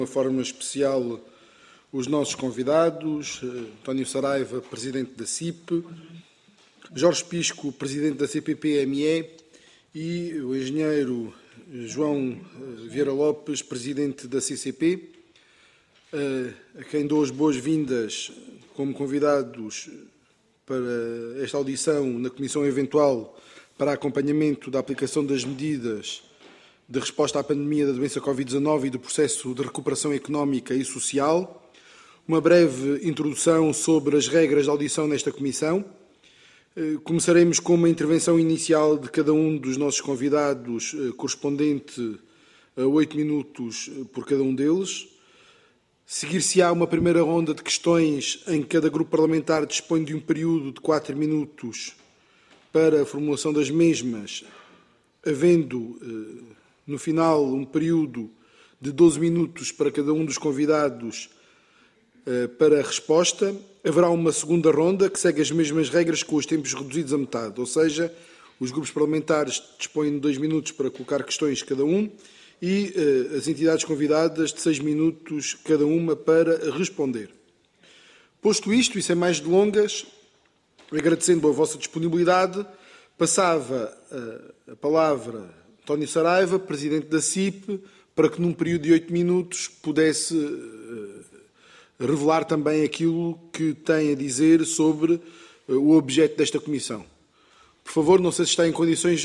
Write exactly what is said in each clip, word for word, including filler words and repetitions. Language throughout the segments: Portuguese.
De uma forma especial, os nossos convidados, António Saraiva, Presidente da C I P, Jorge Pisco, Presidente da C P P M E e o Engenheiro João Vieira Lopes, Presidente da C C P, a quem dou as boas-vindas como convidados para esta audição na Comissão Eventual para acompanhamento da aplicação das medidas de resposta à pandemia da doença covid dezanove e do processo de recuperação económica e social. Uma breve introdução sobre as regras de audição nesta comissão. Começaremos com uma intervenção inicial de cada um dos nossos convidados, correspondente a oito minutos por cada um deles. Seguir-se-á uma primeira ronda de questões em que cada grupo parlamentar dispõe de um período de quatro minutos para a formulação das mesmas, havendo no final um período de doze minutos para cada um dos convidados para a resposta. Haverá uma segunda ronda que segue as mesmas regras com os tempos reduzidos a metade, ou seja, os grupos parlamentares dispõem de dois minutos para colocar questões cada um e as entidades convidadas de seis minutos cada uma para responder. Posto isto, e sem mais delongas, agradecendo a vossa disponibilidade, passava a palavra António Saraiva, Presidente da C I P, para que num período de oito minutos pudesse revelar também aquilo que tem a dizer sobre o objeto desta comissão. Por favor, não sei se está em condições...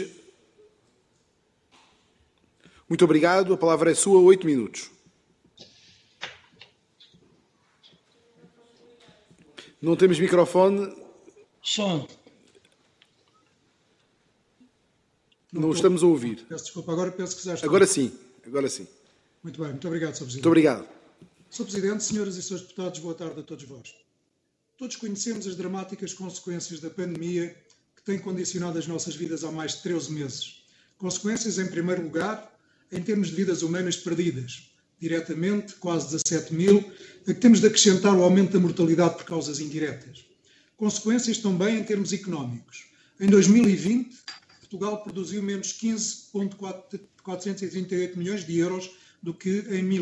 Muito obrigado. A palavra é sua, oito minutos. Não temos microfone. Som. Não, não estamos a ouvir. Peço desculpa, agora penso que já estou. Agora sim, agora sim. Muito bem, muito obrigado, senhor Presidente. Muito obrigado. senhor Presidente, senhoras e senhores deputados, boa tarde a todos vós. Todos conhecemos as dramáticas consequências da pandemia que tem condicionado as nossas vidas há mais de treze meses. Consequências, em primeiro lugar, em termos de vidas humanas perdidas. Diretamente, quase dezassete mil, a que temos de acrescentar o aumento da mortalidade por causas indiretas. Consequências também em termos económicos. Em dois mil e vinte, Portugal produziu menos quinze vírgula quatrocentos e trinta e oito milhões de euros do que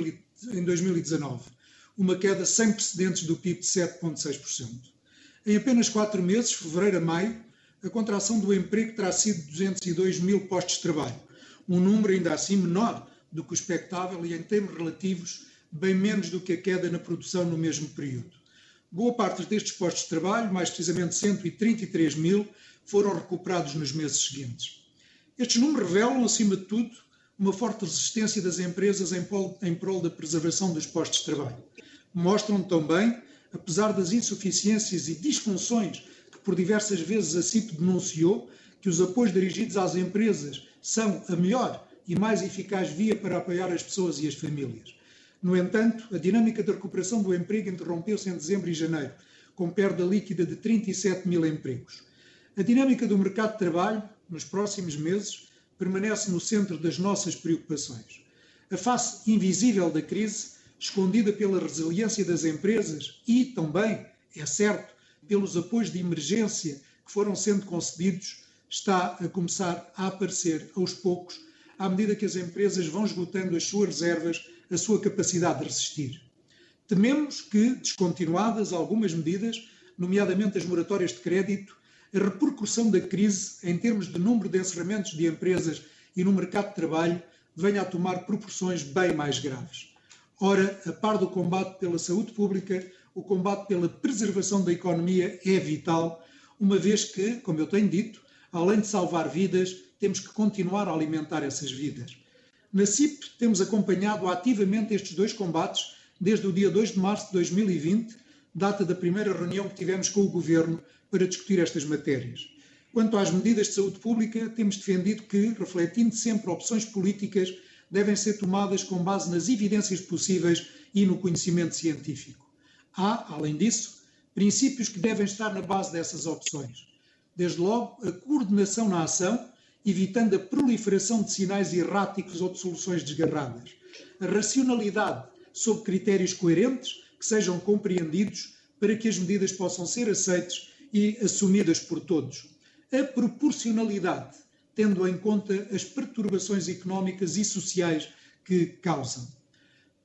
em dois mil e dezanove, uma queda sem precedentes do P I B de sete vírgula seis por cento. Em apenas quatro meses, fevereiro a maio, a contração do emprego terá sido de duzentos e dois mil postos de trabalho, um número ainda assim menor do que o expectável e, em termos relativos, bem menos do que a queda na produção no mesmo período. Boa parte destes postos de trabalho, mais precisamente cento e trinta e três mil, foram recuperados nos meses seguintes. Estes números revelam, acima de tudo, uma forte resistência das empresas em prol, em prol da preservação dos postos de trabalho. Mostram também, apesar das insuficiências e disfunções que por diversas vezes a C I P denunciou, que os apoios dirigidos às empresas são a melhor e mais eficaz via para apoiar as pessoas e as famílias. No entanto, a dinâmica da recuperação do emprego interrompeu-se em dezembro e janeiro, com perda líquida de trinta e sete mil empregos. A dinâmica do mercado de trabalho, nos próximos meses, permanece no centro das nossas preocupações. A face invisível da crise, escondida pela resiliência das empresas e também, é certo, pelos apoios de emergência que foram sendo concedidos, está a começar a aparecer aos poucos, à medida que as empresas vão esgotando as suas reservas, a sua capacidade de resistir. Tememos que, descontinuadas algumas medidas, nomeadamente as moratórias de crédito, a repercussão da crise em termos de número de encerramentos de empresas e no mercado de trabalho venha a tomar proporções bem mais graves. Ora, a par do combate pela saúde pública, o combate pela preservação da economia é vital, uma vez que, como eu tenho dito, além de salvar vidas, temos que continuar a alimentar essas vidas. Na C I P temos acompanhado ativamente estes dois combates desde o dia dois de março de dois mil e vinte, data da primeira reunião que tivemos com o Governo para discutir estas matérias. Quanto às medidas de saúde pública, temos defendido que, refletindo sempre opções políticas, devem ser tomadas com base nas evidências possíveis e no conhecimento científico. Há, além disso, princípios que devem estar na base dessas opções. Desde logo, a coordenação na ação, evitando a proliferação de sinais erráticos ou de soluções desgarradas. A racionalidade sob critérios coerentes que sejam compreendidos para que as medidas possam ser aceites e assumidas por todos. A proporcionalidade, tendo em conta as perturbações económicas e sociais que causam.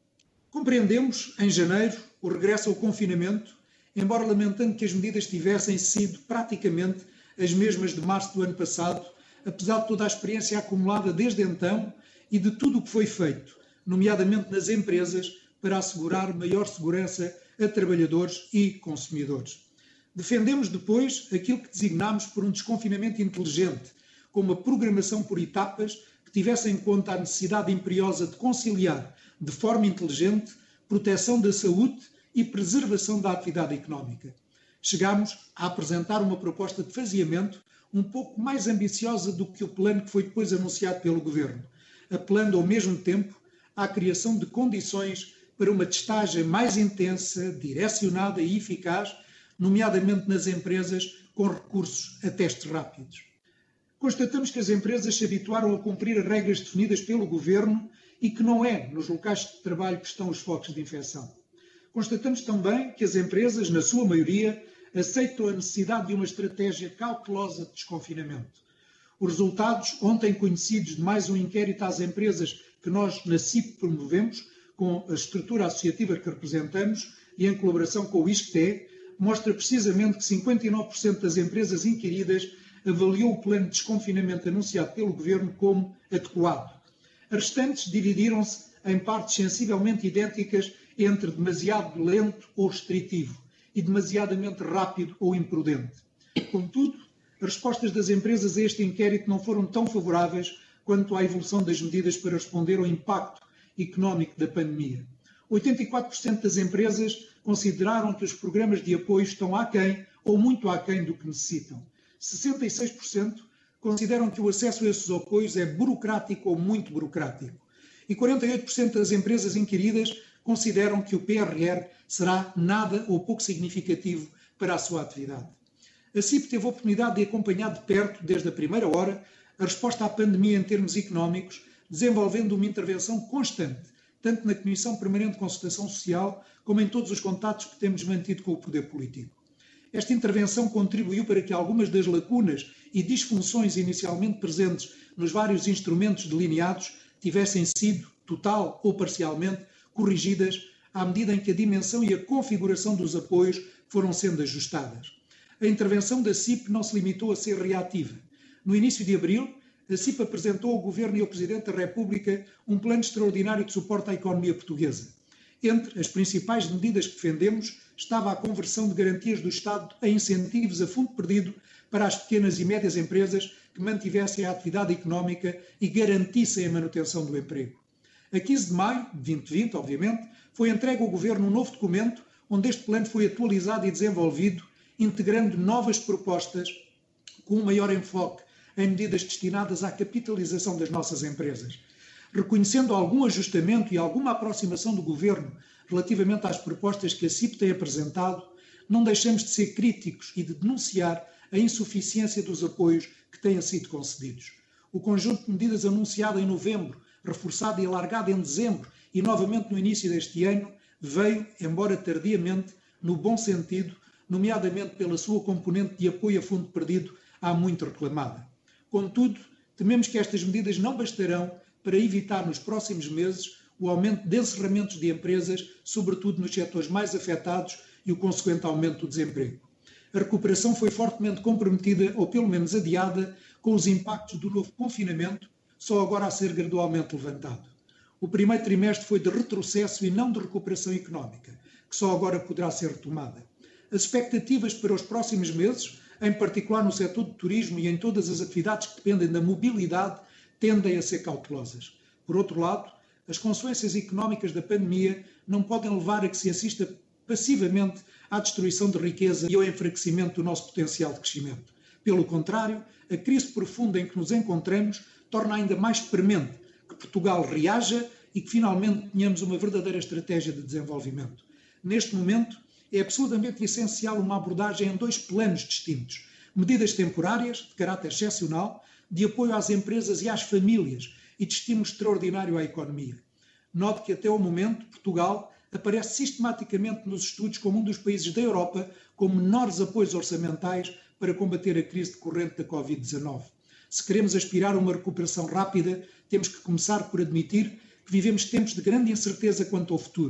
Compreendemos, em janeiro, o regresso ao confinamento, embora lamentando que as medidas tivessem sido praticamente as mesmas de março do ano passado, apesar de toda a experiência acumulada desde então e de tudo o que foi feito, nomeadamente nas empresas, para assegurar maior segurança a trabalhadores e consumidores. Defendemos depois aquilo que designámos por um desconfinamento inteligente, com uma programação por etapas que tivesse em conta a necessidade imperiosa de conciliar, de forma inteligente, proteção da saúde e preservação da atividade económica. Chegámos a apresentar uma proposta de faseamento um pouco mais ambiciosa do que o plano que foi depois anunciado pelo Governo, apelando ao mesmo tempo à criação de condições para uma testagem mais intensa, direcionada e eficaz, nomeadamente nas empresas com recursos a testes rápidos. Constatamos que as empresas se habituaram a cumprir as regras definidas pelo Governo e que não é nos locais de trabalho que estão os focos de infecção. Constatamos também que as empresas, na sua maioria, aceitam a necessidade de uma estratégia cautelosa de desconfinamento. Os resultados, ontem conhecidos de mais um inquérito às empresas que nós na C I P promovemos, com a estrutura associativa que representamos e em colaboração com o I S C T E, mostra precisamente que cinquenta e nove por cento das empresas inquiridas avaliou o plano de desconfinamento anunciado pelo Governo como adequado. As restantes dividiram-se em partes sensivelmente idênticas entre demasiado lento ou restritivo e demasiadamente rápido ou imprudente. Contudo, as respostas das empresas a este inquérito não foram tão favoráveis quanto à evolução das medidas para responder ao impacto económico da pandemia. oitenta e quatro por cento das empresas consideraram que os programas de apoio estão aquém ou muito aquém do que necessitam. sessenta e seis por cento consideram que o acesso a esses apoios é burocrático ou muito burocrático. E quarenta e oito por cento das empresas inquiridas consideram que o P R R será nada ou pouco significativo para a sua atividade. A C I P teve a oportunidade de acompanhar de perto, desde a primeira hora, a resposta à pandemia em termos económicos, desenvolvendo uma intervenção constante, tanto na Comissão Permanente de Consultação Social, como em todos os contactos que temos mantido com o poder político. Esta intervenção contribuiu para que algumas das lacunas e disfunções inicialmente presentes nos vários instrumentos delineados tivessem sido, total ou parcialmente, corrigidas à medida em que a dimensão e a configuração dos apoios foram sendo ajustadas. A intervenção da C I P não se limitou a ser reativa. No início de abril, a C I P apresentou ao Governo e ao Presidente da República um plano extraordinário de suporte à economia portuguesa. Entre as principais medidas que defendemos estava a conversão de garantias do Estado em incentivos a fundo perdido para as pequenas e médias empresas que mantivessem a atividade económica e garantissem a manutenção do emprego. A quinze de maio de dois mil e vinte, obviamente, foi entregue ao Governo um novo documento onde este plano foi atualizado e desenvolvido, integrando novas propostas com um maior enfoque em medidas destinadas à capitalização das nossas empresas. Reconhecendo algum ajustamento e alguma aproximação do Governo relativamente às propostas que a C I P tem apresentado, não deixamos de ser críticos e de denunciar a insuficiência dos apoios que têm sido concedidos. O conjunto de medidas anunciado em novembro, reforçado e alargado em dezembro e novamente no início deste ano, veio, embora tardiamente, no bom sentido, nomeadamente pela sua componente de apoio a fundo perdido há muito reclamada. Contudo, tememos que estas medidas não bastarão para evitar nos próximos meses o aumento de encerramentos de empresas, sobretudo nos setores mais afetados, e o consequente aumento do desemprego. A recuperação foi fortemente comprometida, ou pelo menos adiada, com os impactos do novo confinamento, só agora a ser gradualmente levantado. O primeiro trimestre foi de retrocesso e não de recuperação económica, que só agora poderá ser retomada. As expectativas para os próximos meses, em particular no setor do turismo e em todas as atividades que dependem da mobilidade, tendem a ser cautelosas. Por outro lado, as consequências económicas da pandemia não podem levar a que se assista passivamente à destruição de riqueza e ao enfraquecimento do nosso potencial de crescimento. Pelo contrário, a crise profunda em que nos encontramos torna ainda mais premente que Portugal reaja e que finalmente tenhamos uma verdadeira estratégia de desenvolvimento. Neste momento, é absolutamente essencial uma abordagem em dois planos distintos. Medidas temporárias, de caráter excepcional, de apoio às empresas e às famílias e de estímulo extraordinário à economia. Note que até ao momento, Portugal aparece sistematicamente nos estudos como um dos países da Europa com menores apoios orçamentais para combater a crise decorrente da covid dezanove. Se queremos aspirar a uma recuperação rápida, temos que começar por admitir que vivemos tempos de grande incerteza quanto ao futuro,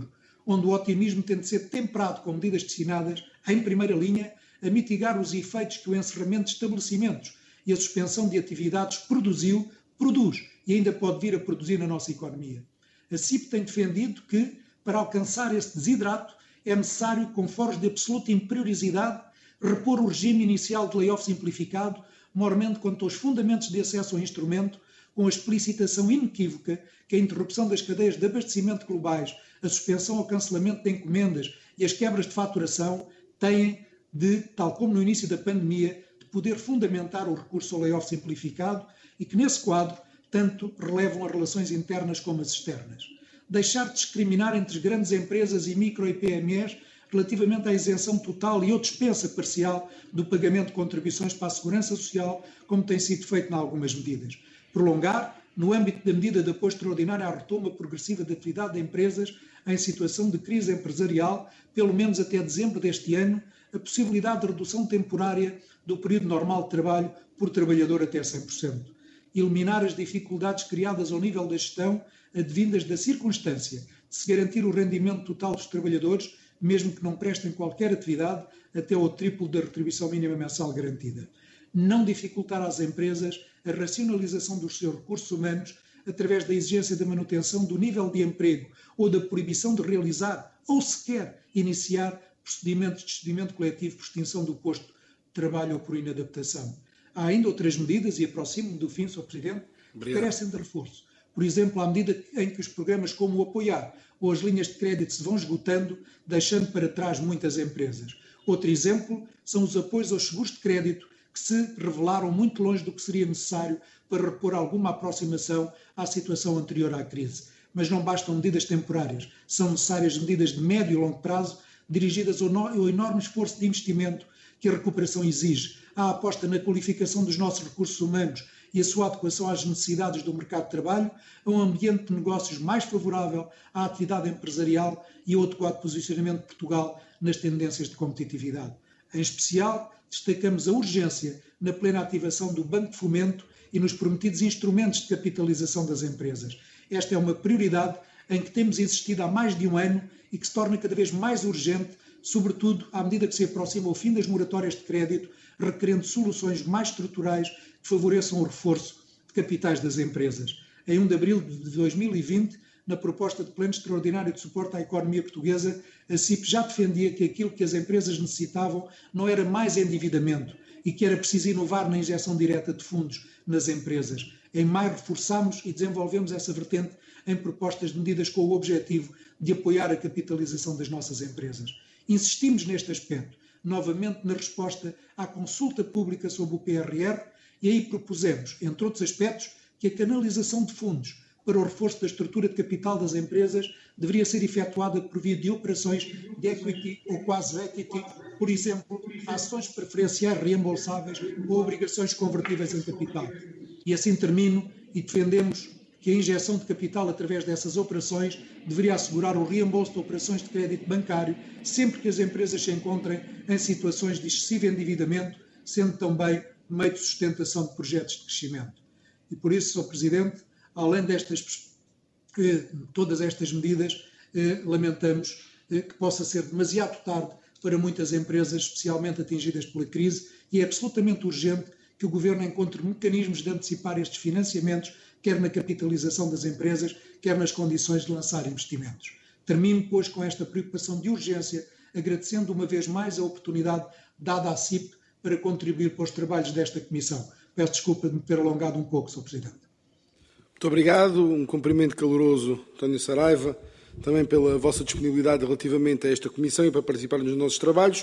onde o otimismo tem de ser temperado com medidas destinadas, em primeira linha, a mitigar os efeitos que o encerramento de estabelecimentos e a suspensão de atividades produziu, produz e ainda pode vir a produzir na nossa economia. A C I P tem defendido que, para alcançar este desidrato, é necessário, com foros de absoluta imperiosidade, repor o regime inicial de layoff simplificado, mormente quanto aos fundamentos de acesso ao instrumento, com a explicitação inequívoca que a interrupção das cadeias de abastecimento globais, a suspensão ou cancelamento de encomendas e as quebras de faturação têm de, tal como no início da pandemia, de poder fundamentar o recurso ao layoff simplificado e que, nesse quadro, tanto relevam as relações internas como as externas. Deixar de discriminar entre grandes empresas e micro e P M Es relativamente à isenção total e ou dispensa parcial do pagamento de contribuições para a segurança social, como tem sido feito em algumas medidas. Prolongar, no âmbito da medida de apoio extraordinário à retoma progressiva da atividade de empresas em situação de crise empresarial, pelo menos até dezembro deste ano, a possibilidade de redução temporária do período normal de trabalho por trabalhador até cem por cento. Eliminar as dificuldades criadas ao nível da gestão advindas da circunstância de se garantir o rendimento total dos trabalhadores, mesmo que não prestem qualquer atividade, até ao triplo da retribuição mínima mensal garantida. Não dificultar às empresas a racionalização dos seus recursos humanos através da exigência da manutenção do nível de emprego ou da proibição de realizar ou sequer iniciar procedimentos de despedimento coletivo por extinção do posto de trabalho ou por inadaptação. Há ainda outras medidas, e aproximo-me do fim, senhor Presidente, que carecem de reforço. Por exemplo, à medida em que os programas como o Apoiar ou as linhas de crédito se vão esgotando, deixando para trás muitas empresas. Outro exemplo são os apoios aos seguros de crédito, que se revelaram muito longe do que seria necessário para repor alguma aproximação à situação anterior à crise. Mas não bastam medidas temporárias, são necessárias medidas de médio e longo prazo, dirigidas ao, no, ao enorme esforço de investimento que a recuperação exige, à aposta na qualificação dos nossos recursos humanos e a sua adequação às necessidades do mercado de trabalho, a um ambiente de negócios mais favorável à atividade empresarial e ao adequado posicionamento de Portugal nas tendências de competitividade. Em especial, destacamos a urgência na plena ativação do Banco de Fomento e nos prometidos instrumentos de capitalização das empresas. Esta é uma prioridade em que temos insistido há mais de um ano e que se torna cada vez mais urgente, sobretudo à medida que se aproxima o fim das moratórias de crédito, requerendo soluções mais estruturais que favoreçam o reforço de capitais das empresas. Em um de abril de dois mil e vinte, na proposta de plano extraordinário de suporte à economia portuguesa, a C I P já defendia que aquilo que as empresas necessitavam não era mais endividamento e que era preciso inovar na injeção direta de fundos nas empresas. Em maio reforçámos e desenvolvemos essa vertente em propostas de medidas com o objetivo de apoiar a capitalização das nossas empresas. Insistimos neste aspecto, novamente na resposta à consulta pública sobre o P R R, e aí propusemos, entre outros aspectos, que a canalização de fundos para o reforço da estrutura de capital das empresas deveria ser efetuada por via de operações de equity ou quase equity, por exemplo, ações preferenciais reembolsáveis ou obrigações convertíveis em capital. E assim termino e defendemos que a injeção de capital através dessas operações deveria assegurar o reembolso de operações de crédito bancário sempre que as empresas se encontrem em situações de excessivo endividamento, sendo também meio de sustentação de projetos de crescimento. E por isso, senhor Presidente, além destas, eh, todas estas medidas, eh, lamentamos eh, que possa ser demasiado tarde para muitas empresas, especialmente atingidas pela crise, e é absolutamente urgente que o Governo encontre mecanismos de antecipar estes financiamentos, quer na capitalização das empresas, quer nas condições de lançar investimentos. Termino, pois, com esta preocupação de urgência, agradecendo uma vez mais a oportunidade dada à C I P para contribuir para os trabalhos desta Comissão. Peço desculpa de me ter alongado um pouco, senhor Presidente. Muito obrigado, um cumprimento caloroso, António Saraiva, também pela vossa disponibilidade relativamente a esta Comissão e para participar nos nossos trabalhos.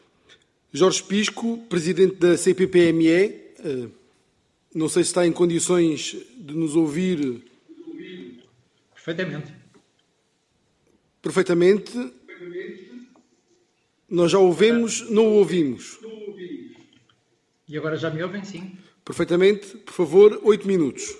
Jorge Pisco, Presidente da C P P M E, não sei se está em condições de nos ouvir. Perfeitamente. Perfeitamente. Nós já ouvimos, não o ouvimos. E agora já me ouvem? Sim. Perfeitamente. Por favor, oito minutos.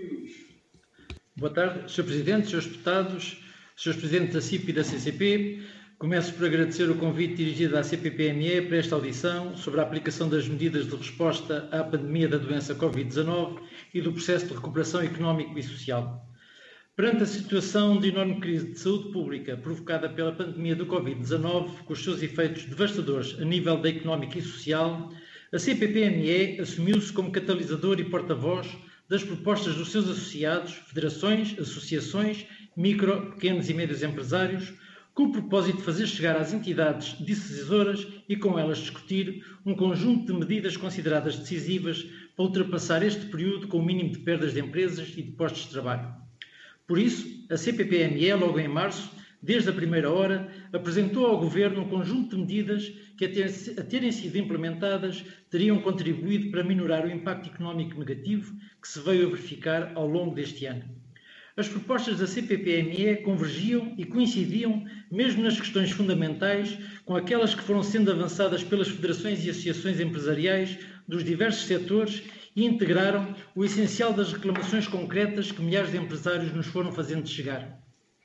Boa tarde, senhor Presidente, senhores deputados, senhores Presidentes da C I P e da C C P. Começo por agradecer o convite dirigido à C P P M E para esta audição sobre a aplicação das medidas de resposta à pandemia da doença Covid dezanove e do processo de recuperação económico e social. Perante a situação de enorme crise de saúde pública provocada pela pandemia do Covid dezanove, com os seus efeitos devastadores a nível da económica e social, a C P P M E assumiu-se como catalisador e porta-voz das propostas dos seus associados, federações, associações, micro, pequenos e médios empresários, com o propósito de fazer chegar às entidades decisoras e com elas discutir um conjunto de medidas consideradas decisivas para ultrapassar este período com o mínimo de perdas de empresas e de postos de trabalho. Por isso, a C P P M E, logo em março, desde a primeira hora, apresentou ao Governo um conjunto de medidas que, a, ter, a terem sido implementadas, teriam contribuído para minorar o impacto económico negativo que se veio a verificar ao longo deste ano. As propostas da C P P M E convergiam e coincidiam, mesmo nas questões fundamentais, com aquelas que foram sendo avançadas pelas federações e associações empresariais dos diversos setores e integraram o essencial das reclamações concretas que milhares de empresários nos foram fazendo chegar.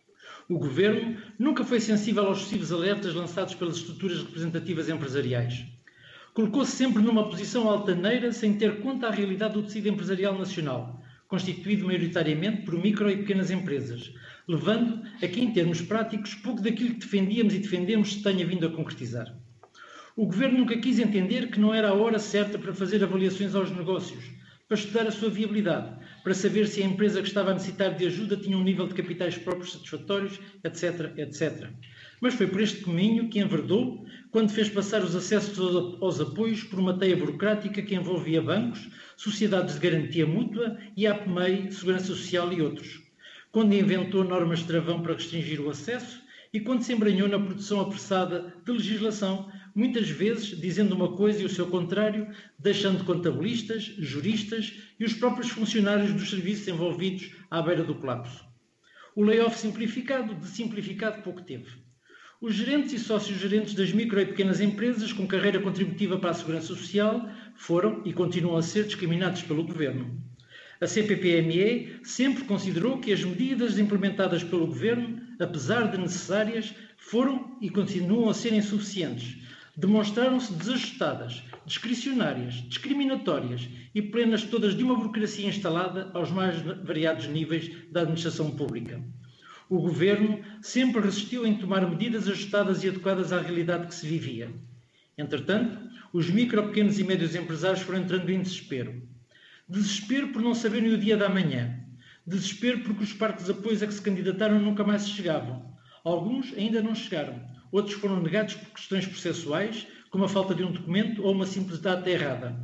O Governo nunca foi sensível aos sucessivos alertas lançados pelas estruturas representativas empresariais. Colocou-se sempre numa posição altaneira sem ter conta à realidade do tecido empresarial nacional, constituído maioritariamente por micro e pequenas empresas, levando a que, em termos práticos, pouco daquilo que defendíamos e defendemos se tenha vindo a concretizar. O Governo nunca quis entender que não era a hora certa para fazer avaliações aos negócios, para estudar a sua viabilidade, para saber se a empresa que estava a necessitar de ajuda tinha um nível de capitais próprios satisfatórios, etc, etcétera. Mas foi por este caminho que enverdou quando fez passar os acessos aos apoios por uma teia burocrática que envolvia bancos, sociedades de garantia mútua e a P M E I, Segurança Social e outros. Quando inventou normas de travão para restringir o acesso e quando se embranhou na produção apressada de legislação, muitas vezes dizendo uma coisa e o seu contrário, deixando contabilistas, juristas e os próprios funcionários dos serviços envolvidos à beira do colapso. O layoff simplificado, de simplificado pouco teve. Os gerentes e sócios-gerentes das micro e pequenas empresas com carreira contributiva para a Segurança Social foram e continuam a ser discriminados pelo Governo. A C P P M E sempre considerou que as medidas implementadas pelo Governo, apesar de necessárias, foram e continuam a ser insuficientes. Demonstraram-se desajustadas, discricionárias, discriminatórias e plenas todas de uma burocracia instalada aos mais variados níveis da administração pública. O Governo sempre resistiu em tomar medidas ajustadas e adequadas à realidade que se vivia. Entretanto, os micro, pequenos e médios empresários foram entrando em desespero. Desespero por não saberem o dia da manhã. Desespero porque os parques de apoio a que se candidataram nunca mais se chegavam. Alguns ainda não chegaram. Outros foram negados por questões processuais, como a falta de um documento ou uma simples data errada.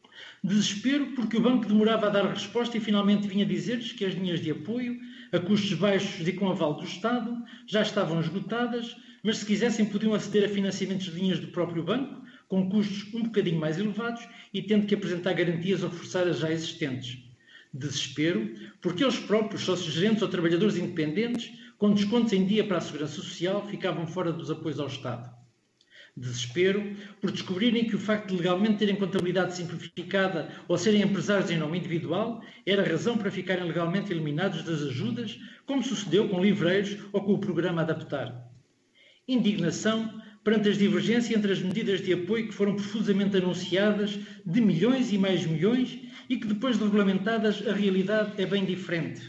Desespero porque o banco demorava a dar resposta e finalmente vinha dizer-lhes que as linhas de apoio, a custos baixos e com aval do Estado, já estavam esgotadas, mas se quisessem podiam aceder a financiamentos de linhas do próprio banco, com custos um bocadinho mais elevados e tendo que apresentar garantias ou reforçar as já existentes. Desespero porque eles próprios, sócios-gerentes ou trabalhadores independentes, com descontos em dia para a Segurança Social, ficavam fora dos apoios ao Estado. Desespero por descobrirem que o facto de legalmente terem contabilidade simplificada ou serem empresários em nome individual era razão para ficarem legalmente eliminados das ajudas, como sucedeu com livreiros ou com o programa Adaptar. Indignação perante as divergências entre as medidas de apoio que foram profusamente anunciadas de milhões e mais milhões e que depois de regulamentadas a realidade é bem diferente.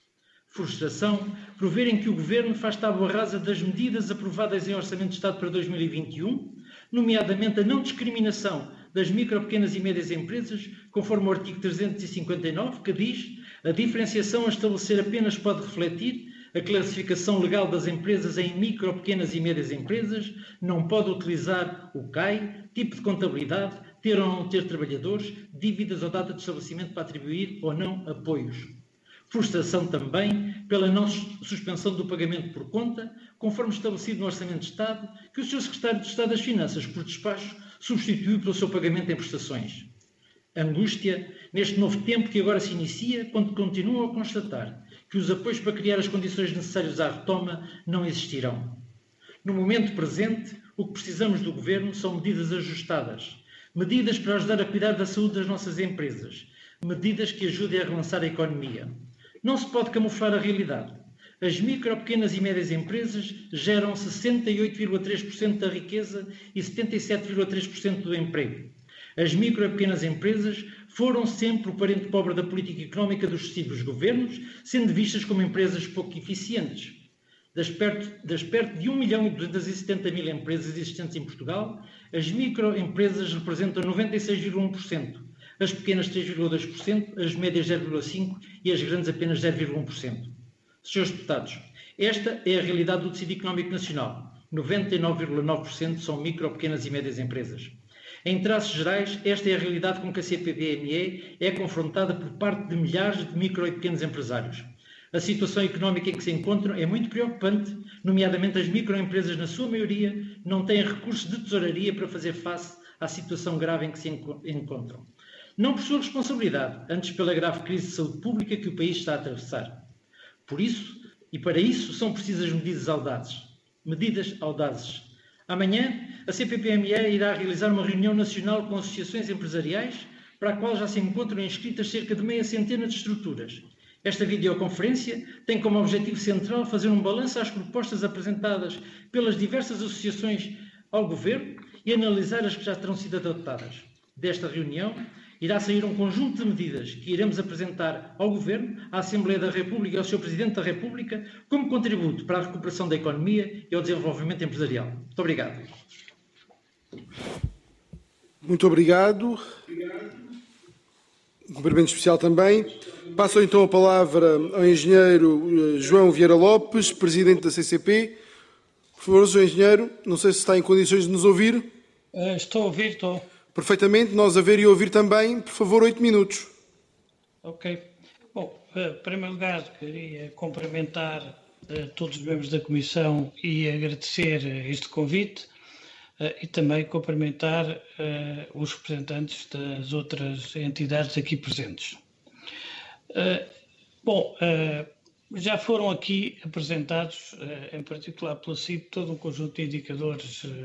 Frustração por verem que o Governo faz tábua rasa das medidas aprovadas em Orçamento de Estado para dois mil e vinte e um, nomeadamente a não discriminação das micro, pequenas e médias empresas, conforme o artigo trezentos e cinquenta e nove, que diz a diferenciação a estabelecer apenas pode refletir a classificação legal das empresas em micro, pequenas e médias empresas, não pode utilizar o C A I, tipo de contabilidade, ter ou não ter trabalhadores, dívidas ou data de estabelecimento para atribuir ou não apoios. Frustração também pela não suspensão do pagamento por conta, conforme estabelecido no Orçamento de Estado, que o senhor Secretário de Estado das Finanças, por despacho, substituiu pelo seu pagamento em prestações. Angústia neste novo tempo que agora se inicia, quando continuam a constatar que os apoios para criar as condições necessárias à retoma não existirão. No momento presente, o que precisamos do Governo são medidas ajustadas, medidas para ajudar a cuidar da saúde das nossas empresas, medidas que ajudem a relançar a economia. Não se pode camuflar a realidade. As micro, pequenas e médias empresas geram sessenta e oito vírgula três por cento da riqueza e setenta e sete vírgula três por cento do emprego. As micro e pequenas empresas foram sempre o parente pobre da política económica dos sucessivos governos, sendo vistas como empresas pouco eficientes. Das perto, das perto de um milhão e duzentos e setenta mil empresas existentes em Portugal, as microempresas representam noventa e seis vírgula um por cento, as pequenas três vírgula dois por cento, as médias zero vírgula cinco por cento e as grandes apenas zero vírgula um por cento. Senhores deputados, esta é a realidade do tecido económico nacional. noventa e nove vírgula nove por cento são micro, pequenas e médias empresas. Em traços gerais, esta é a realidade com que a C P P M E é confrontada por parte de milhares de micro e pequenos empresários. A situação económica em que se encontram é muito preocupante, nomeadamente as microempresas, na sua maioria, não têm recursos de tesouraria para fazer face à situação grave em que se encontram. Não por sua responsabilidade, antes pela grave crise de saúde pública que o país está a atravessar. Por isso, e para isso, são precisas medidas audazes. Medidas audazes. Amanhã, a C P P M E irá realizar uma reunião nacional com associações empresariais, para a qual já se encontram inscritas cerca de meia centena de estruturas. Esta videoconferência tem como objetivo central fazer um balanço às propostas apresentadas pelas diversas associações ao Governo e analisar as que já terão sido adotadas. Desta reunião, irá sair um conjunto de medidas que iremos apresentar ao Governo, à Assembleia da República e ao seu Presidente da República como contributo para a recuperação da economia e ao desenvolvimento empresarial. Muito obrigado. Muito obrigado. Um cumprimento especial também. Passo então a palavra ao engenheiro João Vieira Lopes, Presidente da C C P. Por favor, senhor Engenheiro, não sei se está em condições de nos ouvir. Uh, estou a ouvir, estou. Perfeitamente, nós a ver e ouvir também, por favor, oito minutos. Ok. Bom, uh, em primeiro lugar, queria cumprimentar uh, todos os membros da Comissão e agradecer uh, este convite uh, e também cumprimentar uh, os representantes das outras entidades aqui presentes. Uh, bom, uh, já foram aqui apresentados, uh, em particular pela C I P, todo um conjunto de indicadores uh,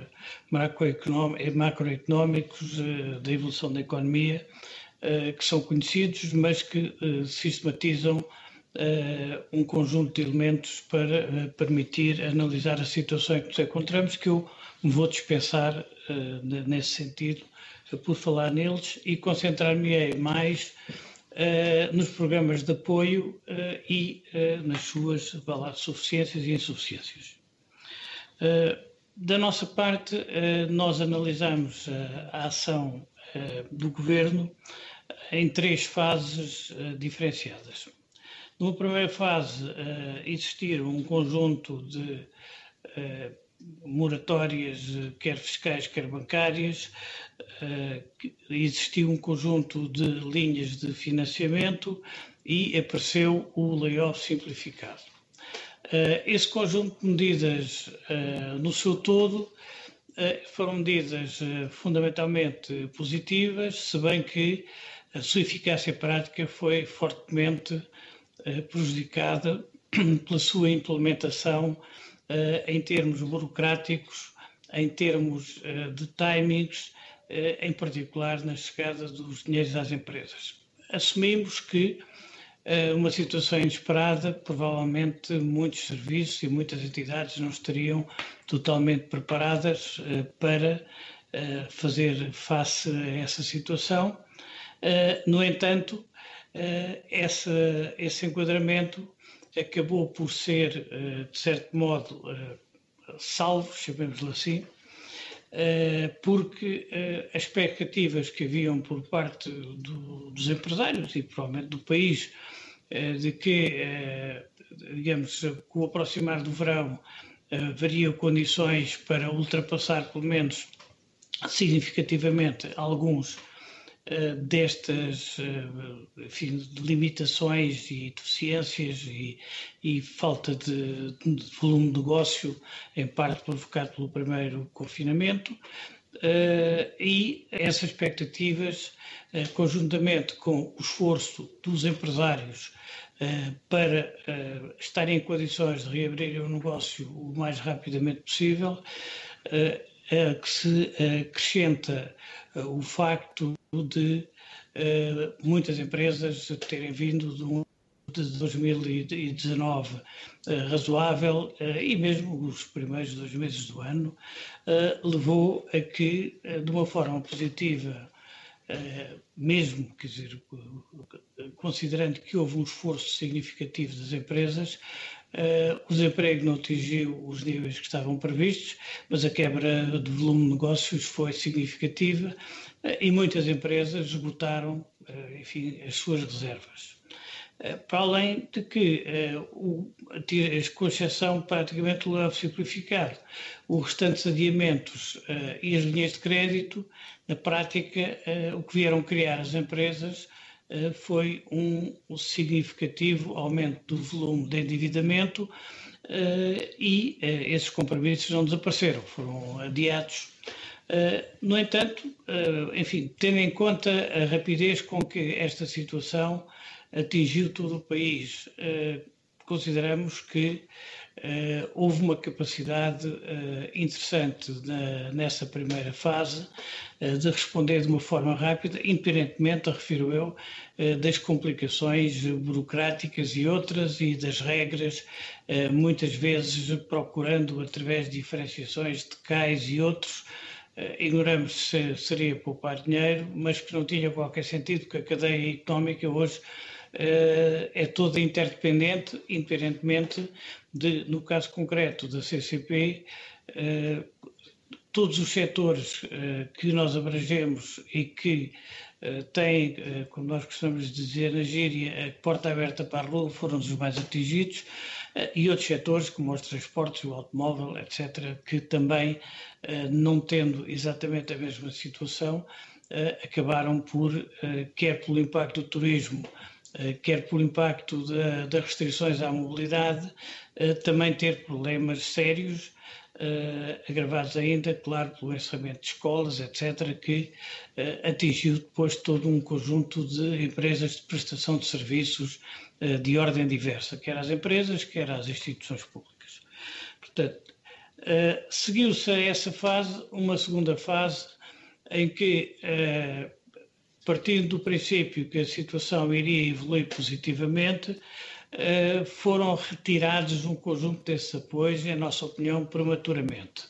macroeconómicos uh, da evolução da economia, uh, que são conhecidos, mas que uh, sistematizam uh, um conjunto de elementos para uh, permitir analisar a situação em que nos encontramos, que eu me vou dispensar uh, nesse sentido, uh, por falar neles e concentrar-me mais Uh, nos programas de apoio uh, e uh, nas suas lá, suficiências e insuficiências. Uh, da nossa parte, uh, nós analisamos uh, a ação uh, do Governo em três fases uh, diferenciadas. Numa primeira fase, uh, existiram um conjunto de uh, moratórias, quer fiscais, quer bancárias, existiu um conjunto de linhas de financiamento e apareceu o layoff simplificado. Esse conjunto de medidas, no seu todo, foram medidas fundamentalmente positivas, se bem que a sua eficácia prática foi fortemente prejudicada pela sua implementação Uh, em termos burocráticos, em termos uh, de timings, uh, em particular na chegada dos dinheiros às empresas. Assumimos que uh, uma situação inesperada, provavelmente muitos serviços e muitas entidades não estariam totalmente preparadas uh, para uh, fazer face a essa situação. Uh, no entanto, uh, essa, esse enquadramento acabou por ser, de certo modo, salvo, chamemos-lhe assim, porque as expectativas que haviam por parte do, dos empresários e provavelmente do país de que, digamos, com o aproximar do verão haveriam condições para ultrapassar, pelo menos significativamente, alguns destas, enfim, limitações e deficiências e, e falta de, de volume de negócio, em parte provocado pelo primeiro confinamento, e essas expectativas, conjuntamente com o esforço dos empresários para estarem em condições de reabrir o negócio o mais rapidamente possível, que se acrescenta o facto de uh, muitas empresas terem vindo de um de dois mil e dezanove uh, razoável uh, e mesmo os primeiros dois meses do ano uh, levou a que, uh, de uma forma positiva, mesmo, quer dizer, considerando que houve um esforço significativo das empresas, o desemprego não atingiu os níveis que estavam previstos, mas a quebra de volume de negócios foi significativa e muitas empresas esgotaram, enfim, as suas reservas. Para além de que, com exceção praticamente do leve simplificado, os restantes adiamentos e as linhas de crédito, na prática, o que vieram criar as empresas foi um significativo aumento do volume de endividamento e esses compromissos não desapareceram, foram adiados. No entanto, enfim, tendo em conta a rapidez com que esta situação atingiu todo o país, consideramos que Uh, houve uma capacidade uh, interessante na, nessa primeira fase uh, de responder de uma forma rápida, independentemente, refiro eu, uh, das complicações burocráticas e outras e das regras, uh, muitas vezes procurando, através de diferenciações de cais e outros, uh, ignoramos se seria poupar dinheiro, mas que não tinha qualquer sentido, porque a cadeia económica hoje Uh, é toda interdependente, independentemente de, no caso concreto da C C P, uh, todos os setores uh, que nós abrangemos e que uh, têm, uh, como nós costumamos dizer na gíria, a porta aberta para a rua, foram os mais atingidos, uh, e outros setores, como os transportes, o automóvel, etcétera, que também, uh, não tendo exatamente a mesma situação, uh, acabaram por, uh, quer pelo impacto do turismo, quer por impacto das restrições à mobilidade, também ter problemas sérios, agravados ainda, claro, pelo encerramento de escolas, etcétera, que atingiu depois todo um conjunto de empresas de prestação de serviços de ordem diversa, quer às empresas, quer às instituições públicas. Portanto, seguiu-se a essa fase uma segunda fase em que, partindo do princípio que a situação iria evoluir positivamente, foram retirados um conjunto desses apoios, em nossa opinião, prematuramente.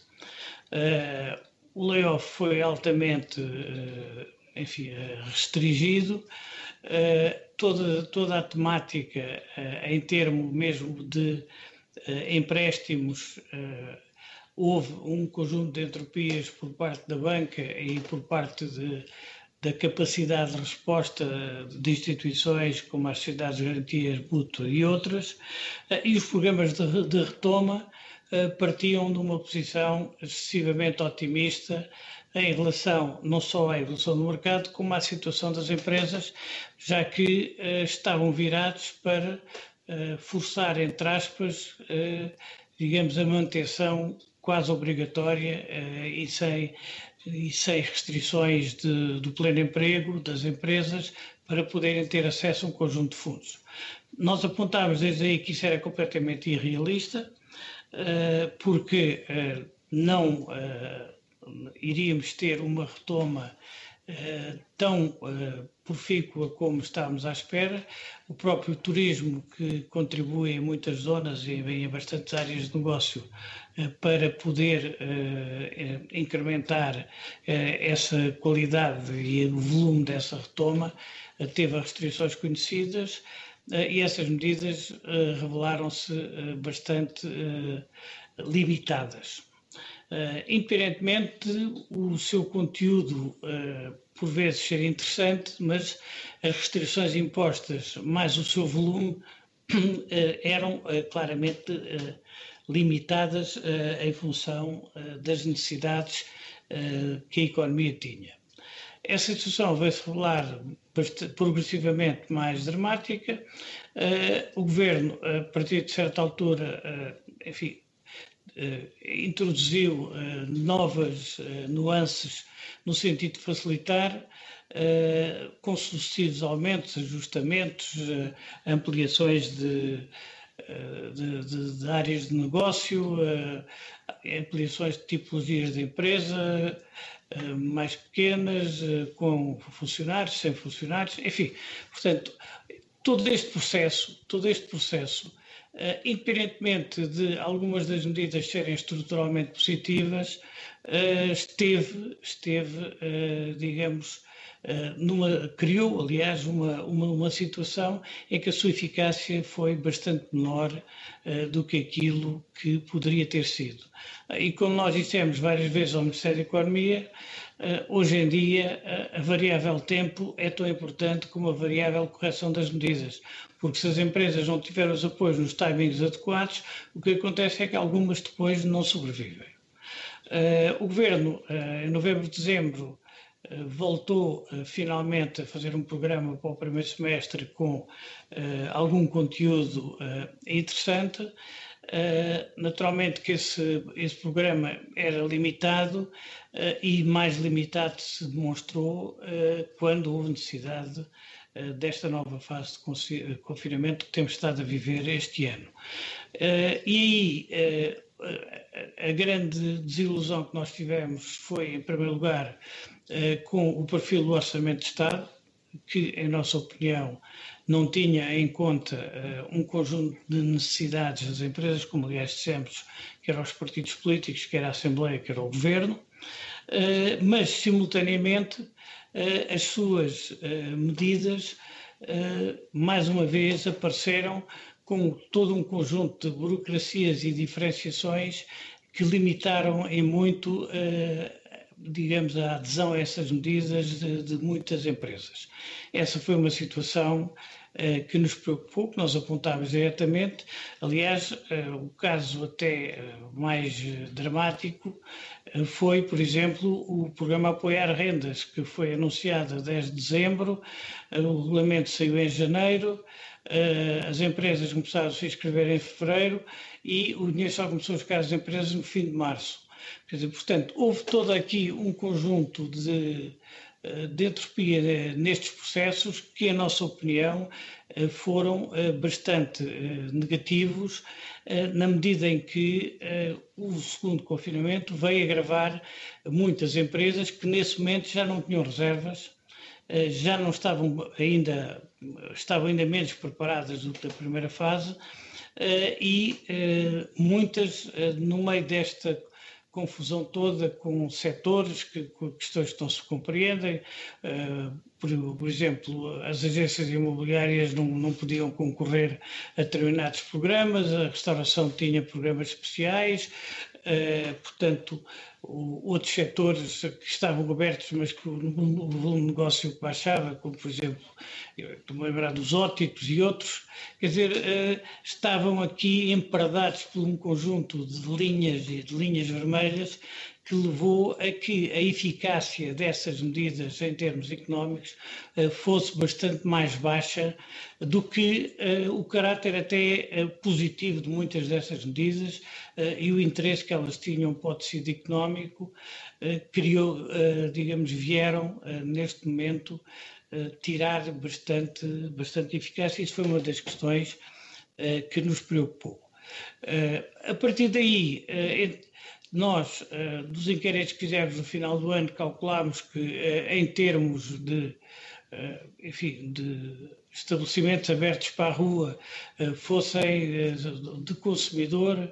O layoff foi altamente, enfim, restringido, toda, toda a temática, em termos mesmo de empréstimos, houve um conjunto de entropias por parte da banca e por parte de da capacidade de resposta de instituições como as Sociedades de Garantias Mútuas e outras, e os programas de, de retoma partiam de uma posição excessivamente otimista em relação não só à evolução do mercado, como à situação das empresas, já que estavam virados para forçar, entre aspas, digamos, a manutenção quase obrigatória e sem e sem restrições de, do pleno emprego das empresas para poderem ter acesso a um conjunto de fundos. Nós apontámos desde aí que isso era completamente irrealista, porque não iríamos ter uma retoma tão profícua como estávamos à espera. O próprio turismo, que contribui em muitas zonas e em bastantes áreas de negócio para poder incrementar essa qualidade e o volume dessa retoma, teve as restrições conhecidas e essas medidas revelaram-se bastante limitadas. Uh, independentemente do seu conteúdo, uh, por vezes ser interessante, mas as restrições impostas mais o seu volume uh, eram uh, claramente uh, limitadas uh, em função uh, das necessidades uh, que a economia tinha. Essa situação veio-se revelar progressivamente mais dramática. Uh, o Governo, a partir de certa altura, uh, enfim, Uh, introduziu uh, novas uh, nuances no sentido de facilitar, uh, com sucessivos aumentos, ajustamentos, uh, ampliações de, uh, de, de, de áreas de negócio, uh, ampliações de tipologias de empresa, uh, mais pequenas, uh, com funcionários, sem funcionários, enfim, portanto, todo este processo, todo este processo Uh, independentemente de algumas das medidas serem estruturalmente positivas, uh, esteve, esteve uh, digamos, numa, criou, aliás, uma, uma, uma situação em que a sua eficácia foi bastante menor uh, do que aquilo que poderia ter sido. E como nós dissemos várias vezes ao Ministério da Economia, uh, hoje em dia uh, a variável tempo é tão importante como a variável correção das medidas, porque se as empresas não tiverem os apoios nos timings adequados, o que acontece é que algumas depois não sobrevivem. Uh, o Governo, uh, em novembro, dezembro, uh, voltou uh, finalmente a fazer um programa para o primeiro semestre com uh, algum conteúdo uh, interessante. Uh, naturalmente que esse, esse programa era limitado uh, e mais limitado se demonstrou uh, quando houve necessidade uh, desta nova fase de confinamento que temos estado a viver este ano. Uh, e aí uh, a grande desilusão que nós tivemos foi, em primeiro lugar, com o perfil do Orçamento de Estado, que, em nossa opinião, não tinha em conta um conjunto de necessidades das empresas, como aliás dissemos, quer aos partidos políticos, quer à Assembleia, quer ao Governo, mas, simultaneamente, as suas medidas, mais uma vez, apareceram com todo um conjunto de burocracias e diferenciações que limitaram em muito, digamos, a adesão a essas medidas de, de muitas empresas. Essa foi uma situação que nos preocupou, que nós apontámos diretamente. Aliás, o caso até mais dramático foi, por exemplo, o programa Apoiar Rendas, que foi anunciado a dez de dezembro, o regulamento saiu em janeiro, as empresas começaram a se inscrever em fevereiro e o dinheiro só começou a chegar às empresas no fim de março. Quer dizer, portanto, houve todo aqui um conjunto de, de entropia nestes processos que, em nossa opinião, foram bastante negativos, na medida em que o segundo confinamento veio agravar muitas empresas que, nesse momento, já não tinham reservas, já não estavam ainda, estavam ainda menos preparadas do que da primeira fase e muitas, no meio desta confusão toda com setores, que, com questões que não se compreendem, por, por exemplo, as agências imobiliárias não, não podiam concorrer a determinados programas, a restauração tinha programas especiais, portanto, outros setores que estavam abertos, mas que o volume de negócio baixava, como, por exemplo, estou-me a lembrar dos óticos e outros, quer dizer, estavam aqui emparadados por um conjunto de linhas e de linhas vermelhas que levou a que a eficácia dessas medidas em termos económicos fosse bastante mais baixa do que o caráter até positivo de muitas dessas medidas e o interesse que elas tinham para o tecido económico criou, digamos, vieram neste momento tirar bastante, bastante eficácia. Isso foi uma das questões que nos preocupou. A partir daí, nós, dos inquéritos que fizemos no final do ano, calculámos que, em termos de, enfim, de estabelecimentos abertos para a rua, fossem de consumidor,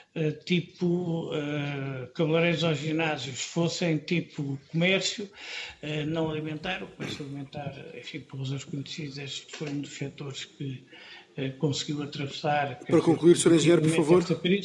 tipo cabeleireiros aos ginásios, fossem tipo comércio, não alimentar. O comércio alimentar, enfim, por razões conhecidas, foi um dos setores que conseguiu atravessar. Para concluir, senhor Engenheiro, por favor.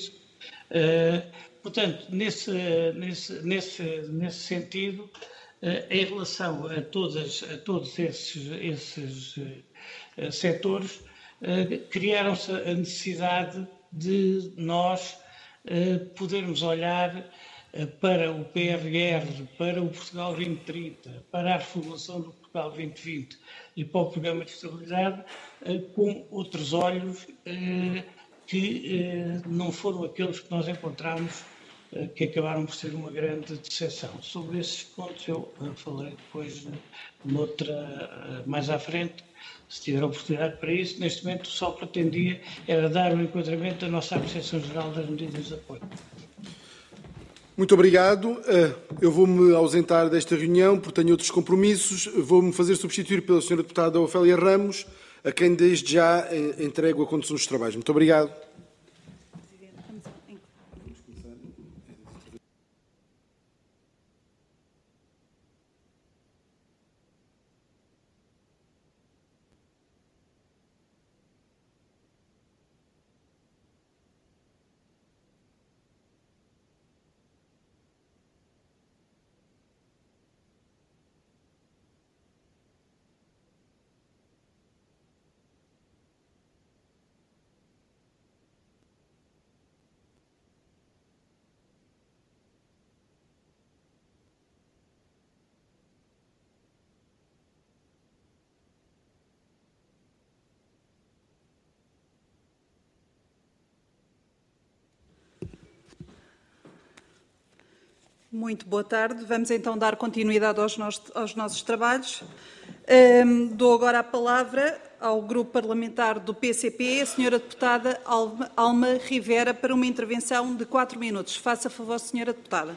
Portanto, nesse, nesse, nesse, nesse sentido, em relação a, todas, a todos esses, esses uh, setores, uh, criaram-se a necessidade de nós uh, podermos olhar uh, para o P R R, para o Portugal vinte trinta, para a reformulação do Portugal vinte vinte e para o Programa de Estabilidade uh, com outros olhos uh, que uh, não foram aqueles que nós encontramos, que acabaram por ser uma grande decepção. Sobre esses pontos eu falarei depois noutra, mais à frente, se tiver oportunidade para isso. Neste momento só pretendia era dar um enquadramento da nossa apreciação geral das medidas de apoio. Muito obrigado. Eu vou-me ausentar desta reunião porque tenho outros compromissos. Vou-me fazer substituir pela senhora deputada Ofélia Ramos, a quem desde já entrego a condução dos trabalhos. Muito obrigado. Muito boa tarde. Vamos então dar continuidade aos, nos, aos nossos trabalhos. Um, dou agora a palavra ao Grupo Parlamentar do P C P, a senhora Deputada Alma, Alma Rivera, para uma intervenção de quatro minutos. Faça favor, senhora Deputada.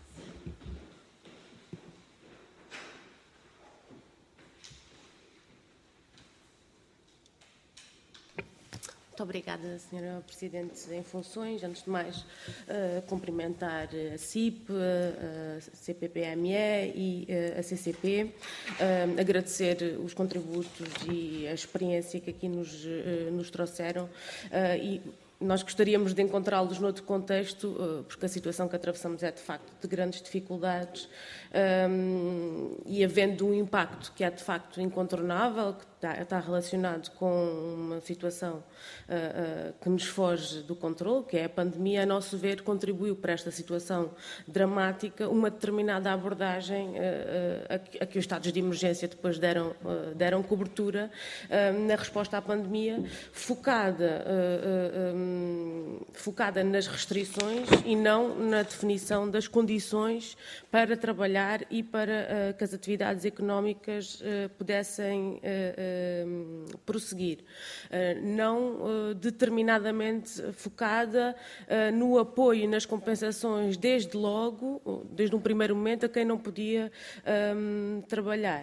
Muito obrigada, senhora Presidente em funções. Antes de mais, uh, cumprimentar a C I P, a C P P M E e a C C P, uh, agradecer os contributos e a experiência que aqui nos, uh, nos trouxeram uh, e nós gostaríamos de encontrá-los noutro contexto, porque a situação que atravessamos é, de facto, de grandes dificuldades um, e havendo um impacto que é, de facto, incontornável, que está, está relacionado com uma situação uh, uh, que nos foge do controle, que é a pandemia, a nosso ver, contribuiu para esta situação dramática uma determinada abordagem uh, uh, a, que, a que os estados de emergência depois deram, uh, deram cobertura uh, na resposta à pandemia, focada uh, uh, um, focada nas restrições e não na definição das condições para trabalhar e para uh, que as atividades económicas uh, pudessem uh, uh, prosseguir. Uh, não uh, determinadamente focada uh, no apoio e nas compensações desde logo, desde um primeiro momento, a quem não podia um, trabalhar.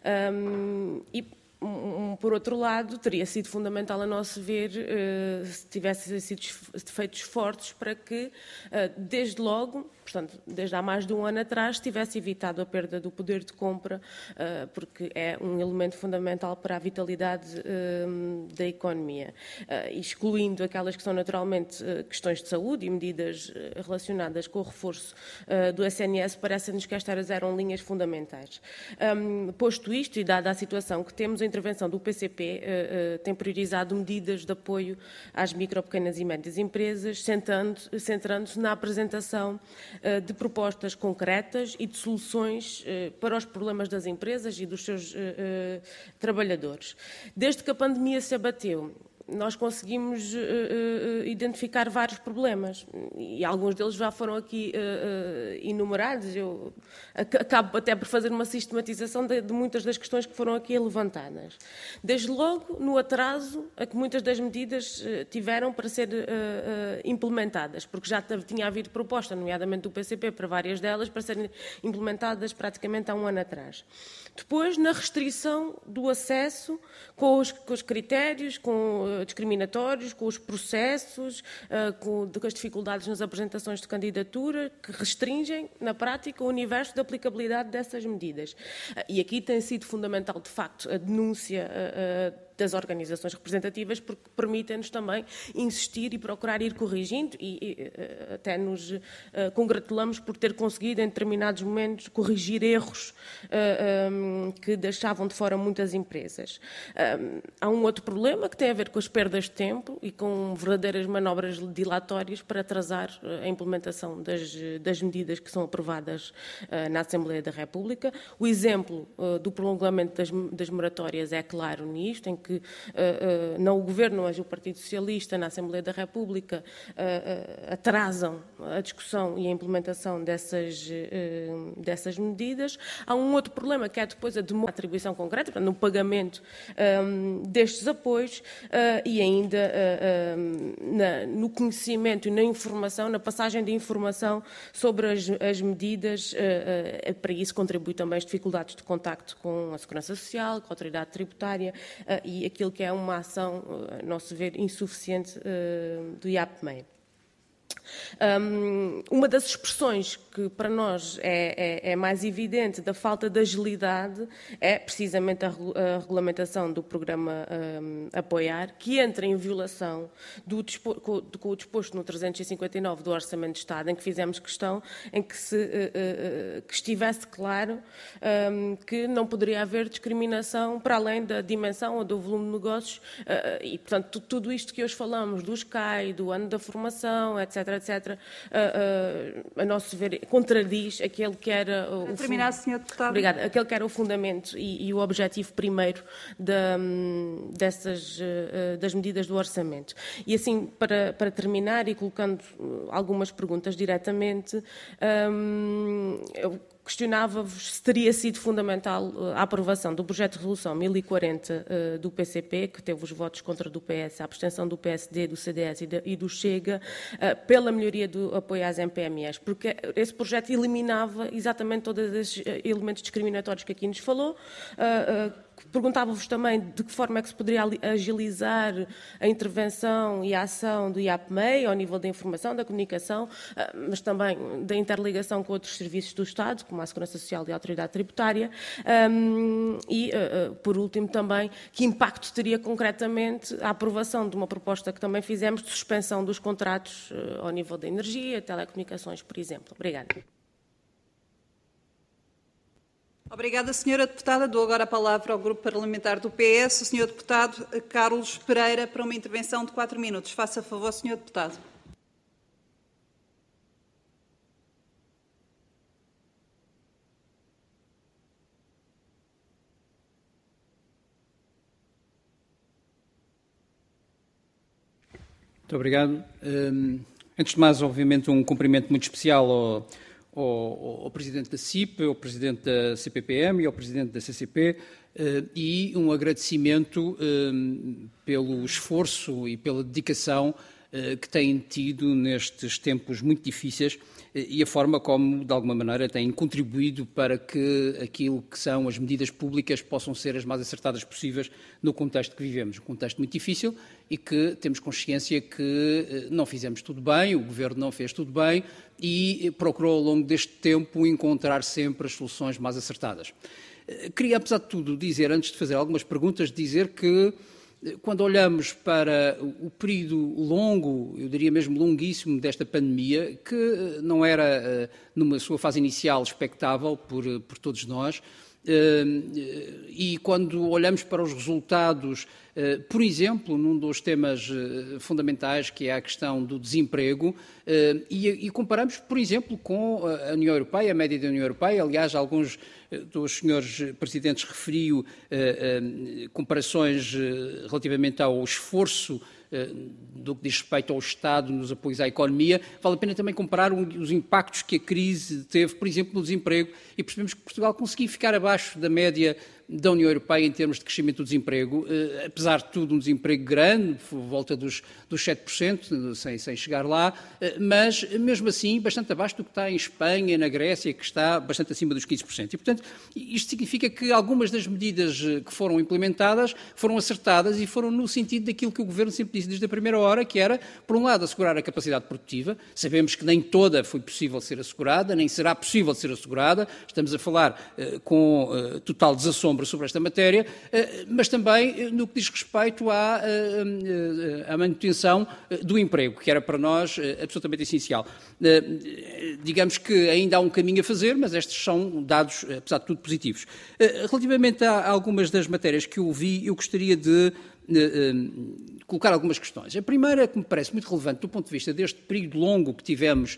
Um, e Um, por outro lado, teria sido fundamental, a nosso ver, uh, se tivessem sido feitos esforços para que, uh, desde logo, portanto, desde há mais de um ano atrás, tivesse evitado a perda do poder de compra, uh, porque é um elemento fundamental para a vitalidade uh, da economia, uh, excluindo aquelas que são naturalmente uh, questões de saúde e medidas uh, relacionadas com o reforço uh, do S N S, parece-nos que estas eram linhas fundamentais. Um, posto isto e dada a situação que temos, a intervenção do P C P uh, uh, tem priorizado medidas de apoio às micro, pequenas e médias empresas, centrando-se centrando na apresentação uh, de propostas concretas e de soluções uh, para os problemas das empresas e dos seus uh, uh, trabalhadores. Desde que a pandemia se abateu, nós conseguimos uh, uh, identificar vários problemas e alguns deles já foram aqui uh, uh, enumerados. Eu acabo até por fazer uma sistematização de, de muitas das questões que foram aqui levantadas. Desde logo, no atraso a que muitas das medidas uh, tiveram para ser uh, uh, implementadas, porque já tinha havido proposta, nomeadamente do P C P, para várias delas, para serem implementadas praticamente há um ano atrás. Depois, na restrição do acesso com os, com os critérios, com uh, discriminatórios, com os processos, uh, com, com as dificuldades nas apresentações de candidatura, que restringem, na prática, o universo de aplicabilidade dessas medidas. Uh, e aqui tem sido fundamental, de facto, a denúncia uh, uh, das organizações representativas, porque permitem-nos também insistir e procurar ir corrigindo e, e até nos uh, congratulamos por ter conseguido, em determinados momentos, corrigir erros uh, um, que deixavam de fora muitas empresas. Um, há um outro problema que tem a ver com as perdas de tempo e com verdadeiras manobras dilatórias para atrasar a implementação das, das medidas que são aprovadas uh, na Assembleia da República. O exemplo uh, do prolongamento das, das moratórias é claro nisto, em que que uh, uh, não o Governo, mas o Partido Socialista na Assembleia da República uh, uh, atrasam a discussão e a implementação dessas, uh, dessas medidas. Há um outro problema, que é depois a demora de atribuição concreta, portanto, no pagamento um, destes apoios uh, e ainda uh, um, na, no conhecimento e na informação, na passagem de informação sobre as, as medidas. Uh, uh, para isso contribui também as dificuldades de contacto com a Segurança Social, com a Autoridade Tributária uh, e aquilo que é uma ação, a nosso ver, insuficiente uh, do I A P M E. Um, uma das expressões que para nós é, é, é mais evidente da falta de agilidade é precisamente a, a regulamentação do programa um, Apoiar, que entra em violação do dispo, com, com o disposto no trezentos e cinquenta e nove do Orçamento de Estado, em que fizemos questão em que, se, uh, uh, que estivesse claro um, que não poderia haver discriminação para além da dimensão ou do volume de negócios uh, e, portanto, tudo isto que hoje falamos do S C A I, do ano da formação, etc, etcétera, a, a, a nosso ver, contradiz aquele que era o, terminar, senhor Deputado. Obrigada. Aquele que era o fundamento e, e o objetivo primeiro da, dessas, das medidas do orçamento. E assim, para, para terminar e colocando algumas perguntas diretamente, hum, eu questionava-vos se teria sido fundamental a aprovação do projeto de resolução mil e quarenta uh, do P C P, que teve os votos contra do P S, a abstenção do P S D, do C D S e, de, e do Chega, uh, pela melhoria do apoio às M P M Es, porque esse projeto eliminava exatamente todos esses elementos discriminatórios que aqui nos falou. Uh, uh, Perguntava-vos também de que forma é que se poderia agilizar a intervenção e a ação do I A P M E I ao nível da informação, da comunicação, mas também da interligação com outros serviços do Estado, como a Segurança Social e a Autoridade Tributária. E, por último, também, que impacto teria concretamente a aprovação de uma proposta que também fizemos de suspensão dos contratos ao nível da energia, telecomunicações, por exemplo. Obrigada. Obrigada, senhora Deputada. Dou agora a palavra ao Grupo Parlamentar do P S, o senhor Deputado Carlos Pereira, para uma intervenção de quatro minutos. Faça favor, senhor Deputado. Muito obrigado. Um, antes de mais, obviamente, um cumprimento muito especial ao Ao, ao Presidente da C I P, ao Presidente da C P P M e ao Presidente da C C P eh, e um agradecimento eh, pelo esforço e pela dedicação eh, que têm tido nestes tempos muito difíceis eh, e a forma como, de alguma maneira, têm contribuído para que aquilo que são as medidas públicas possam ser as mais acertadas possíveis no contexto que vivemos. Um contexto muito difícil e que temos consciência que eh, não fizemos tudo bem, o Governo não fez tudo bem, e procurou ao longo deste tempo encontrar sempre as soluções mais acertadas. Queria, apesar de tudo, dizer, antes de fazer algumas perguntas, dizer que quando olhamos para o período longo, eu diria mesmo longuíssimo, desta pandemia, que não era, numa sua fase inicial, expectável por, por todos nós, e quando olhamos para os resultados, por exemplo, num dos temas fundamentais, que é a questão do desemprego, e comparamos, por exemplo, com a União Europeia, a média da União Europeia, aliás, alguns dos senhores presidentes referiu comparações relativamente ao esforço do que diz respeito ao Estado nos apoios à economia. Vale a pena também comparar os impactos que a crise teve, por exemplo, no desemprego, e percebemos que Portugal conseguiu ficar abaixo da média da União Europeia em termos de crescimento do desemprego, eh, apesar de tudo um desemprego grande, volta dos, dos sete por cento, sem, sem chegar lá, eh, mas mesmo assim bastante abaixo do que está em Espanha, na Grécia, que está bastante acima dos quinze por cento. E, portanto, isto significa que algumas das medidas que foram implementadas foram acertadas e foram no sentido daquilo que o Governo sempre disse desde a primeira hora, que era, por um lado, assegurar a capacidade produtiva. Sabemos que nem toda foi possível ser assegurada, nem será possível ser assegurada. Estamos a falar eh, com eh, total desassombro sobre esta matéria, mas também no que diz respeito à, à manutenção do emprego, que era para nós absolutamente essencial. Digamos que ainda há um caminho a fazer, mas estes são dados, apesar de tudo, positivos. Relativamente a algumas das matérias que eu ouvi, eu gostaria de colocar algumas questões. A primeira, que me parece muito relevante do ponto de vista deste período longo que tivemos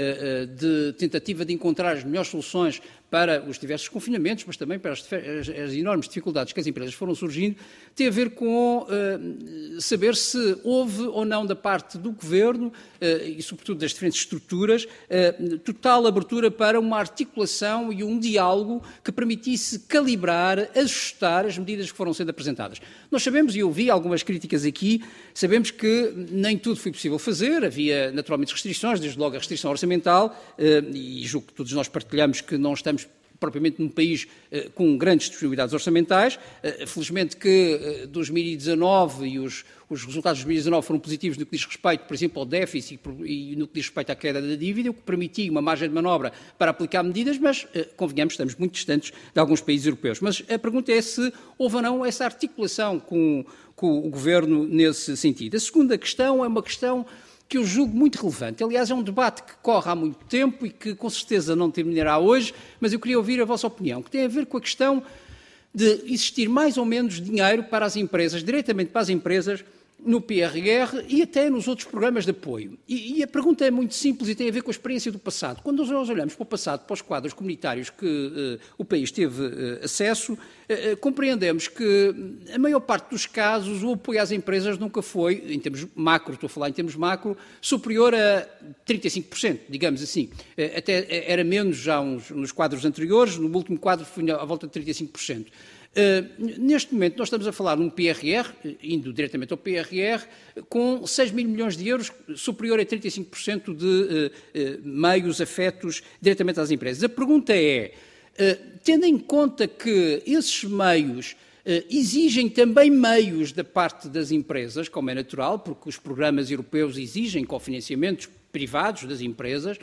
de tentativa de encontrar as melhores soluções para os diversos confinamentos, mas também para as, as, as enormes dificuldades que as empresas foram surgindo, tem a ver com uh, saber se houve ou não da parte do Governo, uh, e sobretudo das diferentes estruturas, uh, total abertura para uma articulação e um diálogo que permitisse calibrar, ajustar as medidas que foram sendo apresentadas. Nós sabemos, e eu vi algumas críticas aqui, sabemos que nem tudo foi possível fazer, havia naturalmente restrições, desde logo a restrição orçamental, uh, e julgo que todos nós partilhamos que não estamos propriamente num país eh, com grandes disponibilidades orçamentais. Eh, felizmente que eh, dois mil e dezanove e os, os resultados de dois mil e dezanove foram positivos no que diz respeito, por exemplo, ao déficit e, e no que diz respeito à queda da dívida, o que permitia uma margem de manobra para aplicar medidas, mas, eh, convenhamos, estamos muito distantes de alguns países europeus. Mas a pergunta é se houve ou não essa articulação com, com o Governo nesse sentido. A segunda questão é uma questão que eu julgo muito relevante. Aliás, é um debate que corre há muito tempo e que com certeza não terminará hoje, mas eu queria ouvir a vossa opinião, que tem a ver com a questão de existir mais ou menos dinheiro para as empresas, diretamente para as empresas, no P R R e até nos outros programas de apoio. E, e a pergunta é muito simples e tem a ver com a experiência do passado. Quando nós olhamos para o passado, para os quadros comunitários que uh, o país teve uh, acesso, uh, uh, compreendemos que, a maior parte dos casos, o apoio às empresas nunca foi, em termos macro, estou a falar em termos macro, superior a trinta e cinco por cento, digamos assim. Uh, até era menos já uns, nos quadros anteriores, no último quadro foi à volta de trinta e cinco por cento. Uh, neste momento nós estamos a falar de um P R R, indo diretamente ao P R R, com seis mil milhões de euros, superior a trinta e cinco por cento de uh, uh, meios afetos diretamente às empresas. A pergunta é, uh, tendo em conta que esses meios uh, exigem também meios da parte das empresas, como é natural, porque os programas europeus exigem cofinanciamentos privados das empresas,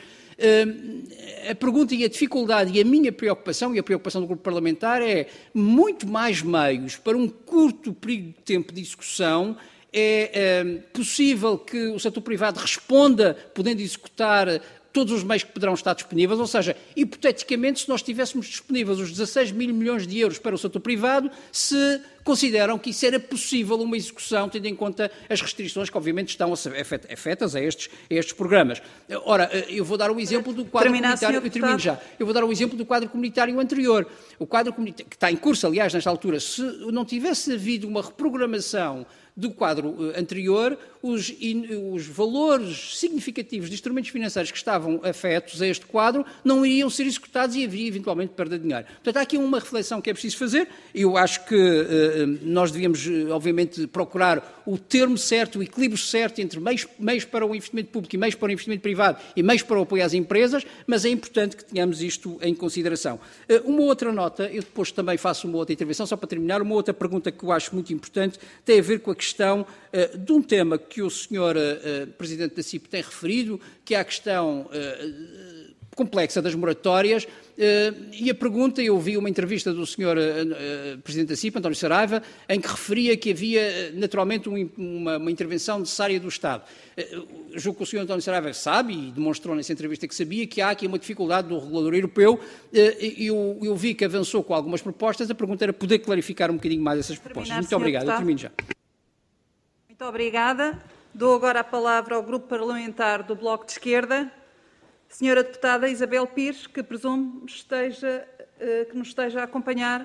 Uh, a pergunta e a dificuldade e a minha preocupação e a preocupação do grupo parlamentar é muito mais meios para um curto período de tempo de execução. É uh, possível que o setor privado responda podendo executar todos os meios que poderão estar disponíveis, ou seja, hipoteticamente, se nós tivéssemos disponíveis os dezasseis mil milhões de euros para o setor privado, se consideram que isso era possível uma execução, tendo em conta as restrições que obviamente estão afetas a estes, a estes programas. Ora, eu vou dar o exemplo do quadro Terminar, comunitário, eu termino já, eu vou dar o exemplo do quadro comunitário anterior, o quadro comunitário, que está em curso, aliás, nesta altura, se não tivesse havido uma reprogramação do quadro anterior, os, os valores significativos de instrumentos financeiros que estavam afetos a este quadro não iriam ser executados e haveria eventualmente perda de dinheiro. Portanto, há aqui uma reflexão que é preciso fazer. Eu acho que eh, nós devíamos, obviamente, procurar o termo certo, o equilíbrio certo entre meios, meios para o investimento público e meios para o investimento privado e meios para o apoio às empresas, mas é importante que tenhamos isto em consideração. Eh, uma outra nota, eu depois também faço uma outra intervenção, só para terminar, uma outra pergunta que eu acho muito importante, tem a ver com a questão uh, de um tema que o senhor uh, Presidente da C I P tem referido, que é a questão uh, complexa das moratórias, uh, e a pergunta, eu vi uma entrevista do senhor uh, uh, Presidente da C I P, António Saraiva, em que referia que havia naturalmente um, uma, uma intervenção necessária do Estado. Uh, julgo que o senhor António Saraiva sabe, e demonstrou nessa entrevista que sabia, que há aqui uma dificuldade do regulador europeu. Uh, eu, eu vi que avançou com algumas propostas, a pergunta era poder clarificar um bocadinho mais essas propostas. Terminar, Muito obrigado, eu termino já. Muito obrigada. Dou agora a palavra ao Grupo Parlamentar do Bloco de Esquerda, senhora Deputada Isabel Pires, que presumo esteja, que nos esteja a acompanhar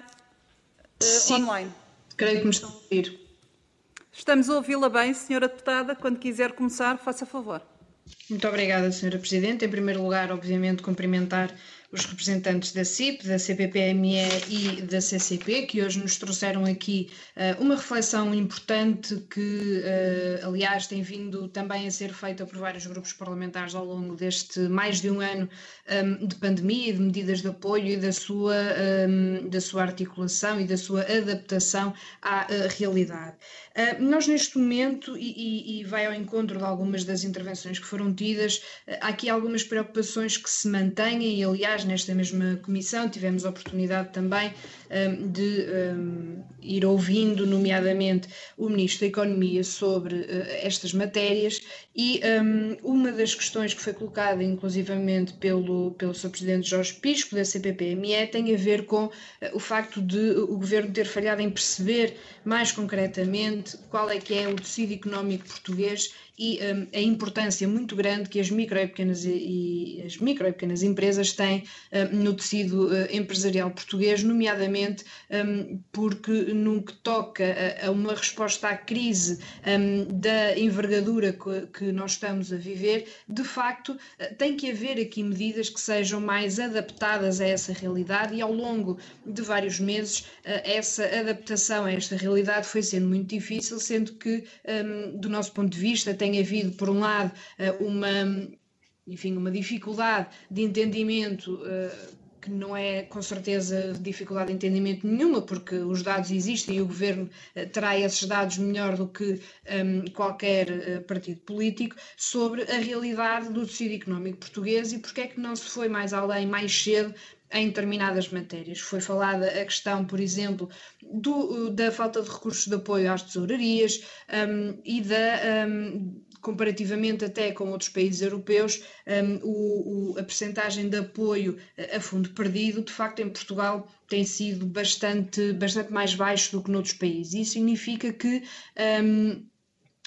uh, online. Creio que me estão a ouvir. Estamos a ouvi-la bem, senhora Deputada. Quando quiser começar, faça favor. Muito obrigada, senhora Presidente. Em primeiro lugar, obviamente, cumprimentar os representantes da C I P, da C P P M E e da C C P, que hoje nos trouxeram aqui uh, uma reflexão importante que, uh, aliás, tem vindo também a ser feita por vários grupos parlamentares ao longo deste mais de um ano um, de pandemia e de medidas de apoio e da sua, um, da sua articulação e da sua adaptação à uh, realidade. Uh, nós, neste momento, e, e, e vai ao encontro de algumas das intervenções que foram tidas, uh, há aqui algumas preocupações que se mantêm e, aliás, nesta mesma comissão tivemos a oportunidade também um, de um, ir ouvindo, nomeadamente, o Ministro da Economia sobre uh, estas matérias e um, uma das questões que foi colocada, inclusivamente, pelo, pelo senhor Presidente Jorge Pisco, da C P P M E, tem a ver com uh, o facto de o Governo ter falhado em perceber mais concretamente qual é que é o tecido económico português e um, a importância muito grande que as micro e pequenas, e, e as micro e pequenas empresas têm um, no tecido uh, empresarial português, nomeadamente um, porque no que toca a, a uma resposta à crise um, da envergadura que, que nós estamos a viver, de facto uh, tem que haver aqui medidas que sejam mais adaptadas a essa realidade e ao longo de vários meses uh, essa adaptação a esta realidade foi sendo muito difícil, sendo que um, do nosso ponto de vista tem Tem havido, por um lado, uma, enfim, uma dificuldade de entendimento, que não é, com certeza, dificuldade de entendimento nenhuma, porque os dados existem e o Governo terá esses dados melhor do que um, qualquer partido político, sobre a realidade do tecido económico português e porque é que não se foi mais além, mais cedo, em determinadas matérias. Foi falada a questão, por exemplo, do, da falta de recursos de apoio às tesourarias um, e da, um, comparativamente até com outros países europeus, um, o, o, a percentagem de apoio a fundo perdido, de facto, em Portugal tem sido bastante, bastante mais baixo do que noutros países. Isso significa que um,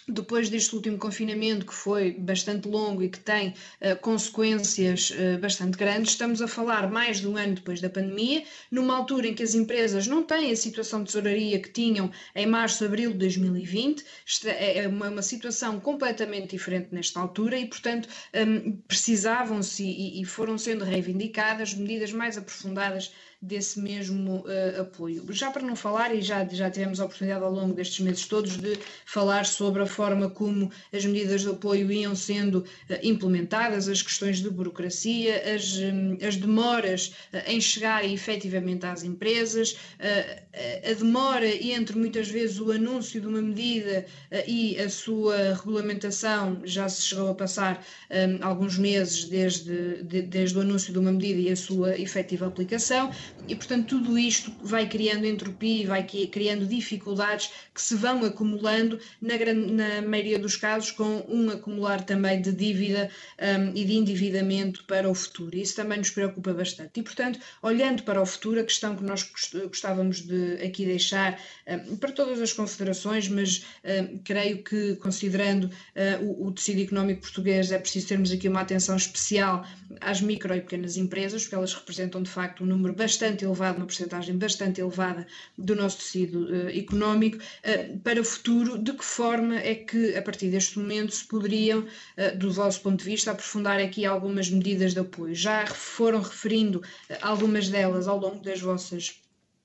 depois deste último confinamento, que foi bastante longo e que tem uh, consequências uh, bastante grandes, estamos a falar mais de um ano depois da pandemia, numa altura em que as empresas não têm a situação de tesouraria que tinham em março, abril de dois mil e vinte, é uma, uma situação completamente diferente nesta altura e, portanto, um, precisavam-se e, e foram sendo reivindicadas medidas mais aprofundadas desse mesmo uh, apoio. Já para não falar, e já, já tivemos a oportunidade ao longo destes meses todos de falar sobre a forma como as medidas de apoio iam sendo uh, implementadas, as questões de burocracia, as, um, as demoras uh, em chegarem efetivamente às empresas, uh, a demora entre muitas vezes o anúncio de uma medida uh, e a sua regulamentação, já se chegou a passar um, alguns meses desde, de, desde o anúncio de uma medida e a sua efetiva aplicação. E, portanto, tudo isto vai criando entropia e vai criando dificuldades que se vão acumulando, na, na maioria dos casos, com um acumular também de dívida um, e de endividamento para o futuro. Isso também nos preocupa bastante. E, portanto, olhando para o futuro, a questão que nós gostávamos de aqui deixar um, para todas as confederações, mas um, creio que, considerando uh, o, o tecido económico português, é preciso termos aqui uma atenção especial às micro e pequenas empresas, porque elas representam, de facto, um número bastante bastante elevado, uma porcentagem bastante elevada do nosso tecido uh, económico, uh, para o futuro, de que forma é que, a partir deste momento, se poderiam, uh, do vosso ponto de vista, aprofundar aqui algumas medidas de apoio? Já foram referindo uh, algumas delas ao longo das vossas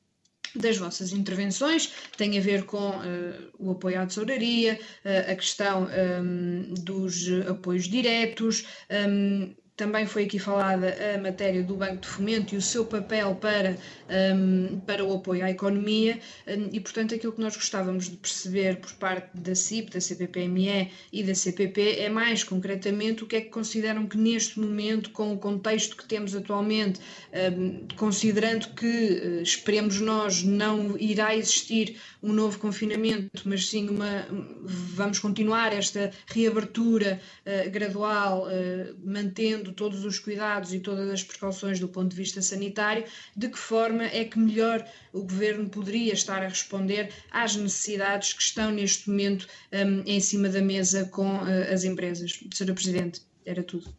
das vossas intervenções, tem a ver com uh, o apoio à tesouraria, uh, a questão um, dos apoios diretos, um, também foi aqui falada a matéria do Banco de Fomento e o seu papel para, um, para o apoio à economia um, e, portanto, aquilo que nós gostávamos de perceber por parte da C I P, da C P P M E e da C P P é mais concretamente o que é que consideram que neste momento, com o contexto que temos atualmente, um, considerando que, uh, esperemos nós, não irá existir um novo confinamento, mas sim uma, vamos continuar esta reabertura uh, gradual, uh, mantendo todos os cuidados e todas as precauções do ponto de vista sanitário, de que forma é que melhor o Governo poderia estar a responder às necessidades que estão neste momento um, em cima da mesa com uh, as empresas. senhora Presidente, era tudo.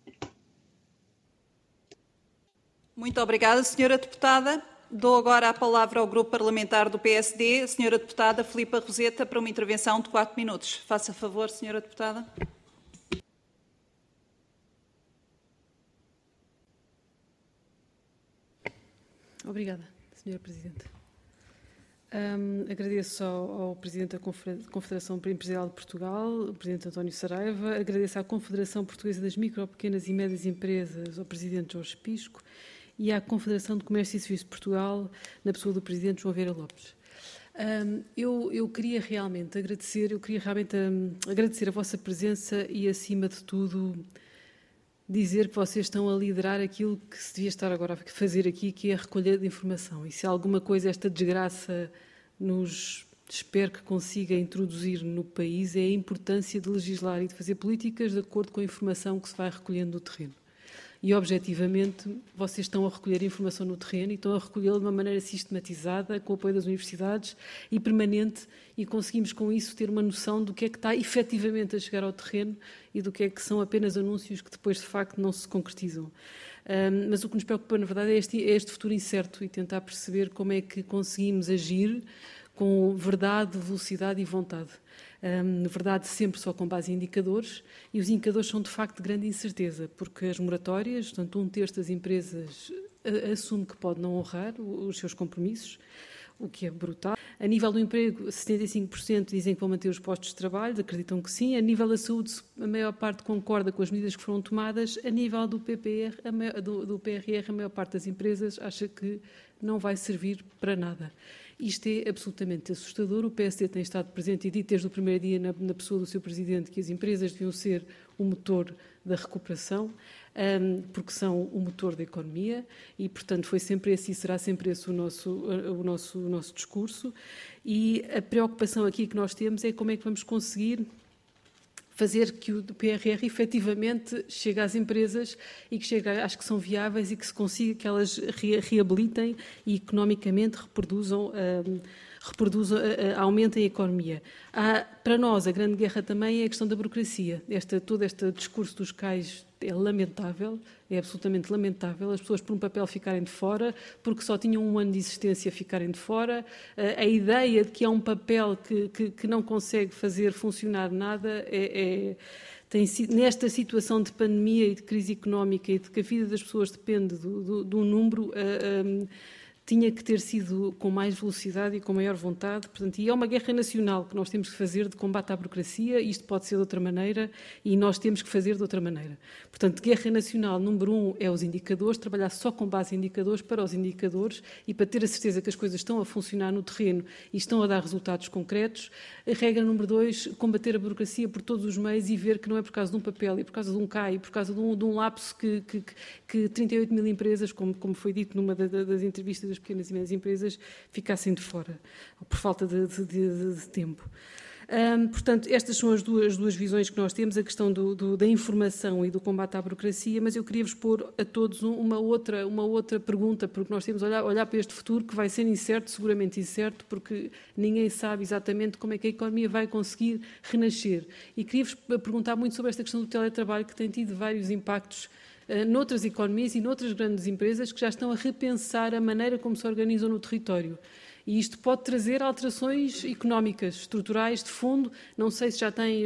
Muito obrigada, senhora Deputada. Dou agora a palavra ao Grupo Parlamentar do P S D, a senhora Deputada Filipa Roseta, para uma intervenção de quatro minutos. Faça favor, senhora Deputada. Obrigada, senhora Presidente. Um, agradeço ao, ao Presidente da Confederação Empresarial de Portugal, o Presidente António Saraiva, agradeço à Confederação Portuguesa das Micro, Pequenas e Médias Empresas, ao Presidente Jorge Pisco, e à Confederação de Comércio e Serviços de Portugal, na pessoa do Presidente João Vieira Lopes. Um, eu, eu queria realmente agradecer, eu queria realmente um, agradecer a vossa presença e, acima de tudo, dizer que vocês estão a liderar aquilo que se devia estar agora a fazer aqui, que é a recolha de informação. E se alguma coisa esta desgraça nos espero que consiga introduzir no país é a importância de legislar e de fazer políticas de acordo com a informação que se vai recolhendo no terreno. E, objetivamente, vocês estão a recolher informação no terreno e estão a recolhê-la de uma maneira sistematizada, com o apoio das universidades e permanente, e conseguimos, com isso, ter uma noção do que é que está efetivamente a chegar ao terreno e do que é que são apenas anúncios que depois, de facto, não se concretizam. Um, mas o que nos preocupa, na verdade, é este, é este futuro incerto e tentar perceber como é que conseguimos agir com verdade, velocidade e vontade. Um, na verdade, sempre só com base em indicadores, e os indicadores são, de facto, de grande incerteza, porque as moratórias, portanto, um terço das empresas assume que pode não honrar os seus compromissos, o que é brutal. A nível do emprego, setenta e cinco por cento dizem que vão manter os postos de trabalho, acreditam que sim. A nível da saúde, a maior parte concorda com as medidas que foram tomadas. A nível do P P R, a maior, do, do P R R, a maior parte das empresas acha que não vai servir para nada. Isto é absolutamente assustador. O P S D tem estado presente e dito desde o primeiro dia na, na pessoa do seu Presidente que as empresas deviam ser o motor da recuperação, um, porque são o motor da economia e, portanto, foi sempre esse e será sempre esse o nosso, o, nosso, o nosso discurso. E a preocupação aqui que nós temos é como é que vamos conseguir fazer que o P R R efetivamente chegue às empresas e que chegue às que são viáveis e que se consiga que elas reabilitem e economicamente reproduzam, uh, reproduzam uh, aumentem a economia. Há, para nós, a grande guerra também é a questão da burocracia. Esta, todo este discurso dos cais é lamentável, é absolutamente lamentável, as pessoas por um papel ficarem de fora, porque só tinham um ano de existência ficarem de fora, a ideia de que há um papel que, que, que não consegue fazer funcionar nada é, é, tem sido, nesta situação de pandemia e de crise económica e de que a vida das pessoas depende do, do, do número, uh, um, tinha que ter sido com mais velocidade e com maior vontade. Portanto, e é uma guerra nacional que nós temos que fazer de combate à burocracia, isto pode ser de outra maneira e nós temos que fazer de outra maneira. Portanto, guerra nacional número um é os indicadores, trabalhar só com base em indicadores para os indicadores e para ter a certeza que as coisas estão a funcionar no terreno e estão a dar resultados concretos. A regra número dois, combater a burocracia por todos os meios e ver que não é por causa de um papel e por causa de um C A I, por causa de um, de um lapso que, que, que trinta e oito mil empresas, como, como foi dito numa das entrevistas das pequenas e médias empresas, ficassem de fora, por falta de, de, de, de tempo. Hum, portanto, estas são as duas, as duas visões que nós temos, a questão do, do, da informação e do combate à burocracia, mas eu queria vos pôr a todos uma outra, uma outra pergunta, porque nós temos a olhar, olhar para este futuro que vai ser incerto, seguramente incerto, porque ninguém sabe exatamente como é que a economia vai conseguir renascer. E queria-vos perguntar muito sobre esta questão do teletrabalho, que tem tido vários impactos uh, noutras economias e noutras grandes empresas que já estão a repensar a maneira como se organizam no território. E isto pode trazer alterações económicas, estruturais, de fundo. Não sei se já tem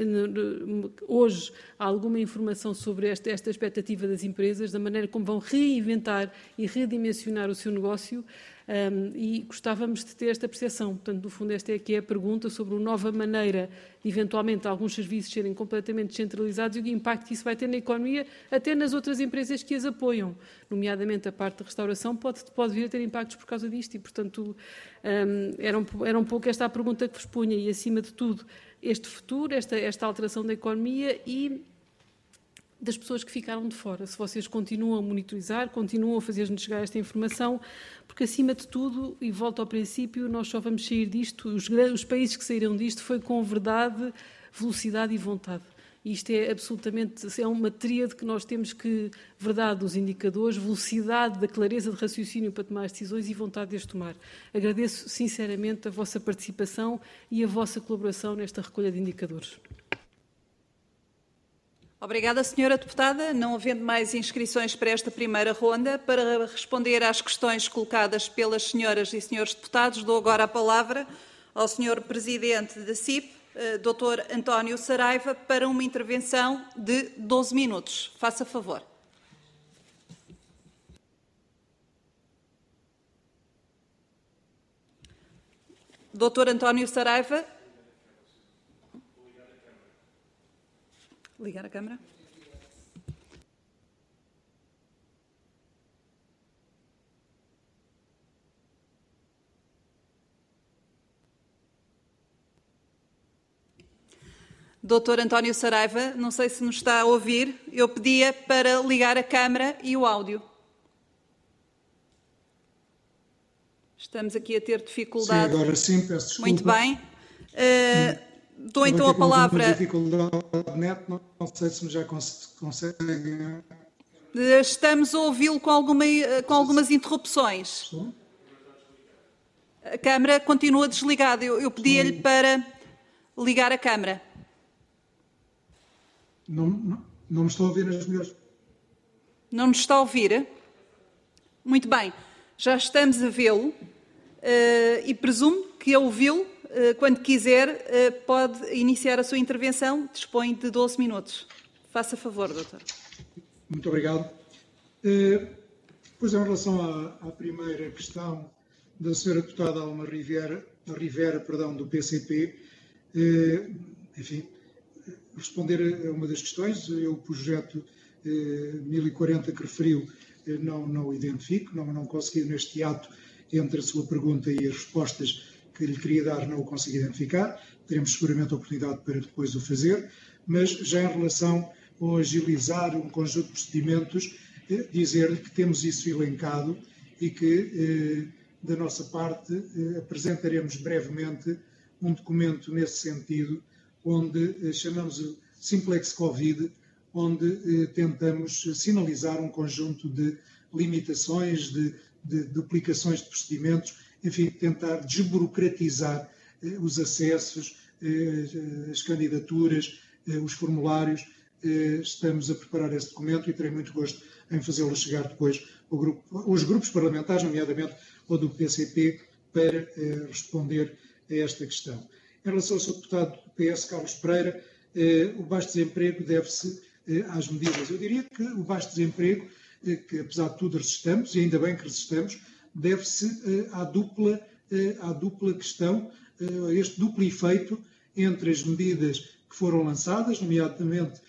hoje alguma informação sobre esta, esta expectativa das empresas, da maneira como vão reinventar e redimensionar o seu negócio. Um, e gostávamos de ter esta percepção. Portanto, no fundo, esta é aqui a pergunta sobre uma nova maneira de, eventualmente, alguns serviços serem completamente descentralizados e o impacto que isso vai ter na economia, até nas outras empresas que as apoiam. Nomeadamente, a parte da restauração pode, pode vir a ter impactos por causa disto e, portanto, um, era, um, era um pouco esta a pergunta que vos punha e, acima de tudo, este futuro, esta, esta alteração da economia e das pessoas que ficaram de fora, se vocês continuam a monitorizar, continuam a fazer-nos chegar esta informação, porque acima de tudo, e volto ao princípio, nós só vamos sair disto, os, os países que saíram disto foi com verdade, velocidade e vontade. E isto é absolutamente, é uma tríade que nós temos que, verdade dos indicadores, velocidade da clareza de raciocínio para tomar as decisões e vontade de as tomar. Agradeço sinceramente a vossa participação e a vossa colaboração nesta recolha de indicadores. Obrigada, senhora deputada. Não havendo mais inscrições para esta primeira ronda, para responder às questões colocadas pelas senhoras e senhores deputados, dou agora a palavra ao senhor presidente da C I P, doutor António Saraiva, para uma intervenção de doze minutos. Faça favor. doutor António Saraiva. Ligar a câmara. doutor António Saraiva, não sei se nos está a ouvir, eu pedia para ligar a câmara e o áudio. Estamos aqui a ter dificuldade. Sim, agora sim, peço desculpa. Muito bem. Uh, Dou então a palavra. Dificuldade net, não, não sei se me já conseguem. Estamos a ouvi-lo com, alguma, com algumas interrupções. Estou? A câmara continua desligada. Eu, eu pedia-lhe para ligar a câmara. Não, não, não me estou a ouvir as melhores. Não nos está a ouvir? Muito bem. Já estamos a vê-lo uh, e presumo que a ouvi-lo. Quando quiser, pode iniciar a sua intervenção. Dispõe de doze minutos. Faça favor, doutor. Muito obrigado. Pois, em relação à, à primeira questão da senhora deputada Alma Rivera, Rivera perdão, do P C P, enfim, responder a uma das questões, eu o projeto mil e quarenta que referiu não, não o identifico, não, não consegui neste ato entre a sua pergunta e as respostas que lhe queria dar, não o consigo identificar. Teremos seguramente a oportunidade para depois o fazer, mas já em relação ao agilizar um conjunto de procedimentos, dizer que temos isso elencado e que, da nossa parte, apresentaremos brevemente um documento nesse sentido, onde chamamos o Simplex Covid, onde tentamos sinalizar um conjunto de limitações, de, de duplicações de procedimentos, enfim, tentar desburocratizar os acessos, as candidaturas, os formulários. Estamos a preparar esse documento e terei muito gosto em fazê-lo chegar depois ao grupo, aos grupos parlamentares, nomeadamente ao do P C P, para responder a esta questão. Em relação ao senhor deputado do P S, Carlos Pereira, o baixo desemprego deve-se às medidas. Eu diria que o baixo desemprego, que apesar de tudo resistamos, e ainda bem que resistamos, deve-se à dupla, à dupla questão, a este duplo efeito entre as medidas que foram lançadas, nomeadamente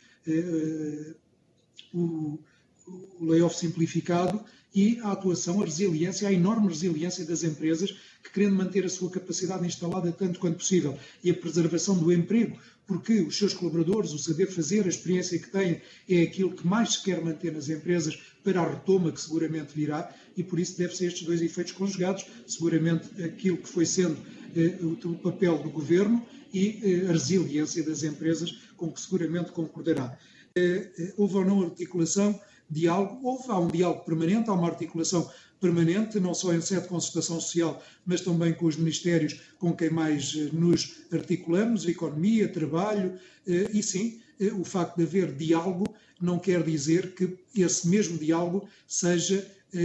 o, o layoff simplificado e a atuação, a resiliência, a enorme resiliência das empresas que, querendo manter a sua capacidade instalada tanto quanto possível e a preservação do emprego, porque os seus colaboradores, o saber fazer, a experiência que têm, é aquilo que mais se quer manter nas empresas para a retoma que seguramente virá, e por isso deve ser estes dois efeitos conjugados, seguramente aquilo que foi sendo eh, o, o papel do Governo e eh, a resiliência das empresas, com que seguramente concordará. Eh, eh, houve ou não articulação, diálogo, houve, há um diálogo permanente, há uma articulação permanente, não só em sede de concertação social, mas também com os ministérios com quem mais nos articulamos, economia, trabalho, e sim, o facto de haver diálogo não quer dizer que esse mesmo diálogo seja,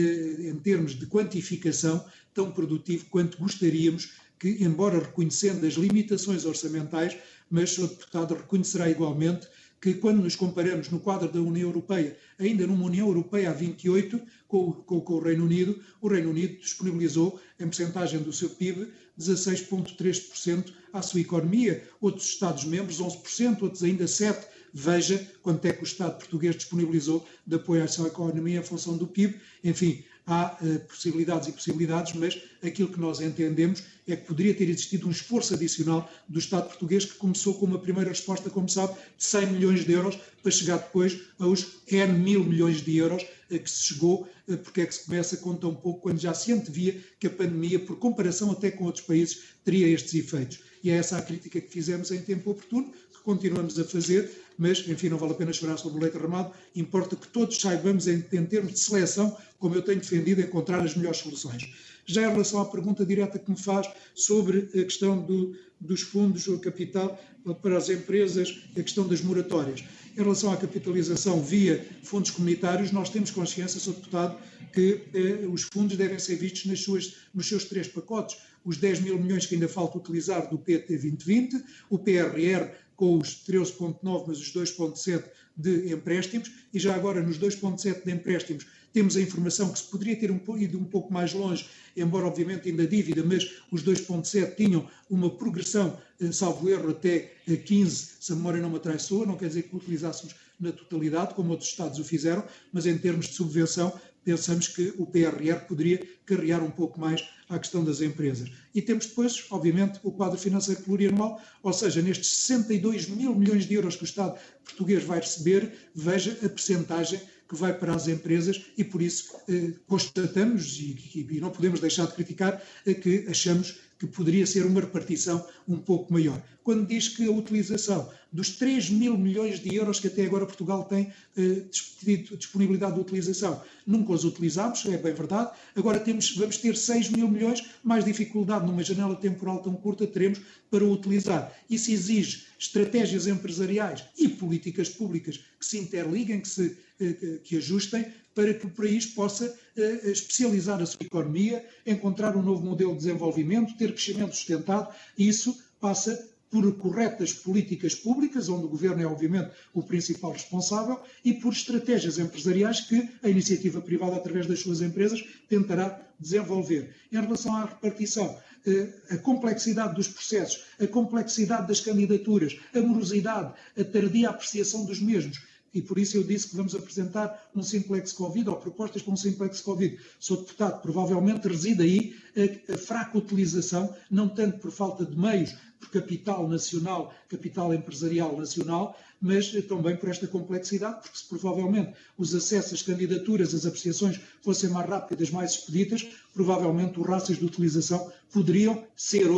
em termos de quantificação, tão produtivo quanto gostaríamos que, embora reconhecendo as limitações orçamentais, mas o senhor deputado reconhecerá igualmente que quando nos comparamos no quadro da União Europeia, ainda numa União Europeia a vinte e oito, com, com, com o Reino Unido, o Reino Unido disponibilizou, em percentagem do seu P I B, dezasseis vírgula três por cento à sua economia. Outros Estados-membros, onze por cento, outros ainda sete por cento. Veja quanto é que o Estado português disponibilizou de apoio à sua economia em função do P I B. Enfim, há uh, possibilidades e possibilidades, mas aquilo que nós entendemos é que poderia ter existido um esforço adicional do Estado português, que começou com uma primeira resposta, como sabe, de cem milhões de euros, para chegar depois aos N mil milhões de euros a que se chegou, uh, porque é que se começa com tão pouco, quando já se antevia que a pandemia, por comparação até com outros países, teria estes efeitos. E é essa a crítica que fizemos em tempo oportuno, que continuamos a fazer, mas, enfim, não vale a pena chorar sobre o leite derramado, importa que todos saibamos, em, em termos de seleção, como eu tenho defendido, encontrar as melhores soluções. Já em relação à pergunta direta que me faz sobre a questão do, dos fundos, o capital para as empresas, a questão das moratórias. Em relação à capitalização via fundos comunitários, nós temos consciência, senhor deputado, que eh, os fundos devem ser vistos nas suas, nos seus três pacotes. Os dez mil milhões que ainda falta utilizar do P T vinte vinte, o P R R com os treze vírgula nove, mas os dois vírgula sete de empréstimos, e já agora nos dois vírgula sete de empréstimos temos a informação que se poderia ter um, ido um pouco mais longe, embora obviamente ainda dívida, mas os dois vírgula sete tinham uma progressão, salvo erro, até quinze, se a memória não me atraiçoa, não quer dizer que utilizássemos na totalidade, como outros Estados o fizeram, mas em termos de subvenção, pensamos que o P R R poderia carregar um pouco mais à questão das empresas. E temos depois, obviamente, o quadro financeiro plurianual, ou seja, nestes sessenta e dois mil milhões de euros que o Estado português vai receber, veja a percentagem que vai para as empresas e, por isso, eh, constatamos, e, e, e não podemos deixar de criticar, eh, que achamos que poderia ser uma repartição um pouco maior. Quando diz que a utilização dos três mil milhões de euros que até agora Portugal tem eh, disponibilidade de utilização, nunca os utilizámos, é bem verdade, agora temos, vamos ter seis mil milhões, mais dificuldade numa janela temporal tão curta teremos para o utilizar. Isso exige estratégias empresariais e políticas públicas que se interliguem, que se eh, que ajustem, para que o país possa uh, especializar a sua economia, encontrar um novo modelo de desenvolvimento, ter crescimento sustentado, e isso passa por corretas políticas públicas, onde o Governo é, obviamente, o principal responsável, e por estratégias empresariais que a iniciativa privada, através das suas empresas, tentará desenvolver. Em relação à repartição, a complexidade dos processos, a complexidade das candidaturas, a morosidade, a tardia apreciação dos mesmos, e por isso eu disse que vamos apresentar um Simplex Covid, ou propostas para um Simplex Covid. Sou deputado, provavelmente reside aí a, a fraca utilização, não tanto por falta de meios, por capital nacional, capital empresarial nacional, mas também por esta complexidade, porque se provavelmente os acessos às candidaturas, as apreciações fossem mais rápidas, mais expeditas, provavelmente os rácios de utilização poderiam ser outros.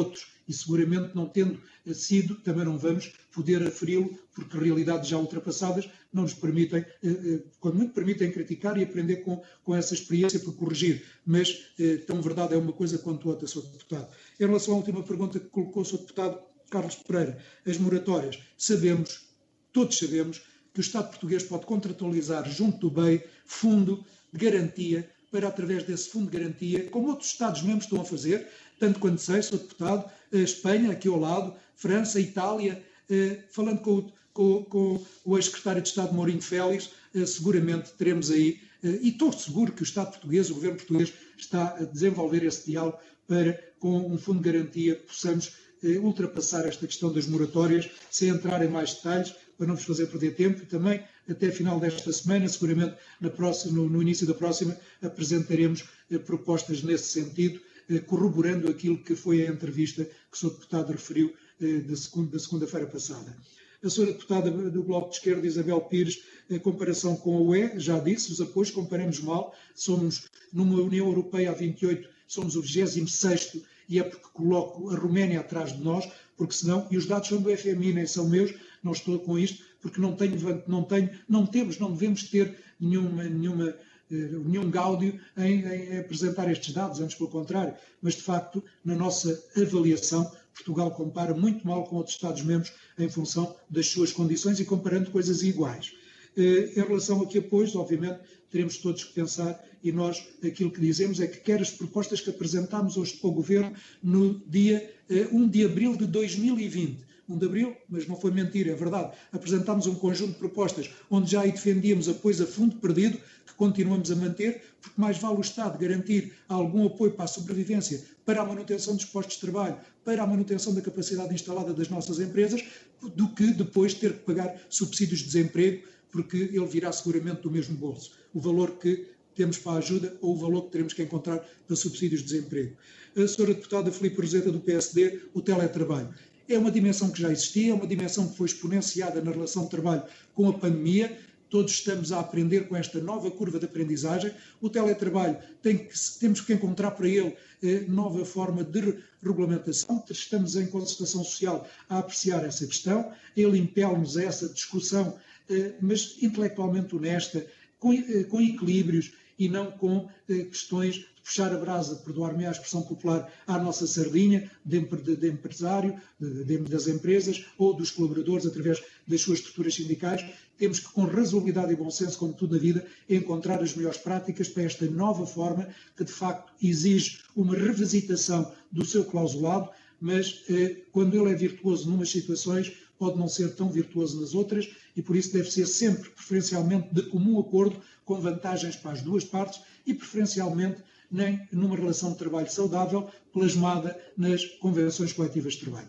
e seguramente não tendo sido, também não vamos poder aferi-lo, porque realidades já ultrapassadas não nos permitem, quando muito permitem criticar e aprender com, com essa experiência para corrigir, mas tão verdade é uma coisa quanto outra, senhor Deputado. Em relação à última pergunta que colocou o senhor Deputado Carlos Pereira, as moratórias, sabemos, todos sabemos, que o Estado português pode contratualizar junto do B E I fundo de garantia para, através desse fundo de garantia, como outros Estados-membros estão a fazer, tanto quanto sei, senhor Deputado, a Espanha, aqui ao lado, França, Itália, eh, falando com o, com, com o ex-secretário de Estado Mourinho Félix, eh, seguramente teremos aí, eh, e estou seguro que o Estado português, o Governo português, está a desenvolver esse diálogo para, com um fundo de garantia, possamos eh, ultrapassar esta questão das moratórias, sem entrar em mais detalhes, para não vos fazer perder tempo, e também, até final desta semana, seguramente na próxima, no, no início da próxima, apresentaremos eh, propostas nesse sentido, eh, corroborando aquilo que foi a entrevista que o senhor Deputado referiu eh, da, segunda, da segunda-feira passada. A senhora Deputada do Bloco de Esquerda, Isabel Pires, em comparação com a U E, já disse, os apoios comparamos mal, somos numa União Europeia a vinte e oito, somos o vigésimo sexto, e é porque coloco a Roménia atrás de nós, porque senão, e os dados são do F M I, nem são meus, não estou com isto, porque não tenho, não tenho, não temos, não devemos ter nenhuma, nenhuma, nenhum gáudio em, em apresentar estes dados, antes pelo contrário, mas de facto, na nossa avaliação, Portugal compara muito mal com outros Estados-membros em função das suas condições e comparando coisas iguais. Em relação a que apoios, obviamente, teremos todos que pensar, e nós aquilo que dizemos é que quer as propostas que apresentámos hoje para o Governo no dia um de abril de dois mil e vinte, um de abril, mas não foi mentira, é verdade, apresentámos um conjunto de propostas onde já aí defendíamos apoios a fundo perdido, que continuamos a manter, porque mais vale o Estado garantir algum apoio para a sobrevivência, para a manutenção dos postos de trabalho, para a manutenção da capacidade instalada das nossas empresas, do que depois ter que pagar subsídios de desemprego, porque ele virá seguramente do mesmo bolso. O valor que temos para a ajuda ou o valor que teremos que encontrar para subsídios de desemprego. A senhora Deputada Filipe Roseta, do P S D, o teletrabalho. É uma dimensão que já existia, é uma dimensão que foi exponenciada na relação de trabalho com a pandemia. Todos estamos a aprender com esta nova curva de aprendizagem. O teletrabalho, tem que, temos que encontrar para ele eh, nova forma de regulamentação. Estamos em concertação social a apreciar essa questão. Ele impele-nos a essa discussão, eh, mas intelectualmente honesta, com, eh, com equilíbrios e não com eh, questões de puxar a brasa, perdoar-me a expressão popular, à nossa sardinha de, de, de empresário, de, de, das empresas ou dos colaboradores através das suas estruturas sindicais. Temos que, com razoabilidade e bom senso, como tudo na vida, encontrar as melhores práticas para esta nova forma que, de facto, exige uma revisitação do seu clausulado, mas eh, quando ele é virtuoso numas situações, pode não ser tão virtuoso nas outras e, por isso, deve ser sempre, preferencialmente, de comum acordo, com vantagens para as duas partes e, preferencialmente, nem numa relação de trabalho saudável, plasmada nas convenções coletivas de trabalho.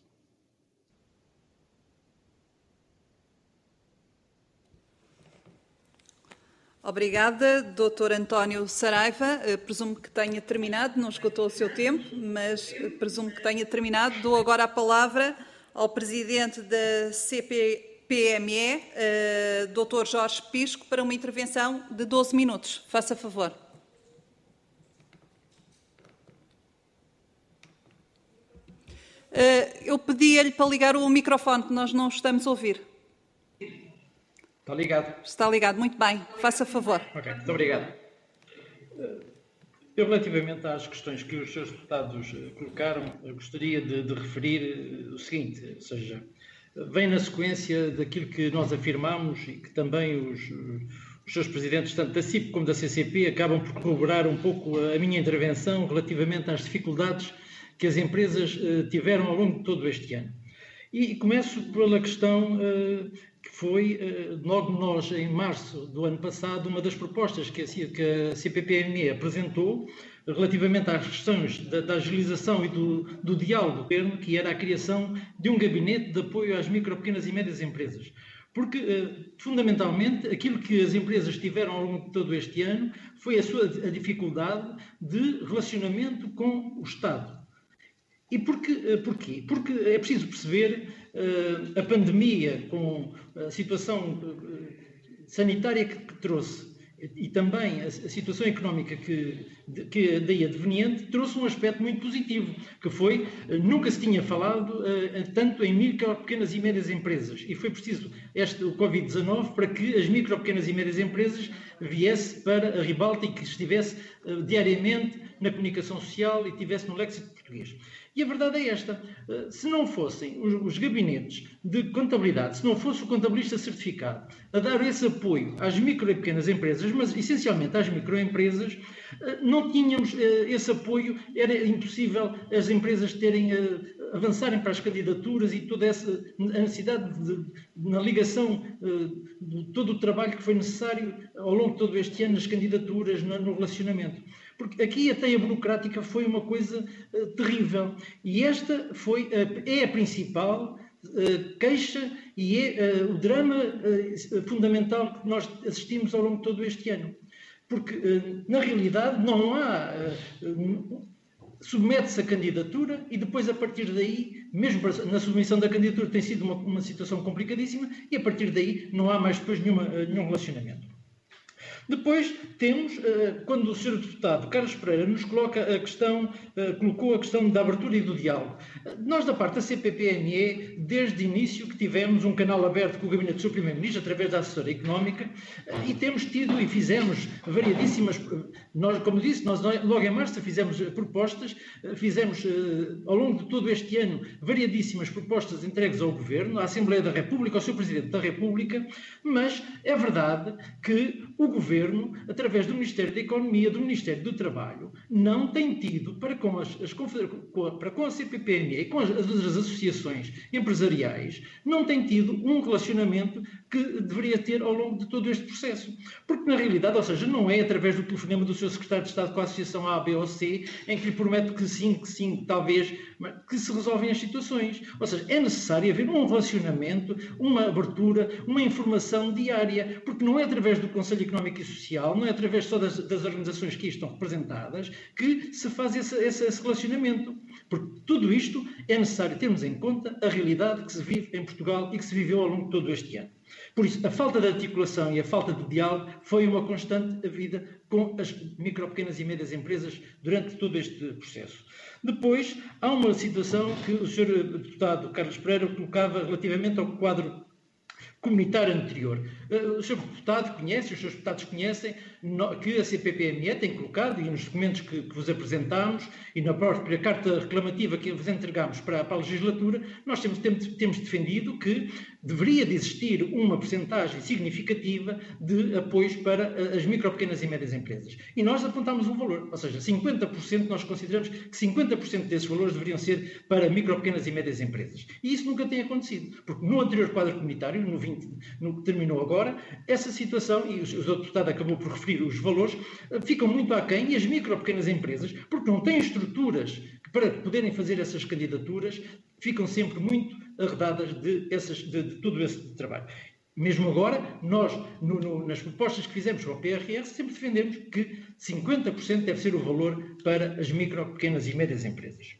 Obrigada, doutor António Saraiva. Presumo que tenha terminado, não esgotou o seu tempo, mas presumo que tenha terminado. Dou agora a palavra ao presidente da C P P M E, doutor Jorge Pisco, para uma intervenção de doze minutos. Faça favor. Eu pedi-lhe para ligar o microfone, que nós não estamos a ouvir. Está ligado? Está ligado, muito bem. Faça favor. Ok, muito obrigado. Eu, relativamente às questões que os senhores deputados colocaram, gostaria de, de referir o seguinte, ou seja, vem na sequência daquilo que nós afirmamos e que também os, os seus presidentes, tanto da C I P como da C C P, acabam por corroborar um pouco a minha intervenção relativamente às dificuldades que as empresas tiveram ao longo de todo este ano. E começo pela questão que foi, logo nós, em março do ano passado, uma das propostas que a C P P M E apresentou relativamente às questões da, da agilização e do, do diálogo do governo, que era a criação de um gabinete de apoio às micro, pequenas e médias empresas. Porque, fundamentalmente, aquilo que as empresas tiveram ao longo de todo este ano foi a sua a dificuldade de relacionamento com o Estado. E porquê? porquê? Porque é preciso perceber uh, a pandemia, com a situação uh, sanitária que, que trouxe, e também a, a situação económica que, que daí adveniente trouxe um aspecto muito positivo, que foi, nunca se tinha falado uh, tanto em micro, pequenas e médias empresas, e foi preciso este, o Covid dezanove para que as micro, pequenas e médias empresas viesse para a ribalta e que estivesse uh, diariamente na comunicação social e tivesse no léxico português. E a verdade é esta, se não fossem os, os gabinetes de contabilidade, se não fosse o contabilista certificado a dar esse apoio às micro e pequenas empresas, mas essencialmente às microempresas, não tínhamos esse apoio, era impossível as empresas terem, avançarem para as candidaturas e toda essa a necessidade de, na ligação de todo o trabalho que foi necessário ao longo de todo este ano nas candidaturas, no relacionamento. Porque aqui a teia burocrática foi uma coisa uh, terrível. E esta foi, uh, é a principal uh, queixa e é uh, o drama uh, fundamental que nós assistimos ao longo de todo este ano. Porque, uh, na realidade, não há... Uh, submete-se a candidatura e depois, a partir daí, mesmo na submissão da candidatura tem sido uma, uma situação complicadíssima e, a partir daí, não há mais depois nenhuma, uh, nenhum relacionamento. Depois temos, quando o senhor Deputado Carlos Pereira nos coloca a questão, colocou a questão da abertura e do diálogo. Nós, da parte da C P P M E, desde o início que tivemos um canal aberto com o Gabinete do senhor Primeiro-Ministro, através da assessora económica, e temos tido e fizemos variedíssimas, nós, como disse, nós logo em março fizemos propostas, fizemos ao longo de todo este ano variedíssimas propostas entregues ao Governo, à Assembleia da República, ao senhor Presidente da República, mas é verdade que o Governo, através do Ministério da Economia, do Ministério do Trabalho, não tem tido, para com, as, as para com a C P P M E e com as, as associações empresariais, não tem tido um relacionamento que deveria ter ao longo de todo este processo. Porque, na realidade, ou seja, não é através do telefonema do seu Secretário de Estado com a Associação A, B ou C, em que lhe promete que sim, que sim, talvez, que se resolvem as situações. Ou seja, é necessário haver um relacionamento, uma abertura, uma informação diária, porque não é através do Conselho Económico e Social, não é através só das, das organizações que estão representadas, que se faz esse, esse, esse relacionamento. Porque tudo isto é necessário termos em conta a realidade que se vive em Portugal e que se viveu ao longo de todo este ano. Por isso, a falta de articulação e a falta de diálogo foi uma constante a vida com as micro, pequenas e médias empresas durante todo este processo. Depois, há uma situação que o senhor Deputado Carlos Pereira colocava relativamente ao quadro comunitário anterior. O senhor Deputado conhece, os seus deputados conhecem, que a C P P M E tem colocado, e nos documentos que, que vos apresentámos, e na própria carta reclamativa que vos entregámos para, para a legislatura, nós temos, temos, temos defendido que deveria de existir uma percentagem significativa de apoios para as micro, pequenas e médias empresas. E nós apontámos um valor, ou seja, cinquenta por cento, nós consideramos que cinquenta por cento desses valores deveriam ser para micro, pequenas e médias empresas. E isso nunca tem acontecido, porque no anterior quadro comunitário, no, vinte, no que terminou agora, essa situação, e o senhor Deputado acabou por referir os valores, ficam muito aquém, e as micro, pequenas empresas, porque não têm estruturas para poderem fazer essas candidaturas, ficam sempre muito arredadas de, essas, de, de todo esse trabalho. Mesmo agora, nós, no, no, nas propostas que fizemos com o P R R, sempre defendemos que cinquenta por cento deve ser o valor para as micro, pequenas e médias empresas.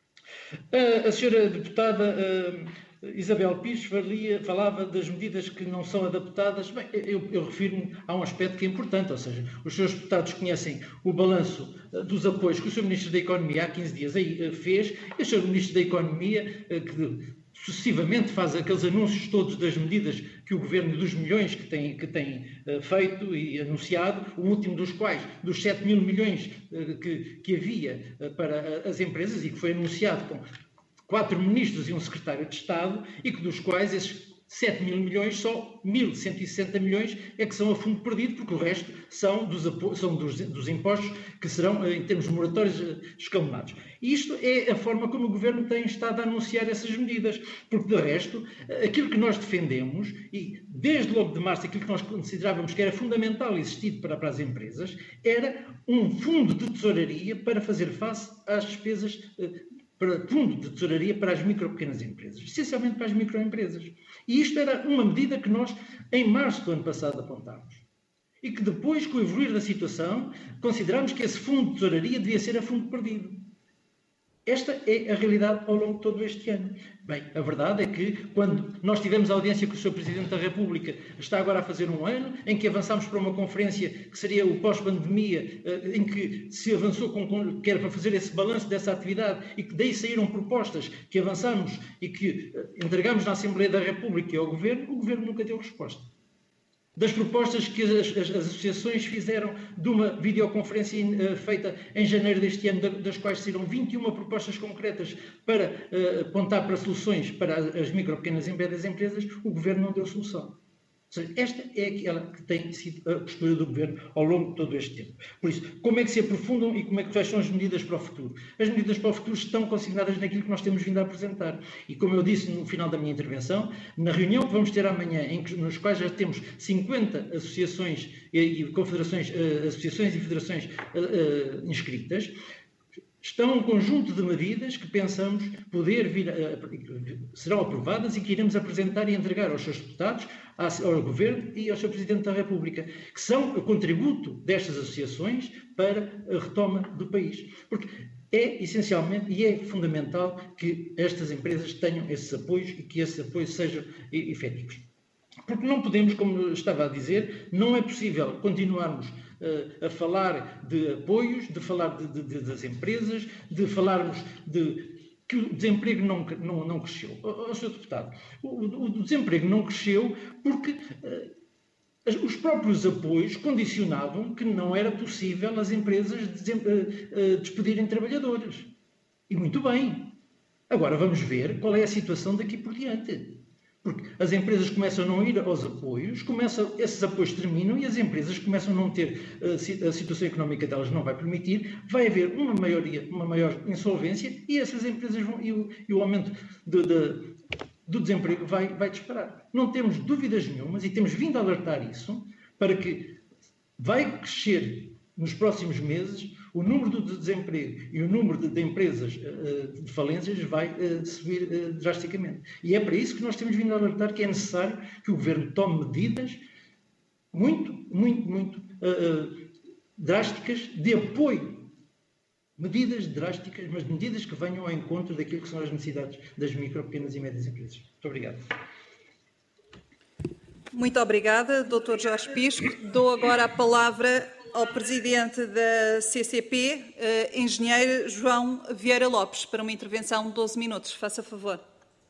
A, a senhora deputada uh, Isabel Pires falia, falava das medidas que não são adaptadas. Bem, eu, eu refiro-me a um aspecto que é importante, ou seja, os seus deputados conhecem o balanço uh, dos apoios que o senhor Ministro da Economia há quinze dias aí uh, fez, e o senhor Ministro da Economia, uh, que sucessivamente faz aqueles anúncios todos das medidas que o Governo, dos milhões que tem, que tem uh, feito e anunciado, o último dos quais, dos sete mil milhões uh, que, que havia uh, para uh, as empresas e que foi anunciado com quatro ministros e um secretário de Estado, e que dos quais esses sete mil milhões, só mil cento e sessenta milhões é que são a fundo perdido, porque o resto são dos, são dos, dos impostos que serão, em termos moratórios, escalonados. E isto é a forma como o Governo tem estado a anunciar essas medidas, porque, de resto, aquilo que nós defendemos, e desde logo de março, aquilo que nós considerávamos que era fundamental existir para, para as empresas, era um fundo de tesouraria para fazer face às despesas, para fundo de tesouraria para as micro, pequenas empresas, essencialmente para as microempresas. E isto era uma medida que nós, em março do ano passado, apontámos. E que depois, com o evoluir da situação, considerámos que esse fundo de tesouraria devia ser a fundo perdido. Esta é a realidade ao longo de todo este ano. Bem, a verdade é que quando nós tivemos a audiência com o senhor Presidente da República, está agora a fazer um ano, em que avançámos para uma conferência que seria o pós-pandemia, em que se avançou com, que era para fazer esse balanço dessa atividade e que daí saíram propostas que avançámos e que entregámos na Assembleia da República e ao Governo, o Governo nunca deu resposta. Das propostas que as, as, as associações fizeram de uma videoconferência uh, feita em janeiro deste ano, das quais saíram vinte e uma propostas concretas para uh, apontar para soluções para as micro, pequenas e médias empresas, o Governo não deu solução. Ou seja, esta é aquela que tem sido a postura do Governo ao longo de todo este tempo. Por isso, como é que se aprofundam e como é que quais são as medidas para o futuro? As medidas para o futuro estão consignadas naquilo que nós temos vindo a apresentar. E como eu disse no final da minha intervenção, na reunião que vamos ter amanhã, em que, nos quais já temos cinquenta associações e, e confederações, uh, associações e federações uh, uh, inscritas, estão um conjunto de medidas que pensamos poder vir, a, serão aprovadas e que iremos apresentar e entregar aos seus deputados, ao Governo e ao senhor Presidente da República, que são o contributo destas associações para a retoma do país. Porque é essencialmente e é fundamental que estas empresas tenham esses apoios e que esses apoios sejam efetivos. Porque não podemos, como estava a dizer, não é possível continuarmos uh, a falar de apoios, de falar de, de, de, das empresas, de falarmos de que o desemprego não, não, não cresceu. Ó, senhor Deputado, o, o desemprego não cresceu porque uh, os próprios apoios condicionavam que não era possível as empresas desem, uh, uh, despedirem trabalhadores. E muito bem. Agora vamos ver qual é a situação daqui por diante. Porque as empresas começam a não ir aos apoios, começam, esses apoios terminam e as empresas começam a não ter, a situação económica delas não vai permitir, vai haver uma, maioria, uma maior insolvência e essas empresas vão, e, o, e o aumento de, de, do desemprego vai, vai disparar. Não temos dúvidas nenhumas e temos vindo a alertar isso para que vai crescer nos próximos meses o número do desemprego e o número de, de empresas uh, de falências vai uh, subir uh, drasticamente. E é para isso que nós temos vindo a alertar que é necessário que o Governo tome medidas muito, muito, muito uh, uh, drásticas de apoio. Medidas drásticas, mas medidas que venham ao encontro daquilo que são as necessidades das micro, pequenas e médias empresas. Muito obrigado. Muito obrigada, doutor Jorge Pisco. Dou agora a palavra ao Presidente da C C P, uh, Engenheiro João Vieira Lopes, para uma intervenção de doze minutos. Faça favor.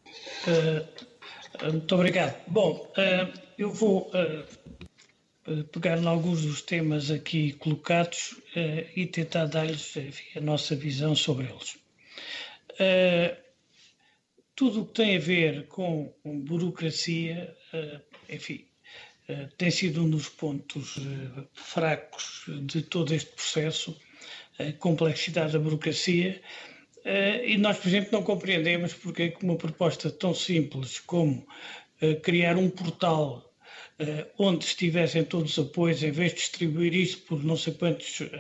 Uh, muito obrigado. Bom, uh, eu vou uh, pegar em alguns dos temas aqui colocados uh, e tentar dar-lhes a nossa visão sobre eles. Uh, tudo o que tem a ver com, com burocracia, uh, enfim, Uh, tem sido um dos pontos uh, fracos de todo este processo, a complexidade da burocracia, uh, e nós, por exemplo, não compreendemos porque é que uma proposta tão simples como uh, criar um portal uh, onde estivessem todos os apoios, em vez de distribuir isso por não sei quantos uh,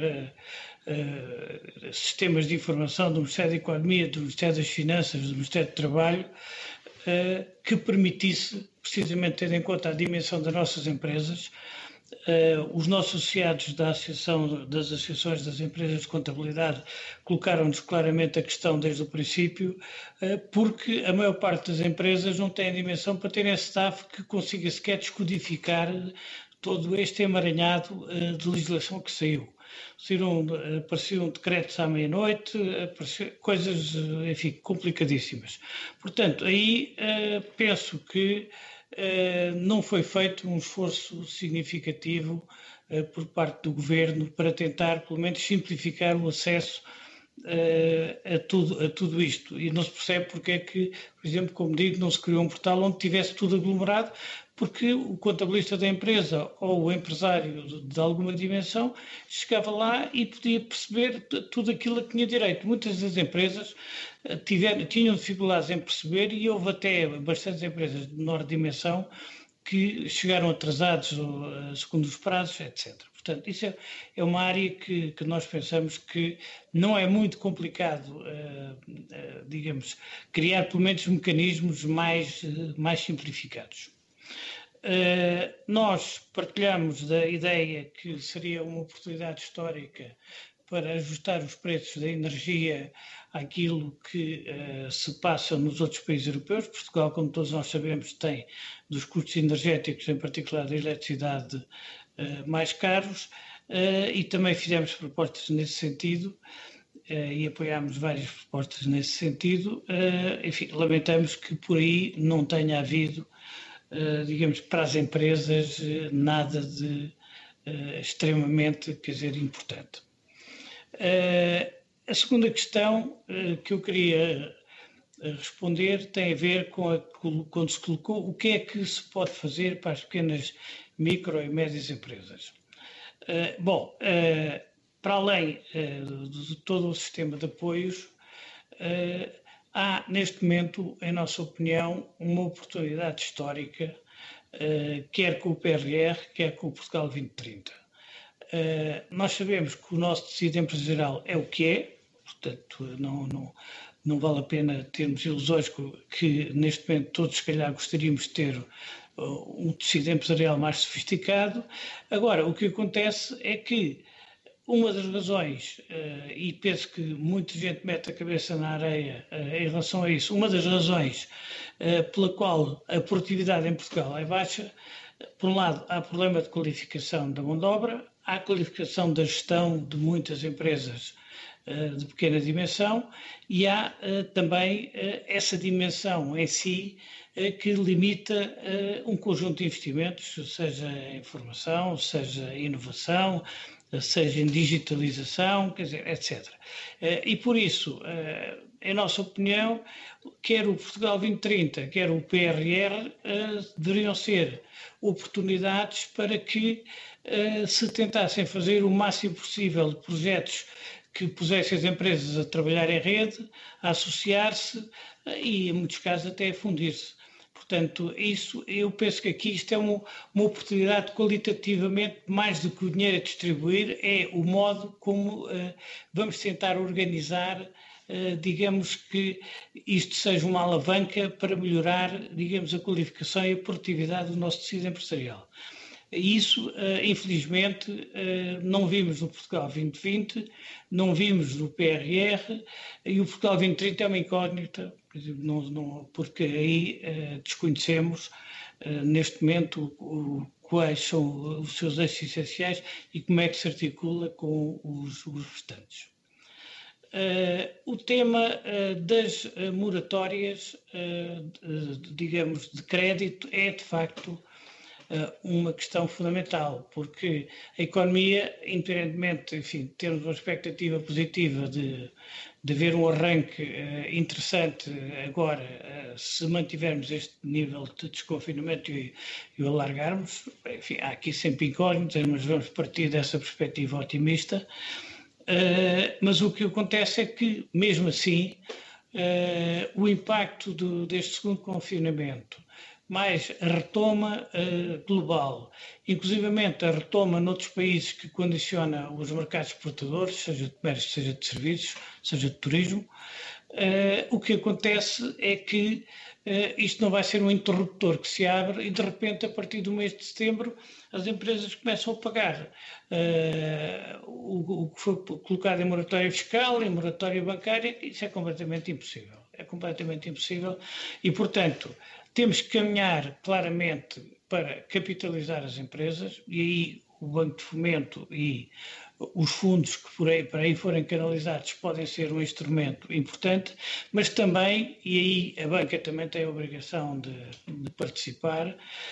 uh, sistemas de informação do Ministério da Economia, do Ministério das Finanças, do Ministério do Trabalho, uh, que permitisse, precisamente tendo em conta a dimensão das nossas empresas, uh, os nossos associados da Associação, das Associações das Empresas de Contabilidade colocaram-nos claramente a questão desde o princípio, uh, porque a maior parte das empresas não tem a dimensão para terem staff que consiga sequer descodificar todo este emaranhado uh, de legislação que saiu. Saíram, apareciam decretos à meia-noite, coisas, enfim, complicadíssimas. Portanto, aí uh, penso que Uh, não foi feito um esforço significativo uh, por parte do Governo para tentar, pelo menos, simplificar o acesso uh, a, tudo, a tudo isto. E não se percebe porque é que, por exemplo, como digo, não se criou um portal onde tivesse tudo aglomerado, porque o contabilista da empresa ou o empresário de, de alguma dimensão chegava lá e podia perceber tudo aquilo a que tinha direito. Muitas das empresas tiveram, tinham dificuldades em perceber e houve até bastantes empresas de menor dimensão que chegaram atrasados segundo os prazos, etcétera. Portanto, isso é, é uma área que, que nós pensamos que não é muito complicado, uh, uh, digamos, criar pelo menos mecanismos mais, uh, mais simplificados. Uh, nós partilhamos da ideia que seria uma oportunidade histórica para ajustar os preços da energia àquilo que uh, se passa nos outros países europeus. Portugal, como todos nós sabemos, tem dos custos energéticos, em particular da eletricidade, uh, mais caros, uh, e também fizemos propostas nesse sentido. Uh, e apoiámos várias propostas nesse sentido. Uh, enfim, lamentamos que por aí não tenha havido, uh, digamos, para as empresas, uh, nada de uh, extremamente, quer dizer, importante. Uh, a segunda questão uh, que eu queria responder tem a ver com a, quando se colocou o que é que se pode fazer para as pequenas, micro e médias empresas. Uh, bom, uh, para além uh, de todo o sistema de apoios, uh, há neste momento, em nossa opinião, uma oportunidade histórica, uh, quer com o P R R, quer com o Portugal vinte trinta. Uh, nós sabemos que o nosso tecido empresarial é o que é, portanto não, não, não vale a pena termos ilusões que neste momento todos se calhar gostaríamos de ter uh, um tecido empresarial mais sofisticado. Agora, o que acontece é que uma das razões, uh, e penso que muita gente mete a cabeça na areia uh, em relação a isso, uma das razões uh, pela qual a produtividade em Portugal é baixa, por um lado, há problema de qualificação da mão de obra, há qualificação da gestão de muitas empresas uh, de pequena dimensão e há uh, também uh, essa dimensão em si uh, que limita uh, um conjunto de investimentos, seja em formação, seja em inovação, seja em digitalização, quer dizer, etcétera. E por isso, em nossa opinião, quer o Portugal vinte trinta, quer o P R R, deveriam ser oportunidades para que se tentassem fazer o máximo possível de projetos que pusessem as empresas a trabalhar em rede, a associar-se e, em muitos casos, até a fundir-se. Portanto, isso, eu penso que aqui isto é uma, uma oportunidade qualitativamente, mais do que o dinheiro a distribuir, é o modo como uh, vamos tentar organizar, uh, digamos que isto seja uma alavanca para melhorar, digamos, a qualificação e a produtividade do nosso tecido empresarial. Isso, uh, infelizmente, uh, não vimos no Portugal vinte vinte, não vimos no P R R, e o Portugal vinte trinta é uma incógnita, não, não, porque aí uh, desconhecemos uh, neste momento o, o, quais são os seus eixos essenciais e como é que se articula com os, os restantes. Uh, o tema uh, das uh, moratórias, uh, de, digamos, de crédito é, de facto, uma questão fundamental, porque a economia, independentemente, enfim, termos uma expectativa positiva de, de ver um arranque uh, interessante agora, uh, se mantivermos este nível de desconfinamento e, e o alargarmos, enfim, há aqui sempre incógnitas, mas vamos partir dessa perspectiva otimista. Uh, mas o que acontece é que, mesmo assim, uh, o impacto do, deste segundo confinamento, mais a retoma uh, global, inclusivamente a retoma noutros países que condiciona os mercados exportadores, seja de comércio, seja de serviços, seja de turismo, uh, o que acontece é que uh, isto não vai ser um interruptor que se abre e, de repente, a partir do mês de setembro, as empresas começam a pagar uh, o, o que foi colocado em moratória fiscal, em moratória bancária. Isso é completamente impossível. É completamente impossível e, portanto, temos que caminhar claramente para capitalizar as empresas e aí o Banco de Fomento e os fundos que por aí, para aí forem canalizados podem ser um instrumento importante, mas também, e aí a banca também tem a obrigação de, de participar,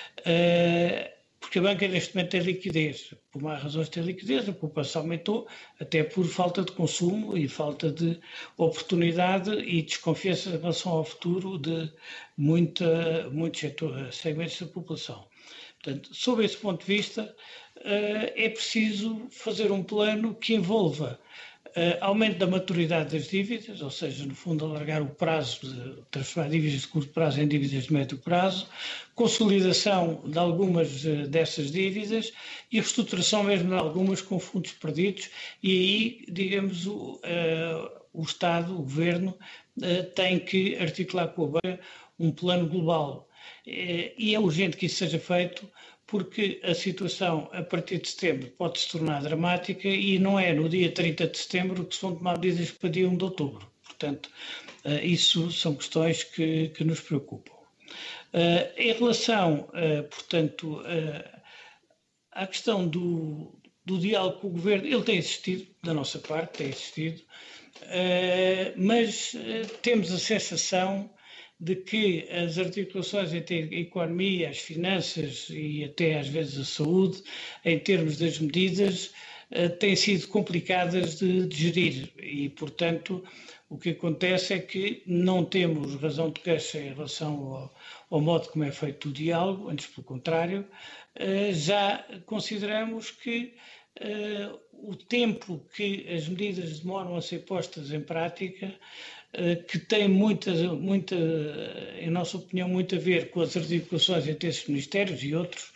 uh, porque a banca neste momento tem liquidez, por mais razões tem liquidez, a poupança aumentou, até por falta de consumo e falta de oportunidade e desconfiança em relação ao futuro de muita, muitos segmentos da população. Portanto, sob esse ponto de vista, é preciso fazer um plano que envolva aumento da maturidade das dívidas, ou seja, no fundo alargar o prazo, de transformar dívidas de curto prazo em dívidas de médio prazo, consolidação de algumas dessas dívidas e reestruturação mesmo de algumas com fundos perdidos e aí, digamos, o, uh, o Estado, o Governo, uh, tem que articular com a banca um plano global. Uh, e é urgente que isso seja feito porque a situação a partir de setembro pode se tornar dramática e não é no dia trinta de setembro que se vão tomar medidas para dia um de outubro. Portanto, isso são questões que, que nos preocupam. Em relação, portanto, à questão do, do diálogo com o Governo, ele tem existido, da nossa parte, tem existido, mas temos a sensação de que as articulações entre a economia, as finanças e até às vezes a saúde, em termos das medidas, têm sido complicadas de, de gerir e, portanto, o que acontece é que não temos razão de queixa em relação ao, ao modo como é feito o diálogo, antes pelo contrário, já consideramos que o tempo que as medidas demoram a ser postas em prática, que tem muita, muita, em nossa opinião, muito a ver com as articulações entre esses ministérios e outros,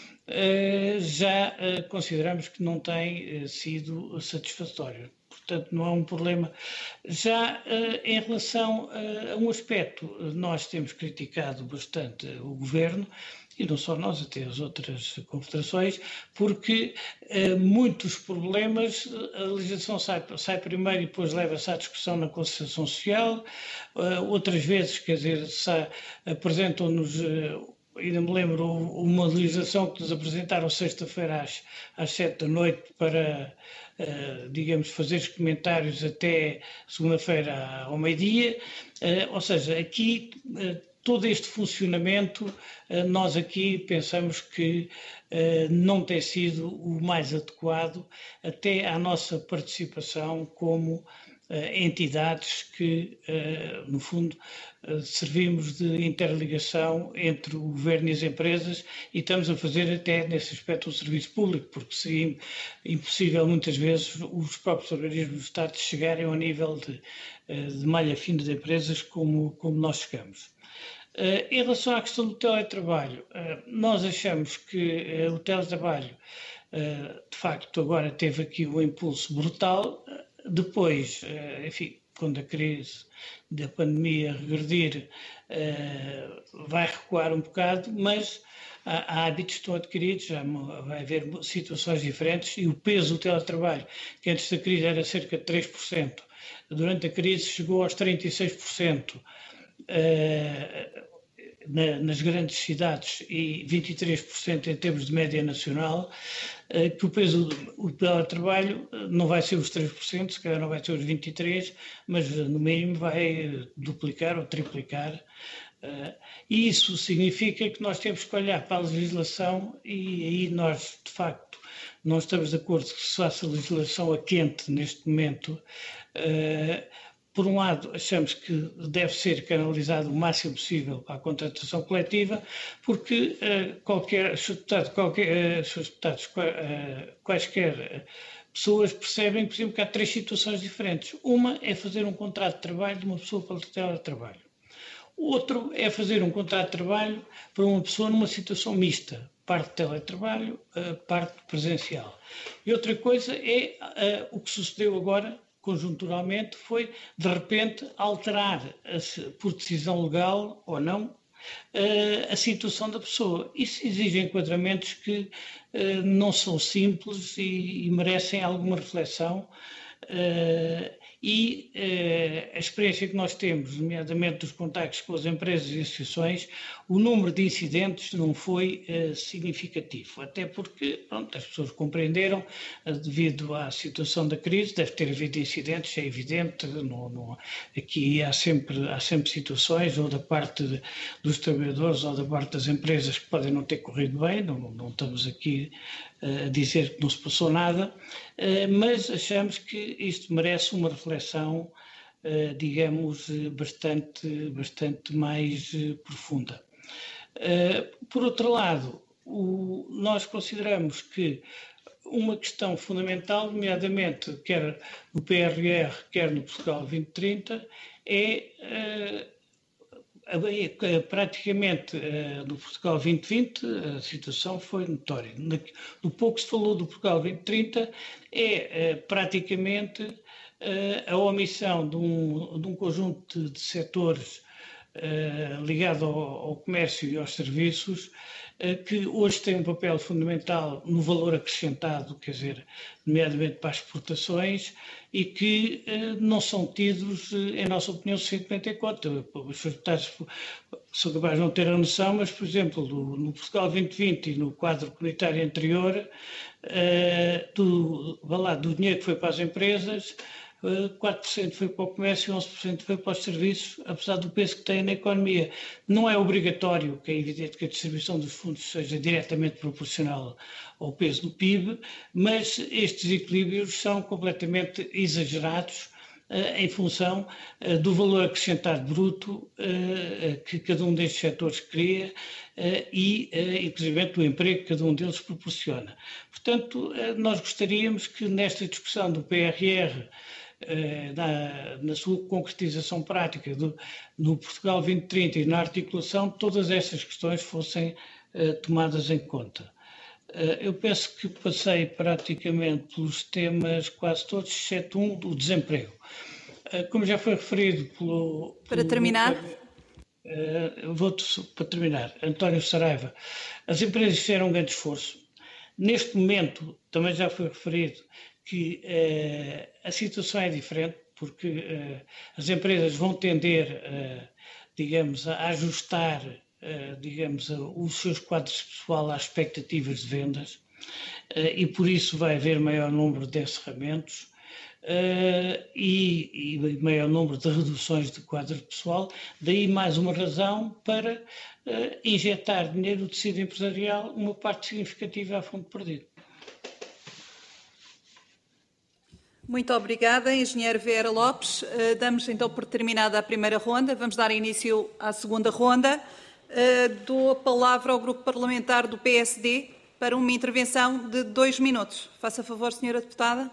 já consideramos que não tem sido satisfatório. Portanto, não é um problema. Já em relação a um aspecto, nós temos criticado bastante o Governo, e não só nós, até as outras confederações, porque eh, muitos problemas, a legislação sai, sai primeiro e depois leva-se à discussão na concertação social, uh, outras vezes, quer dizer, apresentam-nos, uh, ainda me lembro, uma legislação que nos apresentaram sexta-feira às, às sete da noite para, uh, digamos, fazer os comentários até segunda-feira ao meio-dia, uh, ou seja, aqui... Uh, Todo este funcionamento, nós aqui pensamos que não tem sido o mais adequado até à nossa participação como entidades que, no fundo, servimos de interligação entre o Governo e as empresas e estamos a fazer até nesse aspecto o serviço público, porque seria impossível muitas vezes os próprios organismos do Estado chegarem ao nível de, de malha fina de empresas como, como nós chegamos. Uh, em relação à questão do teletrabalho, uh, nós achamos que uh, o teletrabalho, uh, de facto, agora teve aqui um impulso brutal. Uh, depois, uh, enfim, quando a crise da pandemia regredir, uh, vai recuar um bocado, mas há, há hábitos que estão adquiridos, já vai haver situações diferentes e o peso do teletrabalho, que antes da crise era cerca de três por cento, durante a crise chegou aos trinta e seis por cento. Uh, na, nas grandes cidades e vinte e três por cento em termos de média nacional, uh, que o peso do teletrabalho não vai ser os três por cento, se calhar não vai ser os vinte e três por cento, mas no mínimo vai duplicar ou triplicar. Uh, e isso significa que nós temos que olhar para a legislação e aí nós, de facto, não estamos de acordo que se faça legislação a quente neste momento. Uh, Por um lado, achamos que deve ser canalizado o máximo possível para a contratação coletiva, porque uh, qualquer, qualquer, uh, quaisquer pessoas percebem, por exemplo, que há três situações diferentes. Uma é fazer um contrato de trabalho de uma pessoa para o teletrabalho. Outro é fazer um contrato de trabalho para uma pessoa numa situação mista, parte de teletrabalho, uh, parte presencial. E outra coisa é uh, o que sucedeu agora, conjunturalmente, foi, de repente, alterar, por decisão legal ou não, a situação da pessoa. Isso exige enquadramentos que não são simples e, e merecem alguma reflexão. E a experiência que nós temos, nomeadamente dos contactos com as empresas e associações, o número de incidentes não foi uh, significativo, até porque pronto, as pessoas compreenderam, uh, devido à situação da crise, deve ter havido incidentes, é evidente, não, não, aqui há sempre, há sempre situações, ou da parte de, dos trabalhadores ou da parte das empresas que podem não ter corrido bem, não, não estamos aqui uh, a dizer que não se passou nada, uh, mas achamos que isto merece uma reflexão, uh, digamos, bastante, bastante mais uh, profunda. Uh, por outro lado, o, nós consideramos que uma questão fundamental, nomeadamente quer no P R R, quer no Portugal vinte trinta, é uh, praticamente uh, no Portugal vinte vinte a situação foi notória. Do pouco que se falou do Portugal vinte trinta é uh, praticamente uh, a omissão de um, de um conjunto de, de setores Uh, ligado ao, ao comércio e aos serviços que hoje têm um papel fundamental no valor acrescentado, quer dizer, nomeadamente para as exportações, e que não são tidos, em nossa opinião, suficientemente em conta. Os deputados são capazes de não ter a noção, mas, por exemplo, no Portugal vinte vinte e no quadro comunitário anterior, do, lá, do dinheiro que foi para as empresas, quatro por cento foi para o comércio e onze por cento foi para os serviços, apesar do peso que tem na economia. Não é obrigatório, que é evidente que a distribuição dos fundos seja diretamente proporcional ao peso do P I B, mas estes equilíbrios são completamente exagerados uh, em função uh, do valor acrescentado bruto uh, que cada um destes setores cria uh, e, uh, inclusive, do emprego que cada um deles proporciona. Portanto, uh, nós gostaríamos que nesta discussão do P R R, Na, na sua concretização prática do, no Portugal vinte trinta e na articulação, todas estas questões fossem uh, tomadas em conta. Uh, eu penso que passei praticamente pelos temas quase todos, exceto um, do desemprego. Uh, como já foi referido pelo... pelo para terminar... Uh, vou para terminar. António Saraiva, as empresas fizeram um grande esforço. Neste momento, também já foi referido, que uh, a situação é diferente, porque uh, as empresas vão tender, uh, digamos, a ajustar, uh, digamos, uh, os seus quadros pessoal às expectativas de vendas, uh, e por isso vai haver maior número de encerramentos uh, e, e maior número de reduções de quadro pessoal. Daí mais uma razão para uh, injetar dinheiro no tecido empresarial, uma parte significativa a fundo perdido. Muito obrigada, engenheiro Vieira Lopes. Uh, damos então por terminada a primeira ronda. Vamos dar início à segunda ronda. Uh, dou a palavra ao grupo parlamentar do P S D para uma intervenção de dois minutos. Faça favor, senhora deputada.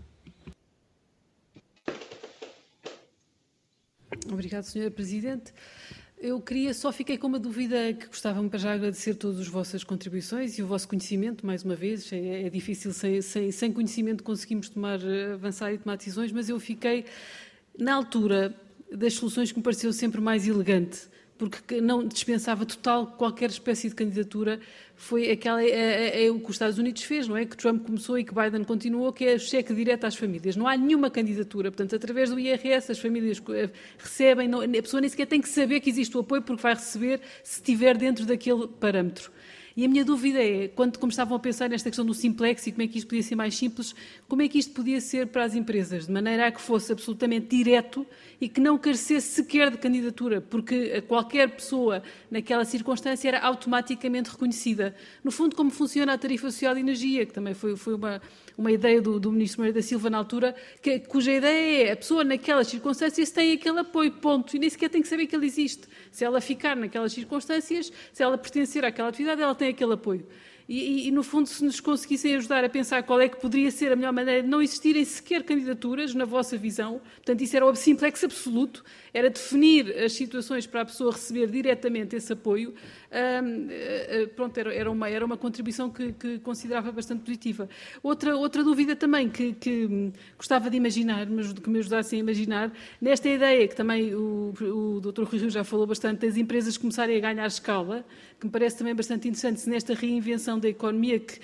Obrigada, senhora Presidente. Eu queria, só fiquei com uma dúvida que gostava-me para já agradecer todas as vossas contribuições e o vosso conhecimento, mais uma vez. É, é difícil, sem, sem, sem conhecimento conseguimos tomar, avançar e tomar decisões, mas eu fiquei, na altura das soluções que me pareceu sempre mais elegante, porque não dispensava total qualquer espécie de candidatura, foi aquela, é, é, é o que os Estados Unidos fez, não é? Que Trump começou e que Biden continuou, que é o cheque direto às famílias. Não há nenhuma candidatura, portanto, através do I R S as famílias recebem, não, a pessoa nem sequer tem que saber que existe o apoio, porque vai receber se estiver dentro daquele parâmetro. E a minha dúvida é, quando como estavam a pensar nesta questão do simplex e como é que isto podia ser mais simples, como é que isto podia ser para as empresas, de maneira a que fosse absolutamente direto e que não carecesse sequer de candidatura, porque qualquer pessoa naquela circunstância era automaticamente reconhecida. No fundo, como funciona a tarifa social de energia, que também foi, foi uma, uma ideia do, do Ministro Moreira da Silva na altura, que, cuja ideia é a pessoa naquelas circunstâncias tem aquele apoio, ponto, e nem sequer tem que saber que ele existe. Se ela ficar naquelas circunstâncias, se ela pertencer àquela atividade, ela tem aquele apoio. E, e, e, no fundo, se nos conseguissem ajudar a pensar qual é que poderia ser a melhor maneira de não existirem sequer candidaturas, na vossa visão, portanto, isso era o simplex absoluto, era definir as situações para a pessoa receber diretamente esse apoio, hum, pronto, era, era, uma, era uma contribuição que, que considerava bastante positiva. Outra, outra dúvida também que, que gostava de imaginar, mas que me ajudassem a imaginar, nesta ideia que também o, o doutor Rui Rio já falou bastante, das empresas começarem a ganhar escala, que me parece também bastante interessante, se nesta reinvenção da economia, que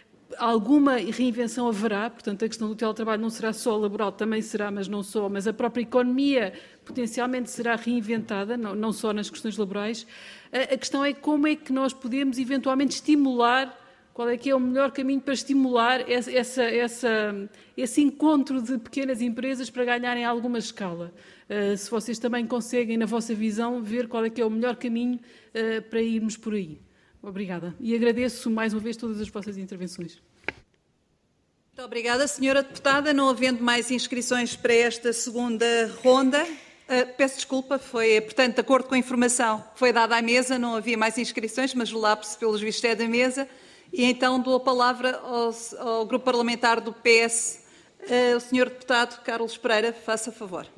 alguma reinvenção haverá, portanto a questão do teletrabalho não será só laboral, também será, mas não só, mas a própria economia potencialmente será reinventada, não, não só nas questões laborais. A, a questão é como é que nós podemos eventualmente estimular, qual é que é o melhor caminho para estimular essa, essa, essa, esse encontro de pequenas empresas para ganharem alguma escala. Uh, se vocês também conseguem, na vossa visão, ver qual é que é o melhor caminho uh, para irmos por aí. Obrigada. E agradeço mais uma vez todas as vossas intervenções. Muito obrigada, senhora deputada. Não havendo mais inscrições para esta segunda ronda, uh, peço desculpa, foi, portanto, de acordo com a informação que foi dada à mesa, não havia mais inscrições, mas o lapso, pelos vistos, é da mesa. E então dou a palavra ao, ao grupo parlamentar do P S. Uh, o senhor deputado Carlos Pereira, faça favor.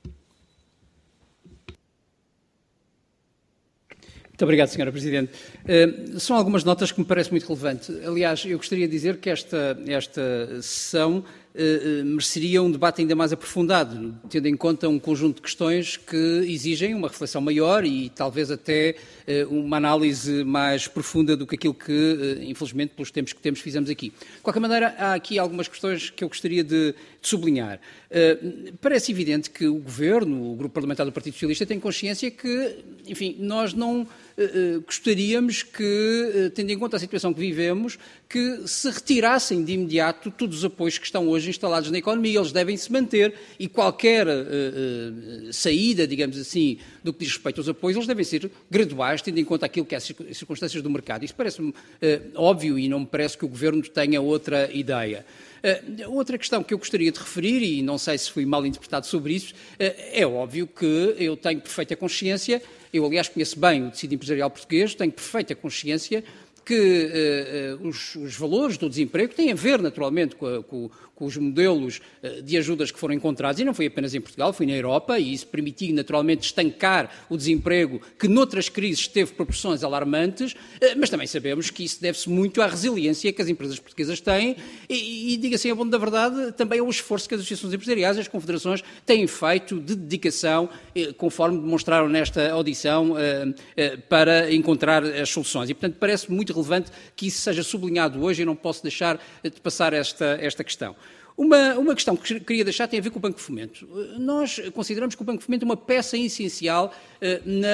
Muito obrigado, senhora Presidente. Uh, são algumas notas que me parecem muito relevantes. Aliás, eu gostaria de dizer que esta, esta sessão Uh, mereceria um debate ainda mais aprofundado, tendo em conta um conjunto de questões que exigem uma reflexão maior e talvez até uh, uma análise mais profunda do que aquilo que, uh, infelizmente, pelos tempos que temos, fizemos aqui. De qualquer maneira, há aqui algumas questões que eu gostaria de, de sublinhar. Uh, parece evidente que o Governo, o Grupo Parlamentar do Partido Socialista, tem consciência que, enfim, nós não uh, uh, gostaríamos que, uh, tendo em conta a situação que vivemos, que se retirassem de imediato todos os apoios que estão hoje instalados na economia. Eles devem se manter e qualquer uh, uh, saída, digamos assim, do que diz respeito aos apoios, eles devem ser graduais, tendo em conta aquilo que é as circunstâncias do mercado. Isso parece-me uh, óbvio e não me parece que o Governo tenha outra ideia. Uh, outra questão que eu gostaria de referir, e não sei se fui mal interpretado sobre isso, uh, é óbvio que eu tenho perfeita consciência, eu aliás conheço bem o tecido empresarial português, tenho perfeita consciência que uh, uh, os, os valores do desemprego têm a ver, naturalmente, com, a, com, com os modelos uh, de ajudas que foram encontrados, e não foi apenas em Portugal, foi na Europa, e isso permitiu, naturalmente, estancar o desemprego, que noutras crises teve proporções alarmantes, uh, mas também sabemos que isso deve-se muito à resiliência que as empresas portuguesas têm, e, e diga-se a bom da verdade, também ao esforço que as associações empresariais, as confederações, têm feito de dedicação, uh, conforme demonstraram nesta audição, uh, uh, para encontrar as soluções. E, portanto, parece muito relevante que isso seja sublinhado hoje e não posso deixar de passar esta, esta questão. Uma, uma questão que queria deixar tem a ver com o Banco de Fomento. Nós consideramos que o Banco de Fomento é uma peça essencial uh,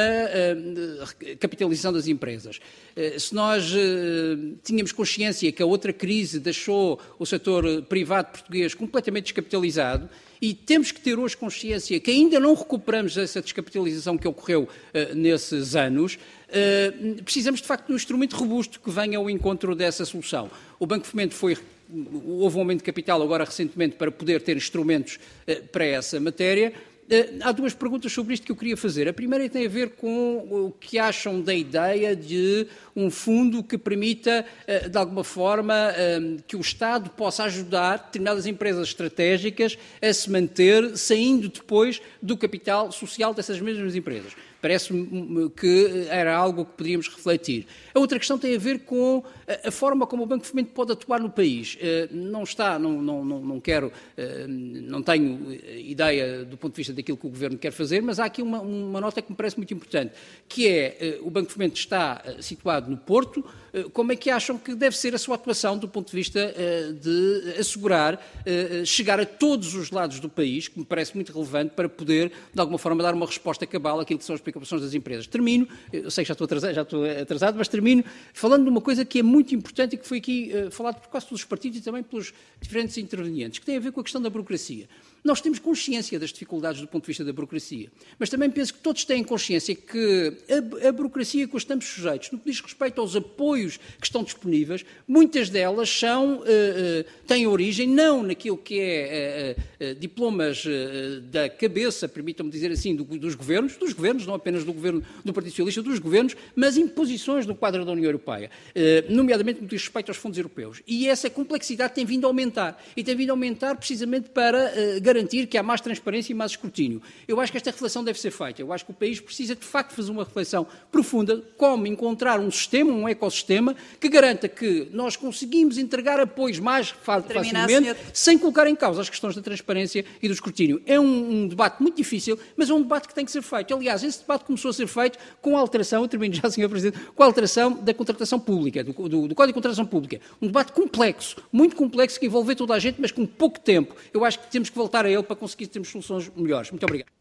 na uh, capitalização das empresas. Uh, se nós uh, tínhamos consciência que a outra crise deixou o setor privado português completamente descapitalizado, e temos que ter hoje consciência que ainda não recuperamos essa descapitalização que ocorreu uh, nesses anos, uh, precisamos de facto de um instrumento robusto que venha ao encontro dessa solução. O Banco de Fomento foi, houve um aumento de capital agora recentemente para poder ter instrumentos uh, para essa matéria. Uh, há duas perguntas sobre isto que eu queria fazer. A primeira tem a ver com o que acham da ideia de um fundo que permita, uh, de alguma forma, uh, que o Estado possa ajudar determinadas empresas estratégicas a se manter, saindo depois do capital social dessas mesmas empresas. Parece-me que era algo que poderíamos refletir. A outra questão tem a ver com a forma como o Banco de Fomento pode atuar no país. Não está, não, não, não quero, não tenho ideia do ponto de vista daquilo que o Governo quer fazer, mas há aqui uma, uma nota que me parece muito importante, que é, o Banco de Fomento está situado no Porto. Como é que acham que deve ser a sua atuação do ponto de vista de assegurar chegar a todos os lados do país, que me parece muito relevante para poder, de alguma forma, dar uma resposta cabal àquilo que são as preocupações das empresas. Termino, eu sei que já estou atrasado, já estou atrasado, mas termino falando de uma coisa que é muito importante e que foi aqui uh, falado por quase todos os partidos e também pelos diferentes intervenientes, que tem a ver com a questão da burocracia. Nós temos consciência das dificuldades do ponto de vista da burocracia, mas também penso que todos têm consciência que a, a burocracia que estamos sujeitos, no que diz respeito aos apoios que estão disponíveis, muitas delas são, uh, uh, têm origem não naquilo que é uh, uh, diplomas uh, da cabeça, permitam-me dizer assim, do, dos governos, dos governos, não apenas do governo do Partido Socialista, dos governos, mas imposições no quadro da União Europeia, uh, nomeadamente no que diz respeito aos fundos europeus. E essa complexidade tem vindo a aumentar, e tem vindo a aumentar precisamente para uh, garantir que há mais transparência e mais escrutínio. Eu acho que esta reflexão deve ser feita. Eu acho que o país precisa, de facto, fazer uma reflexão profunda como encontrar um sistema, um ecossistema, que garanta que nós conseguimos entregar apoios mais facilmente, senhor... sem colocar em causa as questões da transparência e do escrutínio. É um, um debate muito difícil, mas é um debate que tem que ser feito. Aliás, esse debate começou a ser feito com a alteração, eu termino já, senhor Presidente, com a alteração da contratação pública, do, do, do Código de Contratação Pública. Um debate complexo, muito complexo, que envolve toda a gente, mas com pouco tempo. Eu acho que temos que voltar a ele para conseguir termos soluções melhores. Muito obrigado.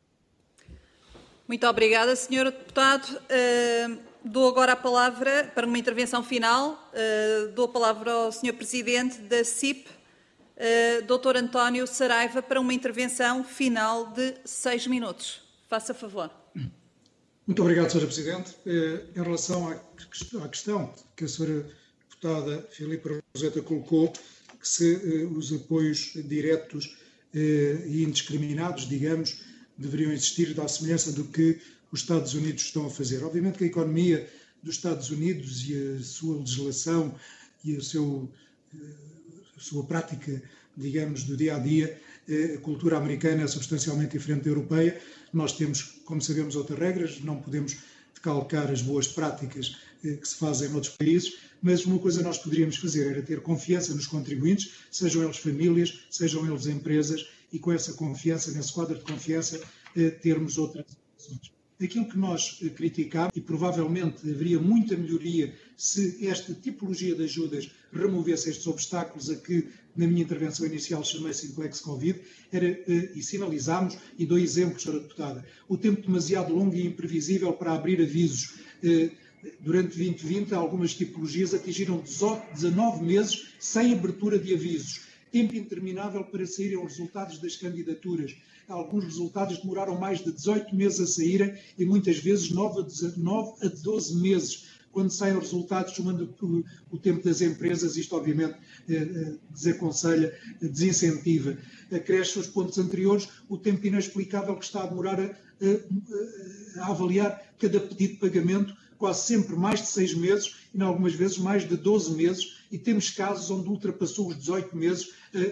Muito obrigada, senhor Deputado. Uh, dou agora a palavra para uma intervenção final. Uh, dou a palavra ao senhor Presidente da S I P, uh, doutor António Saraiva, para uma intervenção final de seis minutos. Faça favor. Muito obrigado, senhora Presidente. Uh, em relação à, à questão que a senhora Deputada Filipe Roseta colocou, que se uh, os apoios diretos e indiscriminados, digamos, deveriam existir da semelhança do que os Estados Unidos estão a fazer. Obviamente que a economia dos Estados Unidos e a sua legislação e a, seu, a sua prática, digamos, do dia-a-dia, a cultura americana é substancialmente diferente da europeia. Nós temos, como sabemos, outras regras, não podemos decalcar as boas práticas que se fazem noutros países, mas uma coisa nós poderíamos fazer era ter confiança nos contribuintes, sejam eles famílias, sejam eles empresas, e com essa confiança, nesse quadro de confiança, termos outras ações. Aquilo que nós criticámos, e provavelmente haveria muita melhoria se esta tipologia de ajudas removesse estes obstáculos a que, na minha intervenção inicial, chamei Simplex Covid, era, e sinalizámos, e dou exemplos, senhora Deputada, o tempo demasiado longo e imprevisível para abrir avisos. Durante vinte vinte, algumas tipologias atingiram dezanove meses sem abertura de avisos. Tempo interminável para saírem os resultados das candidaturas. Alguns resultados demoraram mais de dezoito meses a saírem e muitas vezes nove a doze meses. Quando saem os resultados, somando o tempo das empresas, isto obviamente desaconselha, desincentiva. Acresce aos pontos anteriores o tempo inexplicável que está a demorar a, a, a avaliar cada pedido de pagamento, quase sempre mais de seis meses e, em algumas vezes, mais de doze meses, e temos casos onde ultrapassou os dezoito meses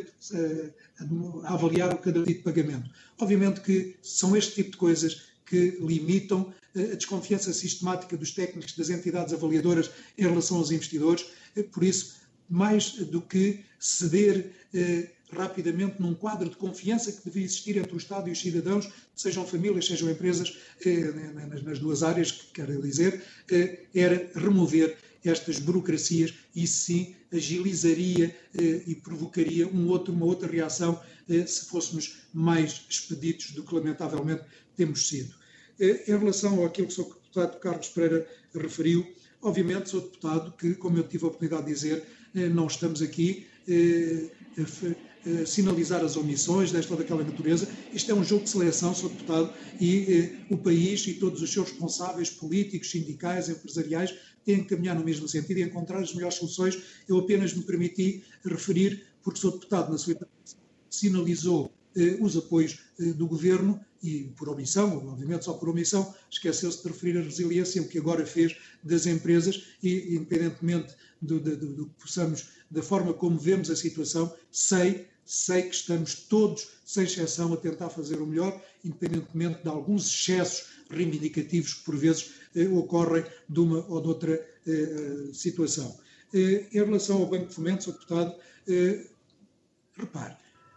a, a, a avaliar cada pedido de pagamento. Obviamente que são este tipo de coisas que limitam a desconfiança sistemática dos técnicos das entidades avaliadoras em relação aos investidores. Por isso, mais do que ceder eh, rapidamente num quadro de confiança que devia existir entre o Estado e os cidadãos, sejam famílias, sejam empresas, eh, nas, nas duas áreas que quero dizer, eh, era remover estas burocracias e sim agilizaria eh, e provocaria um outro, uma outra reação eh, se fôssemos mais expeditos do que lamentavelmente temos sido. Eh, em relação àquilo que o senhor Deputado Carlos Pereira referiu, obviamente sou deputado que, como eu tive a oportunidade de dizer, eh, não estamos aqui eh, a, a sinalizar as omissões desta ou daquela natureza. Isto é um jogo de seleção, sou deputado, e eh, o país e todos os seus responsáveis políticos, sindicais, empresariais, têm que caminhar no mesmo sentido e encontrar as melhores soluções. Eu apenas me permiti referir, porque sou deputado, na sua intervenção, sinalizou eh, os apoios eh, do Governo e, por omissão, obviamente só por omissão, esqueceu-se de referir a resiliência, o que agora fez das empresas e, independentemente do, do, do, do que possamos, da forma como vemos a situação, sei, sei que estamos todos, sem exceção, a tentar fazer o melhor, independentemente de alguns excessos reivindicativos que, por vezes, eh, ocorrem de uma ou de outra eh, situação. Eh, em relação ao Banco de Fomento, senhor Deputado, eh, repare,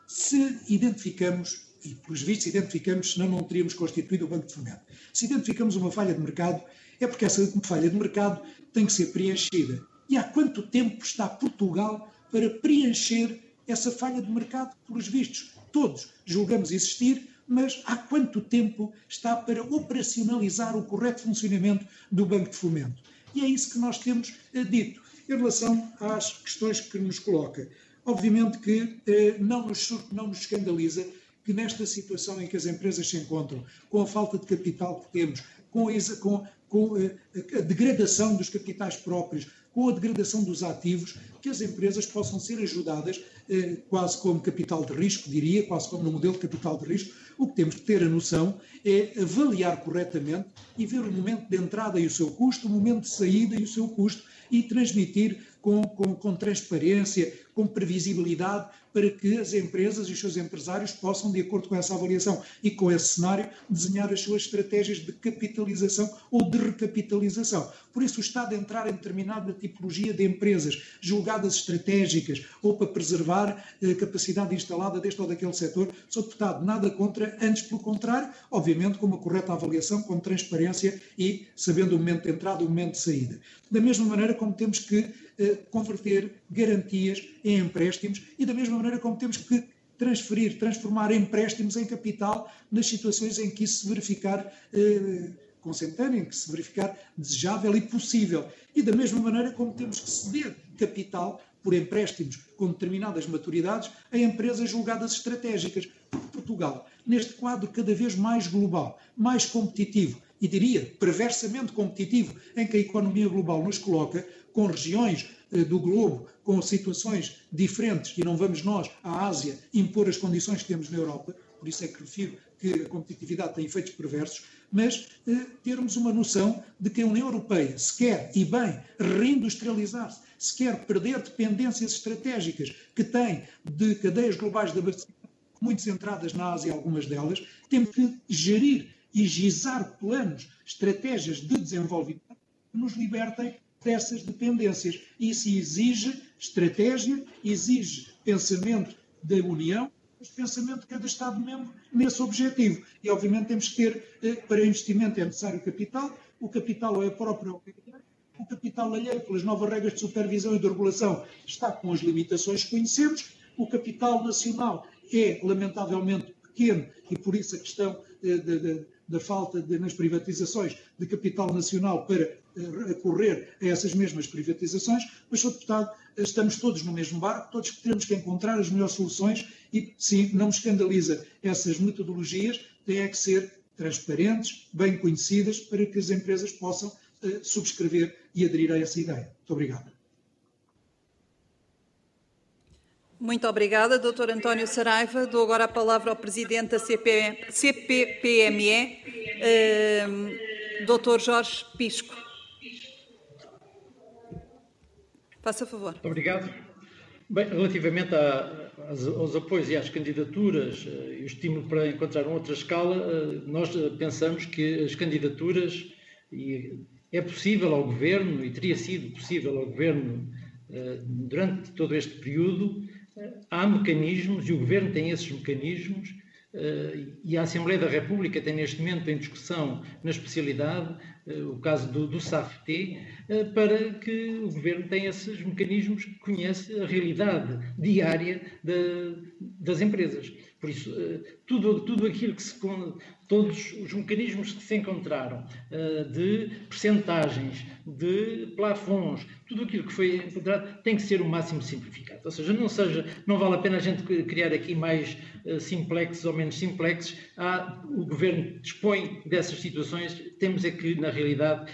se identificamos, e pelos vistos identificamos, senão não teríamos constituído o Banco de Fomento, se identificamos uma falha de mercado, é porque essa falha de mercado tem que ser preenchida. E há quanto tempo está Portugal para preencher essa falha de mercado? Pelos vistos, todos julgamos existir, mas há quanto tempo está para operacionalizar o correto funcionamento do Banco de Fomento? E é isso que nós temos eh, dito. Em relação às questões que nos coloca, obviamente que eh, não, nos, não nos escandaliza que nesta situação em que as empresas se encontram, com a falta de capital que temos, com a, com, com a, a degradação dos capitais próprios, com a degradação dos ativos, que as empresas possam ser ajudadas eh, quase como capital de risco, diria, quase como no modelo de capital de risco. O que temos que ter a noção é avaliar corretamente e ver o momento de entrada e o seu custo, o momento de saída e o seu custo, e transmitir com, com, com transparência, com previsibilidade, para que as empresas e os seus empresários possam, de acordo com essa avaliação e com esse cenário, desenhar as suas estratégias de capitalização ou de recapitalização. Por isso, o Estado entrar em determinada tipologia de empresas julgadas estratégicas ou para preservar a capacidade instalada deste ou daquele setor, sou deputado, nada contra, antes pelo contrário, obviamente com uma correta avaliação, com transparência e sabendo o momento de entrada e o momento de saída. Da mesma maneira como temos que eh, converter garantias em empréstimos e da mesma maneira como temos que transferir, transformar empréstimos em capital nas situações em que isso se verificar eh, consentâneo, em que se verificar desejável e possível. E da mesma maneira como temos que ceder capital por empréstimos com determinadas maturidades a empresas julgadas estratégicas. Portugal, neste quadro cada vez mais global, mais competitivo, e diria perversamente competitivo, em que a economia global nos coloca, com regiões eh, do globo, com situações diferentes, e não vamos nós, à Ásia, impor as condições que temos na Europa, por isso é que refiro que a competitividade tem efeitos perversos, mas eh, termos uma noção de que a União Europeia se quer, e bem, reindustrializar-se, se quer perder dependências estratégicas que tem de cadeias globais de abastecimento, muito centradas na Ásia, algumas delas, temos que gerir e gizar planos, estratégias de desenvolvimento que nos libertem dessas dependências. Isso exige estratégia, exige pensamento da União, mas pensamento de cada Estado-membro nesse objetivo. E, obviamente, temos que ter, para investimento é necessário capital, o capital é a própria o capital alheio, pelas novas regras de supervisão e de regulação, está com as limitações que conhecemos, o capital nacional é, lamentavelmente, pequeno, e por isso a questão de, de, de, da falta de, nas privatizações de capital nacional para recorrer a essas mesmas privatizações, mas, senhor Deputado, estamos todos no mesmo barco, todos temos que encontrar as melhores soluções e, sim, não me escandaliza essas metodologias, têm que ser transparentes, bem conhecidas, para que as empresas possam uh, subscrever e aderir a essa ideia. Muito obrigado. Muito obrigada, doutor António Saraiva. Dou agora a palavra ao Presidente da C P P M E, uh, doutor Jorge Pisco. Faça favor. Muito obrigado. Bem, relativamente a, aos apoios e às candidaturas e o estímulo para encontrar outra escala, nós pensamos que as candidaturas, e é possível ao Governo, e teria sido possível ao Governo durante todo este período, há mecanismos, e o Governo tem esses mecanismos, e a Assembleia da República tem neste momento em discussão na especialidade o caso do, do S A F T, para que o Governo tenha esses mecanismos que conhece a realidade diária de, das empresas. Por isso, tudo, tudo aquilo que se... Todos os mecanismos que se encontraram, de percentagens, de plafons, tudo aquilo que foi encontrado tem que ser o máximo simplificado. Ou seja, não, seja, não vale a pena a gente criar aqui mais simplexes ou menos simplexes. Há, o Governo dispõe dessas situações, temos é que, na realidade,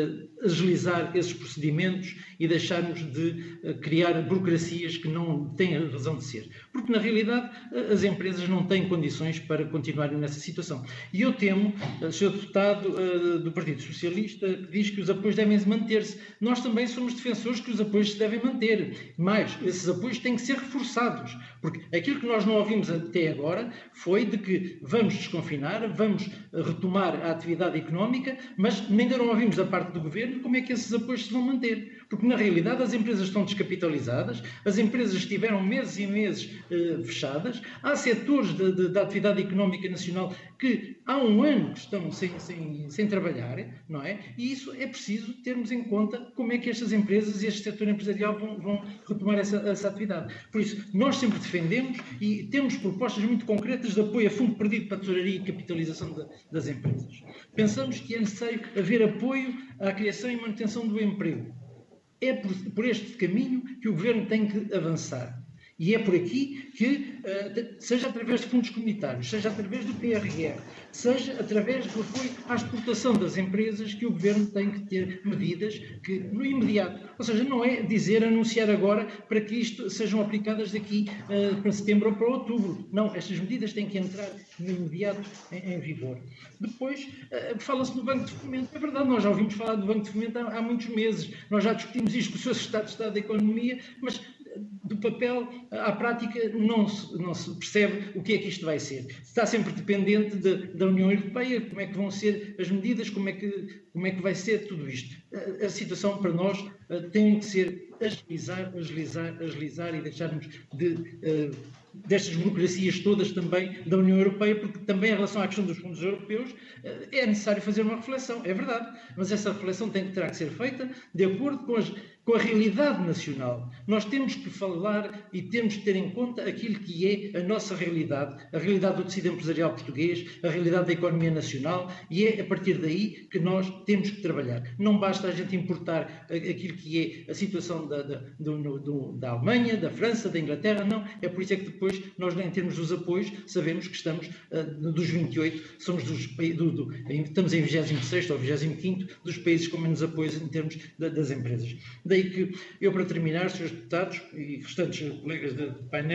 agilizar esses procedimentos e deixarmos de criar burocracias que não têm a razão de ser. Porque, na realidade, as empresas não têm condições para continuarem nessa situação. E eu temo, senhor Deputado uh, do Partido Socialista, que diz que os apoios devem manter-se. Nós também somos defensores que os apoios se devem manter. Mas esses apoios têm que ser reforçados. Porque aquilo que nós não ouvimos até agora foi de que vamos desconfinar, vamos retomar a atividade económica, mas ainda não ouvimos da parte do Governo como é que esses apoios se vão manter. Porque, na realidade, as empresas estão descapitalizadas, as empresas estiveram meses e meses uh, fechadas, há setores da atividade económica nacional que há um ano que estão sem, sem, sem trabalhar, não é? E isso é preciso termos em conta como é que estas empresas e este setor empresarial vão, vão retomar essa, essa atividade. Por isso, nós sempre defendemos e temos propostas muito concretas de apoio a fundo perdido para a tesouraria e capitalização de, das empresas. Pensamos que é necessário haver apoio à criação e manutenção do emprego. É por, por este caminho que o Governo tem que avançar. E é por aqui que, seja através de fundos comunitários, seja através do P R R, seja através do apoio à exportação das empresas, que o Governo tem que ter medidas que, no imediato, ou seja, não é dizer, anunciar agora para que isto sejam aplicadas daqui uh, para setembro ou para outubro. Não, estas medidas têm que entrar no imediato em, em vigor. Depois, uh, fala-se no Banco de Fomento. É verdade, nós já ouvimos falar do Banco de Fomento há, há muitos meses. Nós já discutimos isto com o senhor Secretário de Estado da Economia, mas do papel à prática não se, não se percebe o que é que isto vai ser. Está sempre dependente de, da União Europeia, como é que vão ser as medidas, como é que, como é que vai ser tudo isto. A, a situação para nós uh, tem que ser agilizar, agilizar, agilizar e deixarmos de, uh, destas burocracias todas também da União Europeia, porque também em relação à questão dos fundos europeus uh, é necessário fazer uma reflexão, é verdade, mas essa reflexão tem, terá que ser feita de acordo com as com a realidade nacional. Nós temos que falar e temos que ter em conta aquilo que é a nossa realidade, a realidade do tecido empresarial português, a realidade da economia nacional, e é a partir daí que nós temos que trabalhar. Não basta a gente importar aquilo que é a situação da, da, do, do, da Alemanha, da França, da Inglaterra, não. É por isso é que depois nós, em termos dos apoios, sabemos que estamos uh, dos vinte e oito, somos dos, do, do, estamos em vigésimo sexto ou vigésimo quinto dos países com menos apoios em termos da, das empresas. Daí que eu, para terminar, senhores deputados e restantes colegas do painel,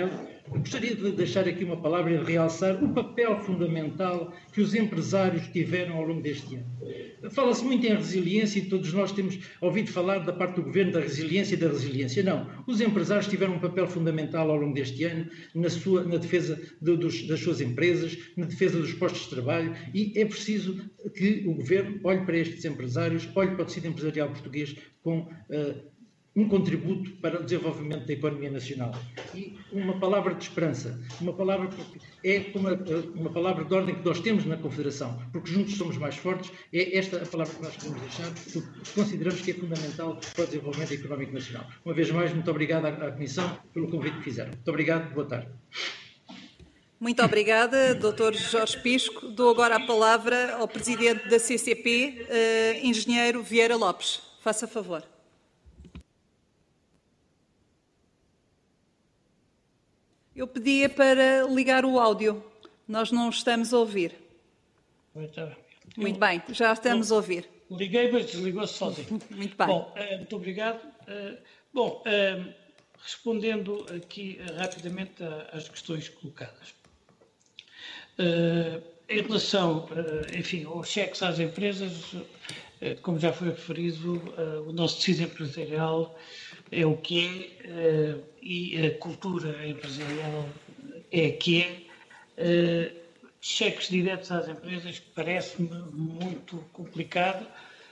gostaria de deixar aqui uma palavra e de realçar o papel fundamental que os empresários tiveram ao longo deste ano. Fala-se muito em resiliência e todos nós temos ouvido falar da parte do Governo da resiliência e da resiliência. Não, os empresários tiveram um papel fundamental ao longo deste ano na, sua, na defesa de, dos, das suas empresas, na defesa dos postos de trabalho, e é preciso que o Governo olhe para estes empresários, olhe para o tecido empresarial português com uh, um contributo para o desenvolvimento da economia nacional. E uma palavra de esperança, uma palavra é uma, uma palavra de ordem que nós temos na Confederação, porque juntos somos mais fortes, é esta a palavra que nós queremos deixar, porque consideramos que é fundamental para o desenvolvimento económico nacional. Uma vez mais, muito obrigado à, à Comissão pelo convite que fizeram. Muito obrigado, boa tarde. Muito obrigada, doutor Jorge Pisco. Dou agora a palavra ao Presidente da C C P, uh, Engenheiro Vieira Lopes. Faça favor. Eu pedia para ligar o áudio. Nós não estamos a ouvir. Muito bem, já estamos a ouvir. Liguei, mas desligou-se sozinho. Muito bem. Bom, muito obrigado. Bom, respondendo aqui rapidamente às questões colocadas. Em relação, enfim, aos cheques às empresas, como já foi referido, o nosso tecido empresarial é o que é, e a cultura empresarial é a que é. Cheques diretos às empresas parece-me muito complicado.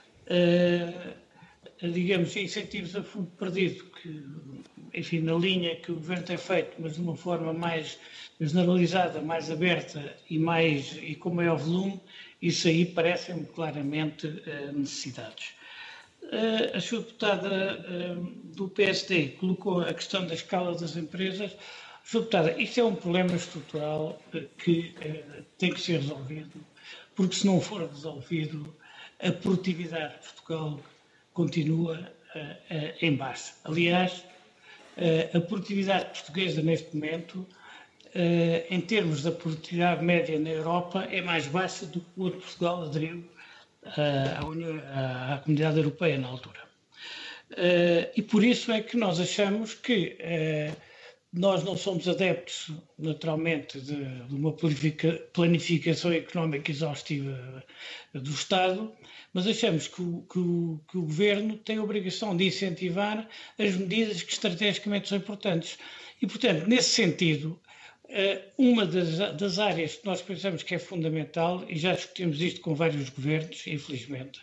Digamos, incentivos a fundo perdido, que, enfim, na linha que o Governo tem feito, mas de uma forma mais generalizada, mais aberta e, mais, e com maior volume, isso aí parecem-me claramente uh, necessidades. Uh, a senhora deputada uh, do P S D colocou a questão da escala das empresas. senhora deputada, isto é um problema estrutural uh, que uh, tem que ser resolvido, porque se não for resolvido, a produtividade de Portugal continua uh, uh, em baixa. Aliás, uh, a produtividade portuguesa neste momento, Uh, em termos da produtividade média na Europa, é mais baixa do que quando Portugal aderiu uh, à, União, à, à Comunidade Europeia na altura. Uh, e por isso é que nós achamos que uh, nós não somos adeptos, naturalmente, de, de uma planificação económica exaustiva do Estado, mas achamos que o, que, o, que o Governo tem a obrigação de incentivar as medidas que estrategicamente são importantes. E, portanto, nesse sentido, uma das, das áreas que nós pensamos que é fundamental, e já discutimos isto com vários governos, infelizmente,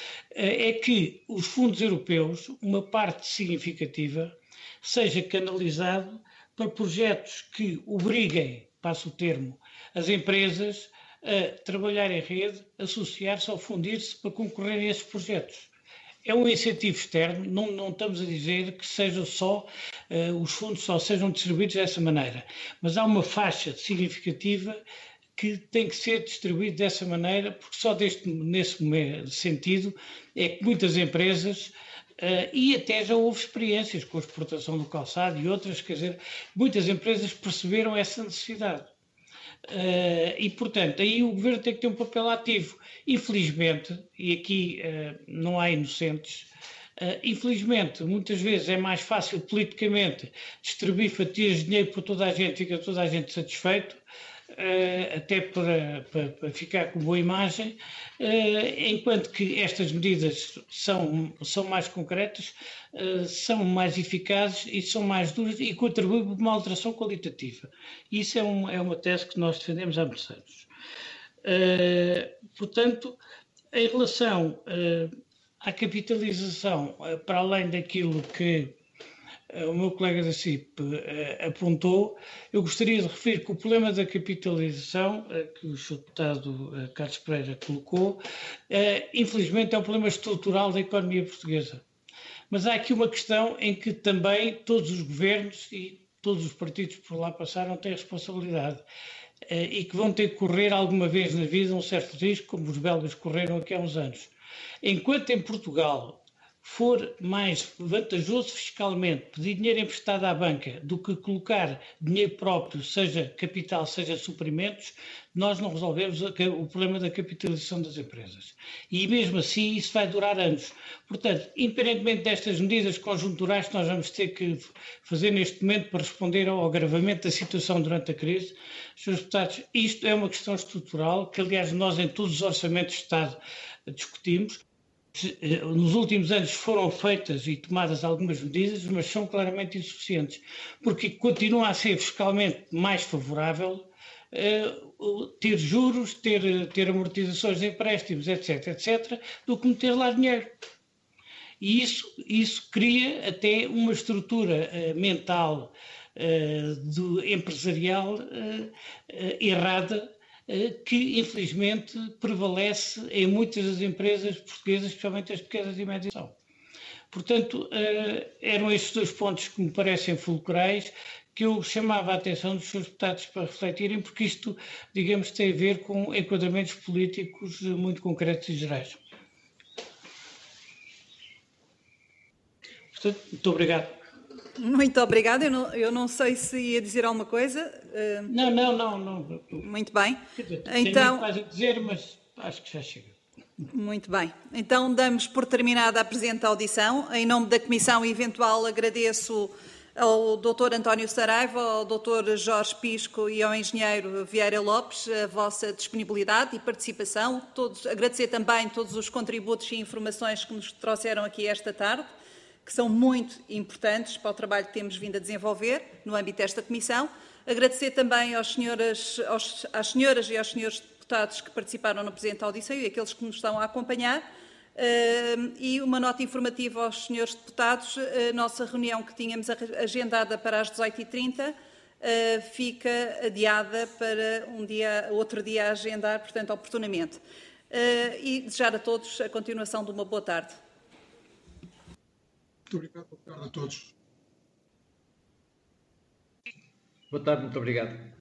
é que os fundos europeus, uma parte significativa, seja canalizado para projetos que obriguem, passo o termo, as empresas a trabalhar em rede, associar-se ou fundir-se para concorrer a esses projetos. É um incentivo externo, não, não estamos a dizer que seja só, uh, os fundos só sejam distribuídos dessa maneira, mas há uma faixa significativa que tem que ser distribuída dessa maneira, porque só deste, nesse sentido é que muitas empresas, uh, e até já houve experiências com a exportação do calçado e outras, quer dizer, muitas empresas perceberam essa necessidade. Uh, e, portanto, aí o Governo tem que ter um papel ativo. Infelizmente, e aqui uh, não há inocentes, uh, infelizmente, muitas vezes é mais fácil politicamente distribuir fatias de dinheiro para toda a gente, fica toda a gente satisfeito, uh, até para, para, para ficar com boa imagem, uh, enquanto que estas medidas são, são mais concretas, uh, são mais eficazes e são mais duras e contribuem para uma alteração qualitativa. E isso é, um, é uma tese que nós defendemos há muitos anos. Uh, portanto, em relação uh, à capitalização, uh, para além daquilo que uh, o meu colega da C I P uh, apontou, eu gostaria de referir que o problema da capitalização, uh, que o senhor deputado uh, Carlos Pereira colocou, uh, infelizmente é um problema estrutural da economia portuguesa. Mas há aqui uma questão em que também todos os governos e todos os partidos que por lá passaram têm responsabilidade. E que vão ter que correr alguma vez na vida um certo risco, como os belgas correram aqui há uns anos. Enquanto em Portugal for mais vantajoso fiscalmente pedir dinheiro emprestado à banca do que colocar dinheiro próprio, seja capital, seja suprimentos, nós não resolvemos o problema da capitalização das empresas. E mesmo assim isso vai durar anos. Portanto, independentemente destas medidas conjunturais que nós vamos ter que fazer neste momento para responder ao agravamento da situação durante a crise, senhores deputados, isto é uma questão estrutural que, aliás, nós em todos os orçamentos de Estado discutimos. Nos últimos anos foram feitas e tomadas algumas medidas, mas são claramente insuficientes, porque continua a ser fiscalmente mais favorável uh, ter juros, ter, ter amortizações de empréstimos, etc, etcétera, do que meter lá dinheiro. E isso, isso cria até uma estrutura uh, mental uh, do empresarial uh, uh, errada, que infelizmente prevalece em muitas das empresas portuguesas, especialmente as pequenas e médias. Portanto, eram estes dois pontos que me parecem fulcrais, que eu chamava a atenção dos senhores deputados para refletirem, porque isto, digamos, tem a ver com enquadramentos políticos muito concretos e gerais. Portanto, muito obrigado. Muito obrigada. Eu não, eu não sei se ia dizer alguma coisa. Não, não, não. não. Muito bem. Dizer, então, tenho muito a dizer, mas acho que já chega. Muito bem. Então, damos por terminada a presente audição. Em nome da Comissão Eventual, agradeço ao doutor António Saraiva, ao doutor Jorge Pisco e ao engenheiro Vieira Lopes a vossa disponibilidade e participação. Todos, agradecer também todos os contributos e informações que nos trouxeram aqui esta tarde, que são muito importantes para o trabalho que temos vindo a desenvolver no âmbito desta Comissão. Agradecer também aos senhoras, aos, às senhoras e aos senhores deputados que participaram na presente audição e aqueles que nos estão a acompanhar. Uh, e uma nota informativa aos senhores deputados. A nossa reunião que tínhamos agendada para as dezoito e trinta uh, fica adiada para um dia, outro dia a agendar, portanto, oportunamente. Uh, e desejar a todos a continuação de uma boa tarde. Muito obrigado, boa tarde a todos. Boa tarde, muito obrigado.